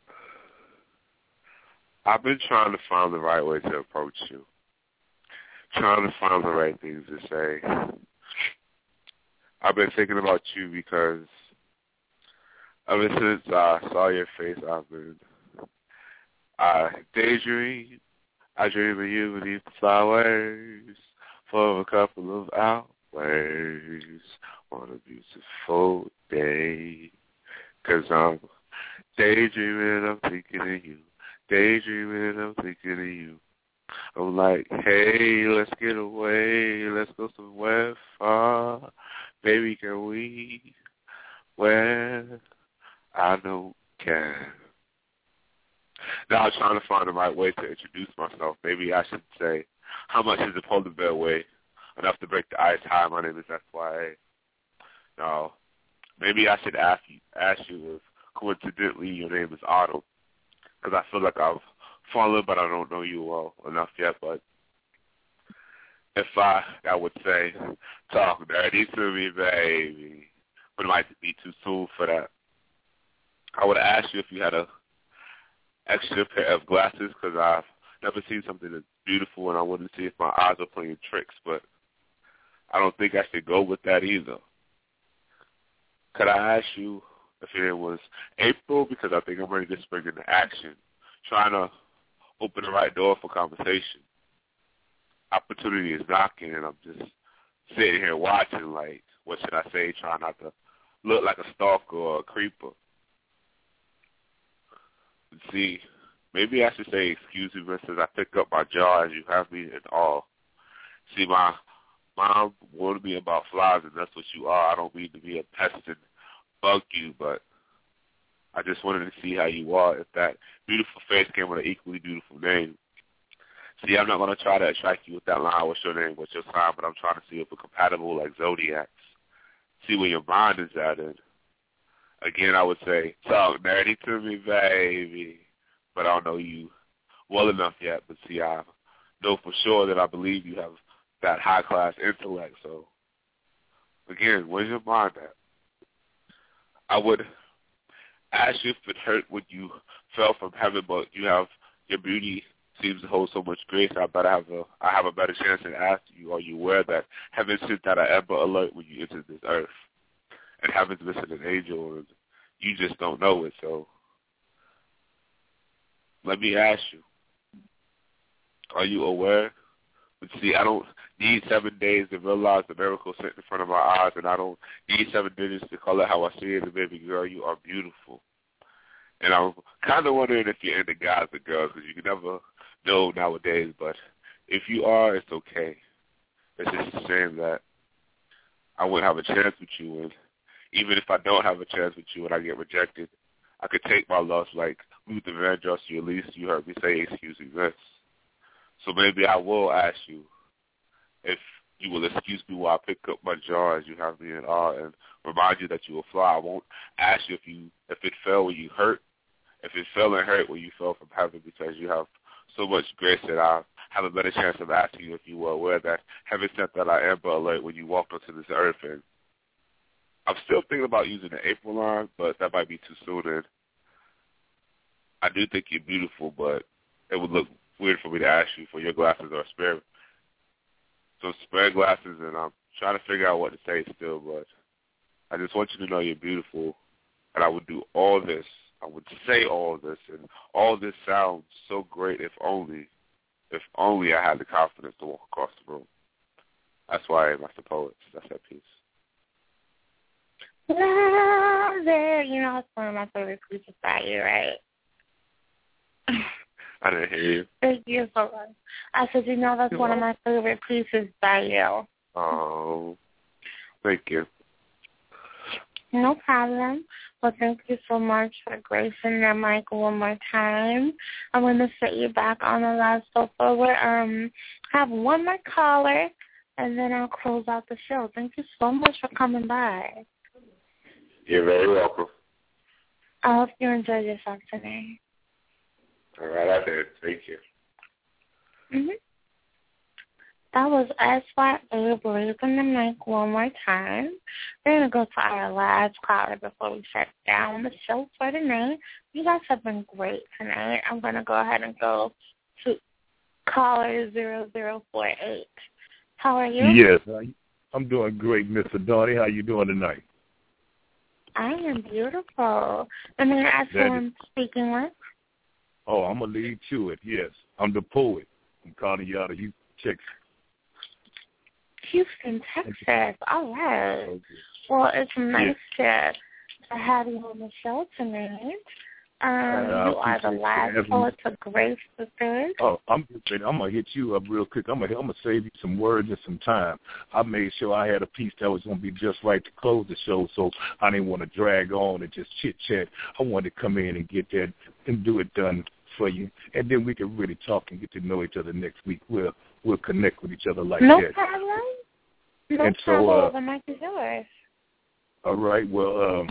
[SPEAKER 18] I've been trying to find the right way to approach you. Trying to find the right things to say. I've been thinking about you because ever since I saw your face, I've been I daydream. I dream of you beneath the flowers for a couple of hours on a beautiful day. Cause I'm daydreaming, I'm thinking of you. Daydreaming, I'm thinking of you. I'm like, hey, let's get away. Let's go somewhere far. Baby, can we? Where I don't care. Now I'm trying to find the right way to introduce myself. Maybe I should say, how much is the polar bear weigh? Enough to break the ice. Hi, my name is S Y A. Now, maybe I should ask you, ask you if coincidentally your name is Otto, because I feel like I've fallen, but I don't know you well enough yet. But if I, I would say, talk dirty to me, baby, but it might be too soon for that. I would ask you if you had a extra pair of glasses, because I've never seen something that's beautiful, and I wanted to see if my eyes are playing tricks, but I don't think I should go with that either. Could I ask you if it was April, because I think I'm ready to spring into action, trying to open the right door for conversation. Opportunity is knocking, and I'm just sitting here watching, like, what should I say, trying not to look like a stalker or a creeper. See, maybe I should say, excuse me, mister, I pick up my jaw as you have me in awe. See, my mom warned me about flies, and that's what you are. I don't mean to be a pest and bug you, but I just wanted to see how you are, if that beautiful face came with an equally beautiful name. See, I'm not going to try to attract you with that line, what's your name, what's your sign, but I'm trying to see if we're compatible like zodiacs. See where your mind is at, and again, I would say, talk dirty to me, baby. But I don't know you well enough yet. But see, I know for sure that I believe you have that high-class intellect. So, again, where's your mind at? I would ask you if it hurt when you fell from heaven, but you have, your beauty seems to hold so much grace. I bet I have a, I have a better chance to ask you, are you aware that heaven sent out an amber alert when you entered this earth? And heaven's missing an angel, and you just don't know it. So let me ask you, are you aware? But see, I don't need seven days to realize the miracle sitting in front of my eyes, and I don't need seven digits to call it how I see it. And baby girl, you are beautiful. And I'm kind of wondering if you're into guys or girls, because you can never know nowadays. But if you are, it's okay. It's just a shame that I wouldn't have a chance with you, and even if I don't have a chance with you and I get rejected, I could take my loss like Luther Vandross, you at least you heard me say, excuse me, Vince. So maybe I will ask you if you will excuse me while I pick up my jar as you have me in awe and remind you that you will fly. I won't ask you if you if it fell when you hurt, if it fell and hurt when you fell from heaven, because you have so much grace that I have a better chance of asking you if you were aware that heaven sent that I Amber Alert when you walked onto this earth. And I'm still thinking about using the April line, but that might be too soon. And I do think you're beautiful, but it would look weird for me to ask you for your glasses or a spare. So spare glasses, and I'm trying to figure out what to say still, but I just want you to know you're beautiful, and I would do all this. I would say all this, and all this sounds so great if only, if only I had the confidence to walk across the room. That's why I am Master Poets. That's that piece.
[SPEAKER 4] Love it. You know, it's one of my favorite pieces by you, right?
[SPEAKER 18] I didn't hear you.
[SPEAKER 4] Thank you so much. I said, you know, that's You're one welcome. of my favorite pieces by you.
[SPEAKER 18] Oh, thank you.
[SPEAKER 4] No problem. Well, thank you so much for gracing the mic one more time. I'm going to set you back on the last sofa. We um have one more caller, and then I'll close out the show. Thank you so much for coming by.
[SPEAKER 18] You're very welcome.
[SPEAKER 4] I hope you enjoyed yourself today.
[SPEAKER 18] All right, I did. Thank you.
[SPEAKER 4] Mm-hmm. That was S Y A breathing the mic one more time. We're going to go to our last caller before we shut down the show for tonight. You guys have been great tonight. I'm going to go ahead and go to caller zero zero four eight. How are you?
[SPEAKER 19] Yes, I'm doing great, Miss Adani. How you doing tonight?
[SPEAKER 4] I am beautiful. And may I ask who I'm speaking with?
[SPEAKER 19] Oh, I'm going to lead to it, yes. I'm the poet. I'm calling you out of Houston, Texas.
[SPEAKER 4] Houston, Texas. All right. Okay. Well, it's nice yes. to, to have you on the show tonight. Um, uh, you are the last poet to grace the stage.
[SPEAKER 19] Oh, I'm I'm gonna hit you up real quick. I'm gonna I'm gonna save you some words and some time. I made sure I had a piece that was gonna be just right to close the show, so I didn't want to drag on and just chit chat. I wanted to come in and get that and do it done for you, and then we can really talk and get to know each other next week. We'll we'll connect with each other like
[SPEAKER 4] no
[SPEAKER 19] that.
[SPEAKER 4] Problem. No
[SPEAKER 19] and
[SPEAKER 4] problem.
[SPEAKER 19] So, uh,
[SPEAKER 4] the mic is yours.
[SPEAKER 19] All right. Well, um,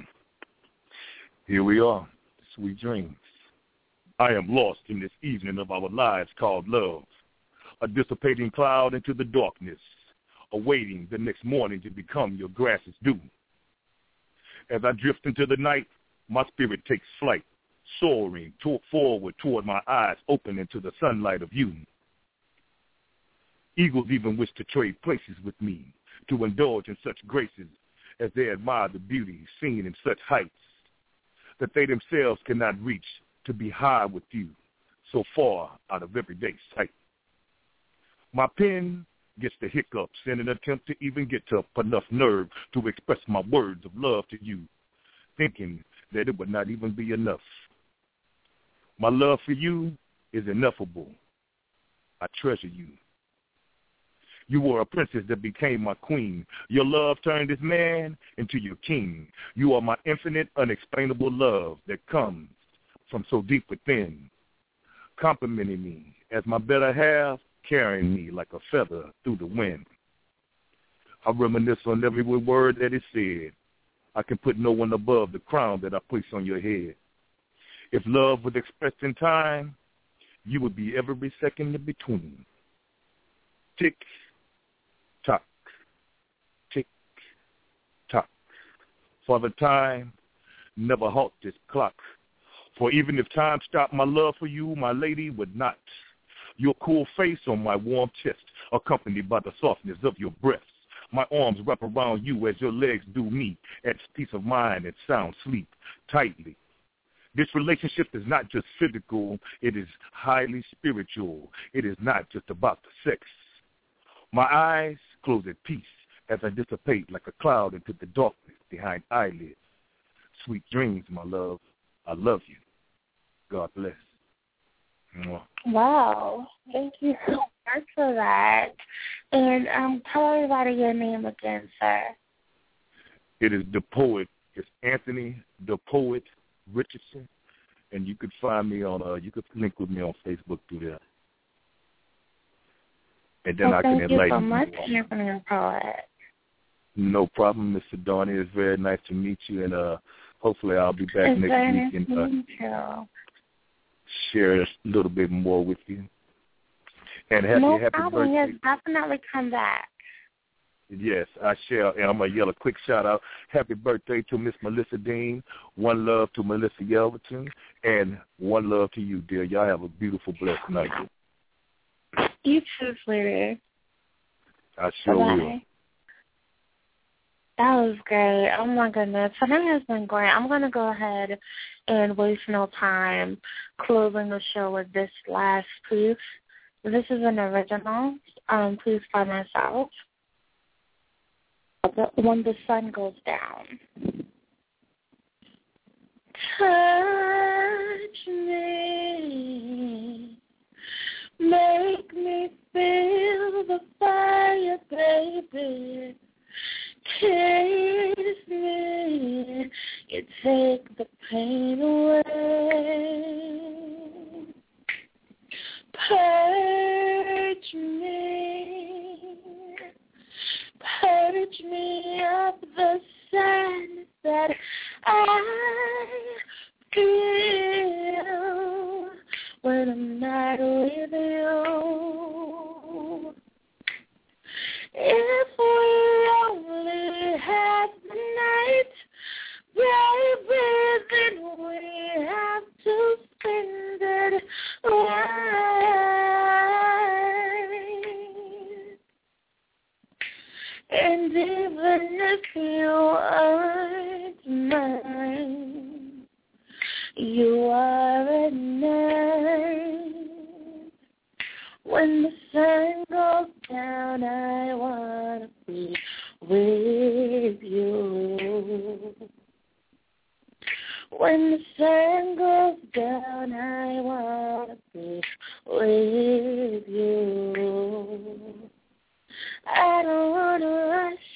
[SPEAKER 19] here we are. Sweet dreams. I am lost in this evening of our lives called love, a dissipating cloud into the darkness, awaiting the next morning to become your grass's dew. As I drift into the night, my spirit takes flight, soaring toward, forward toward my eyes open into the sunlight of you. Eagles even wish to trade places with me, to indulge in such graces as they admire the beauty seen in such heights that they themselves cannot reach, to be high with you, so far out of everyday sight. My pen gets the hiccups in an attempt to even get up enough nerve to express my words of love to you, thinking that it would not even be enough. My love for you is ineffable. I treasure you. You were a princess that became my queen. Your love turned this man into your king. You are my infinite, unexplainable love that comes from so deep within, complimenting me as my better half, carrying me like a feather through the wind. I reminisce on every word that is said. I can put no one above the crown that I place on your head. If love was expressed in time, you would be every second in between. Tick, tock, tick, tock. For the time, never halt this clock. For even if time stopped, my love for you, my lady, would not. Your cool face on my warm chest, accompanied by the softness of your breasts. My arms wrap around you as your legs do me, at peace of mind and sound sleep, tightly. This relationship is not just physical, it is highly spiritual. It is not just about the sex. My eyes close at peace as I dissipate like a cloud into the darkness behind eyelids. Sweet dreams, my love. I love you. God bless. Mwah.
[SPEAKER 4] Wow. Thank you so much for that. And um, tell everybody your name again, sir.
[SPEAKER 19] It is the poet. It's Anthony the Poet Richardson, and you could find me on. Uh, you could link with me on Facebook through there, and then
[SPEAKER 4] well,
[SPEAKER 19] I can
[SPEAKER 4] thank you
[SPEAKER 19] enlighten
[SPEAKER 4] so much,
[SPEAKER 19] you.
[SPEAKER 4] Anthony the Poet.
[SPEAKER 19] No problem, Mister Donnie. It's very nice to meet you, and uh, hopefully I'll be back
[SPEAKER 4] It's
[SPEAKER 19] next
[SPEAKER 4] very
[SPEAKER 19] week
[SPEAKER 4] nice
[SPEAKER 19] and
[SPEAKER 4] to
[SPEAKER 19] uh,
[SPEAKER 4] meet you.
[SPEAKER 19] share a little bit more with you. And happy,
[SPEAKER 4] no
[SPEAKER 19] happy
[SPEAKER 4] problem.
[SPEAKER 19] birthday.
[SPEAKER 4] Yes, definitely come back.
[SPEAKER 19] Yes, I shall. And I'm going to yell a quick shout-out. Happy birthday to Miss Melissa Dean. One love to Melissa Yelverton. And one love to you, dear. Y'all have a beautiful, blessed night.
[SPEAKER 4] You too, sweetie.
[SPEAKER 19] I sure
[SPEAKER 4] Bye-bye.
[SPEAKER 19] will.
[SPEAKER 4] That was great. Oh, my goodness. Tonight has been great. I'm going to go ahead and waste no time closing the show with this last piece. This is an original. Um, please find myself. When the sun goes down. Touch me, make me feel the fire, baby. Kiss me, you take the pain away. Purge me, purge me of the sadness that I feel when I'm not with you. If we only had the night, baby, then we have to spend it right. And even if you aren't mine, you are at night. When the sun goes down, I want to be with you. When the sun goes down, I want to be with you. I don't want to rush,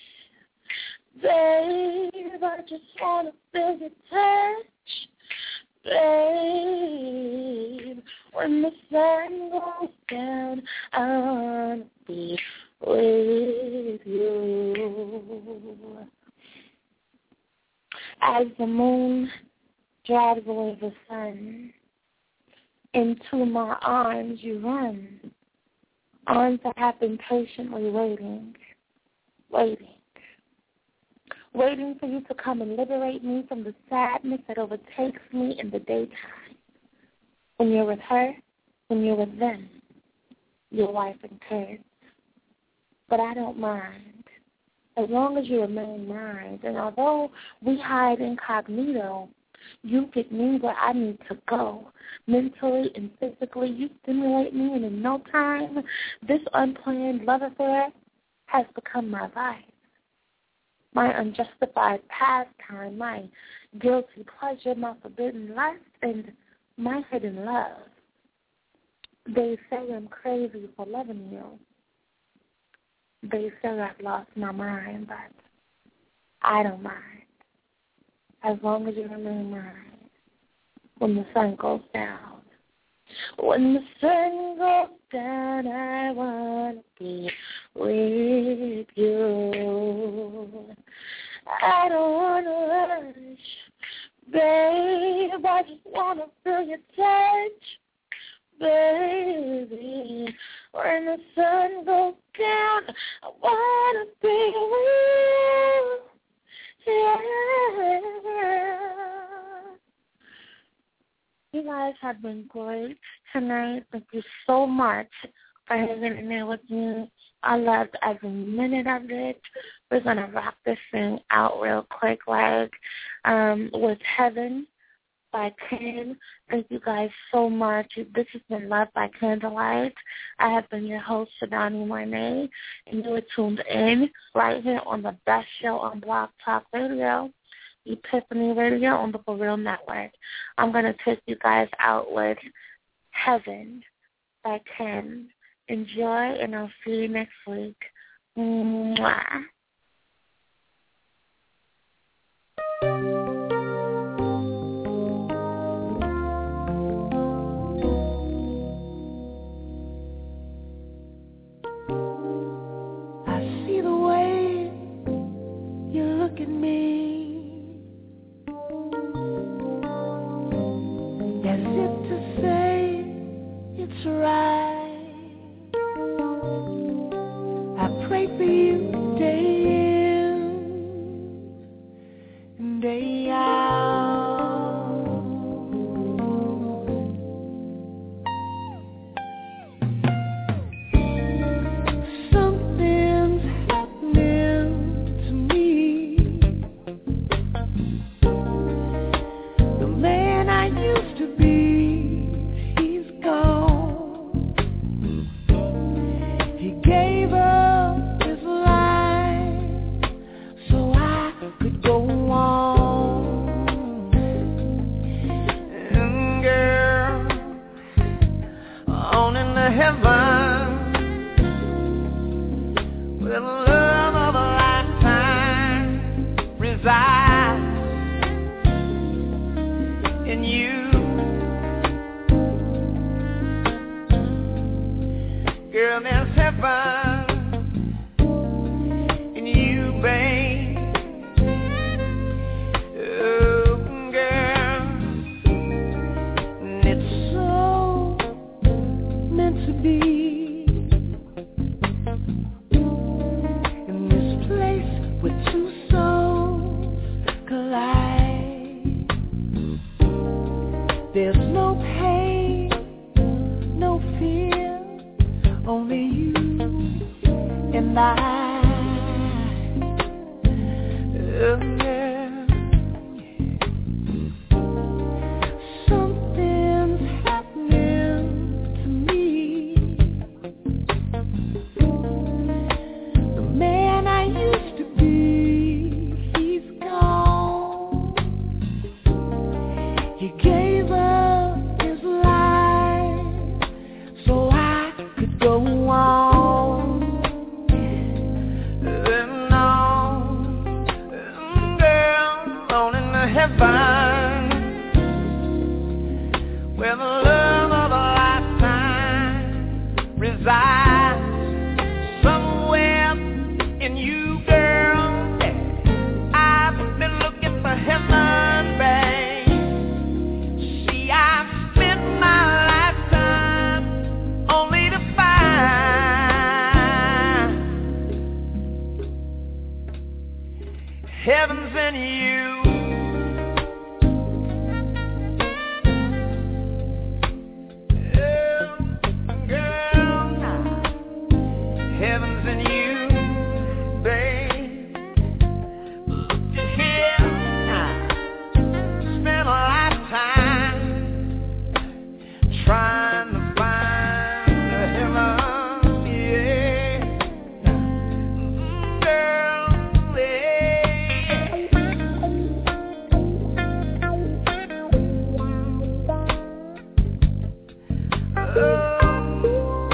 [SPEAKER 4] babe, I just want to feel your touch, babe. When the sun goes down, I want to be with you. As the moon drives away the sun, into my arms you run. Arms that have been patiently waiting, waiting, waiting for you to come and liberate me from the sadness that overtakes me in the daytime. When you're with her, when you're with them, your wife and kids. But I don't mind, as long as you remain mine. And although we hide incognito, you get me where I need to go. Mentally and physically, you stimulate me, and in no time, this unplanned love affair has become my vice. My unjustified pastime, my guilty pleasure, my forbidden lust, and my hidden love. They say I'm crazy for loving you. They say I've lost my mind, but I don't mind. As long as you remain mine. When the sun goes down. When the sun goes down, I want to be with you. I don't want to rush, babe. I just want to feel your touch, baby. When the sun goes down, I want to be with you. Yeah. You guys have been great tonight. Thank you so much for hanging in there with me. I loved every minute of it. We're going to rock this thing out real quick, like um, with Heaven by Ken. Thank you guys so much. This has been Love by Candlelight. I have been your host, Shadani Monet, and you are tuned in right here on the best show on Blog Talk Radio, Epiphany Radio on the For Real Network. I'm going to take you guys out with Heaven by Ken. Enjoy, and I'll see you next week. Mwah.
[SPEAKER 9] Look at me, as if to say it's right. I pray for you day in and day out. Something's happening to me. The man I used to be, he's gone. He gave up his life so I could go on. And girl, on into heaven, where the love of a lifetime resides in you. Girl, there's heaven in you, babe. Oh, girl, and it's so meant to be. In this place where two souls collide, there's no pain, no fear, only you and I. Oh, yeah. Something's happening to me. The man I used to be, he's gone. He gave up his life so I could go on and on, and girl, on into heaven, where the love of a lifetime resides somewhere in you, girl. I've been looking for heaven, babe. See, I've spent my lifetime only to find heaven's in you. Oh, girl, heaven's in you, babe. Look here, spent a lifetime trying to find the heaven, yeah. Girl, yeah. Oh,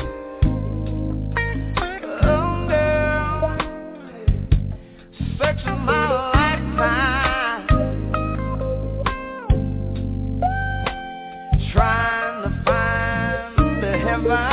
[SPEAKER 9] oh, girl, searching my lifetime, trying to find the heaven.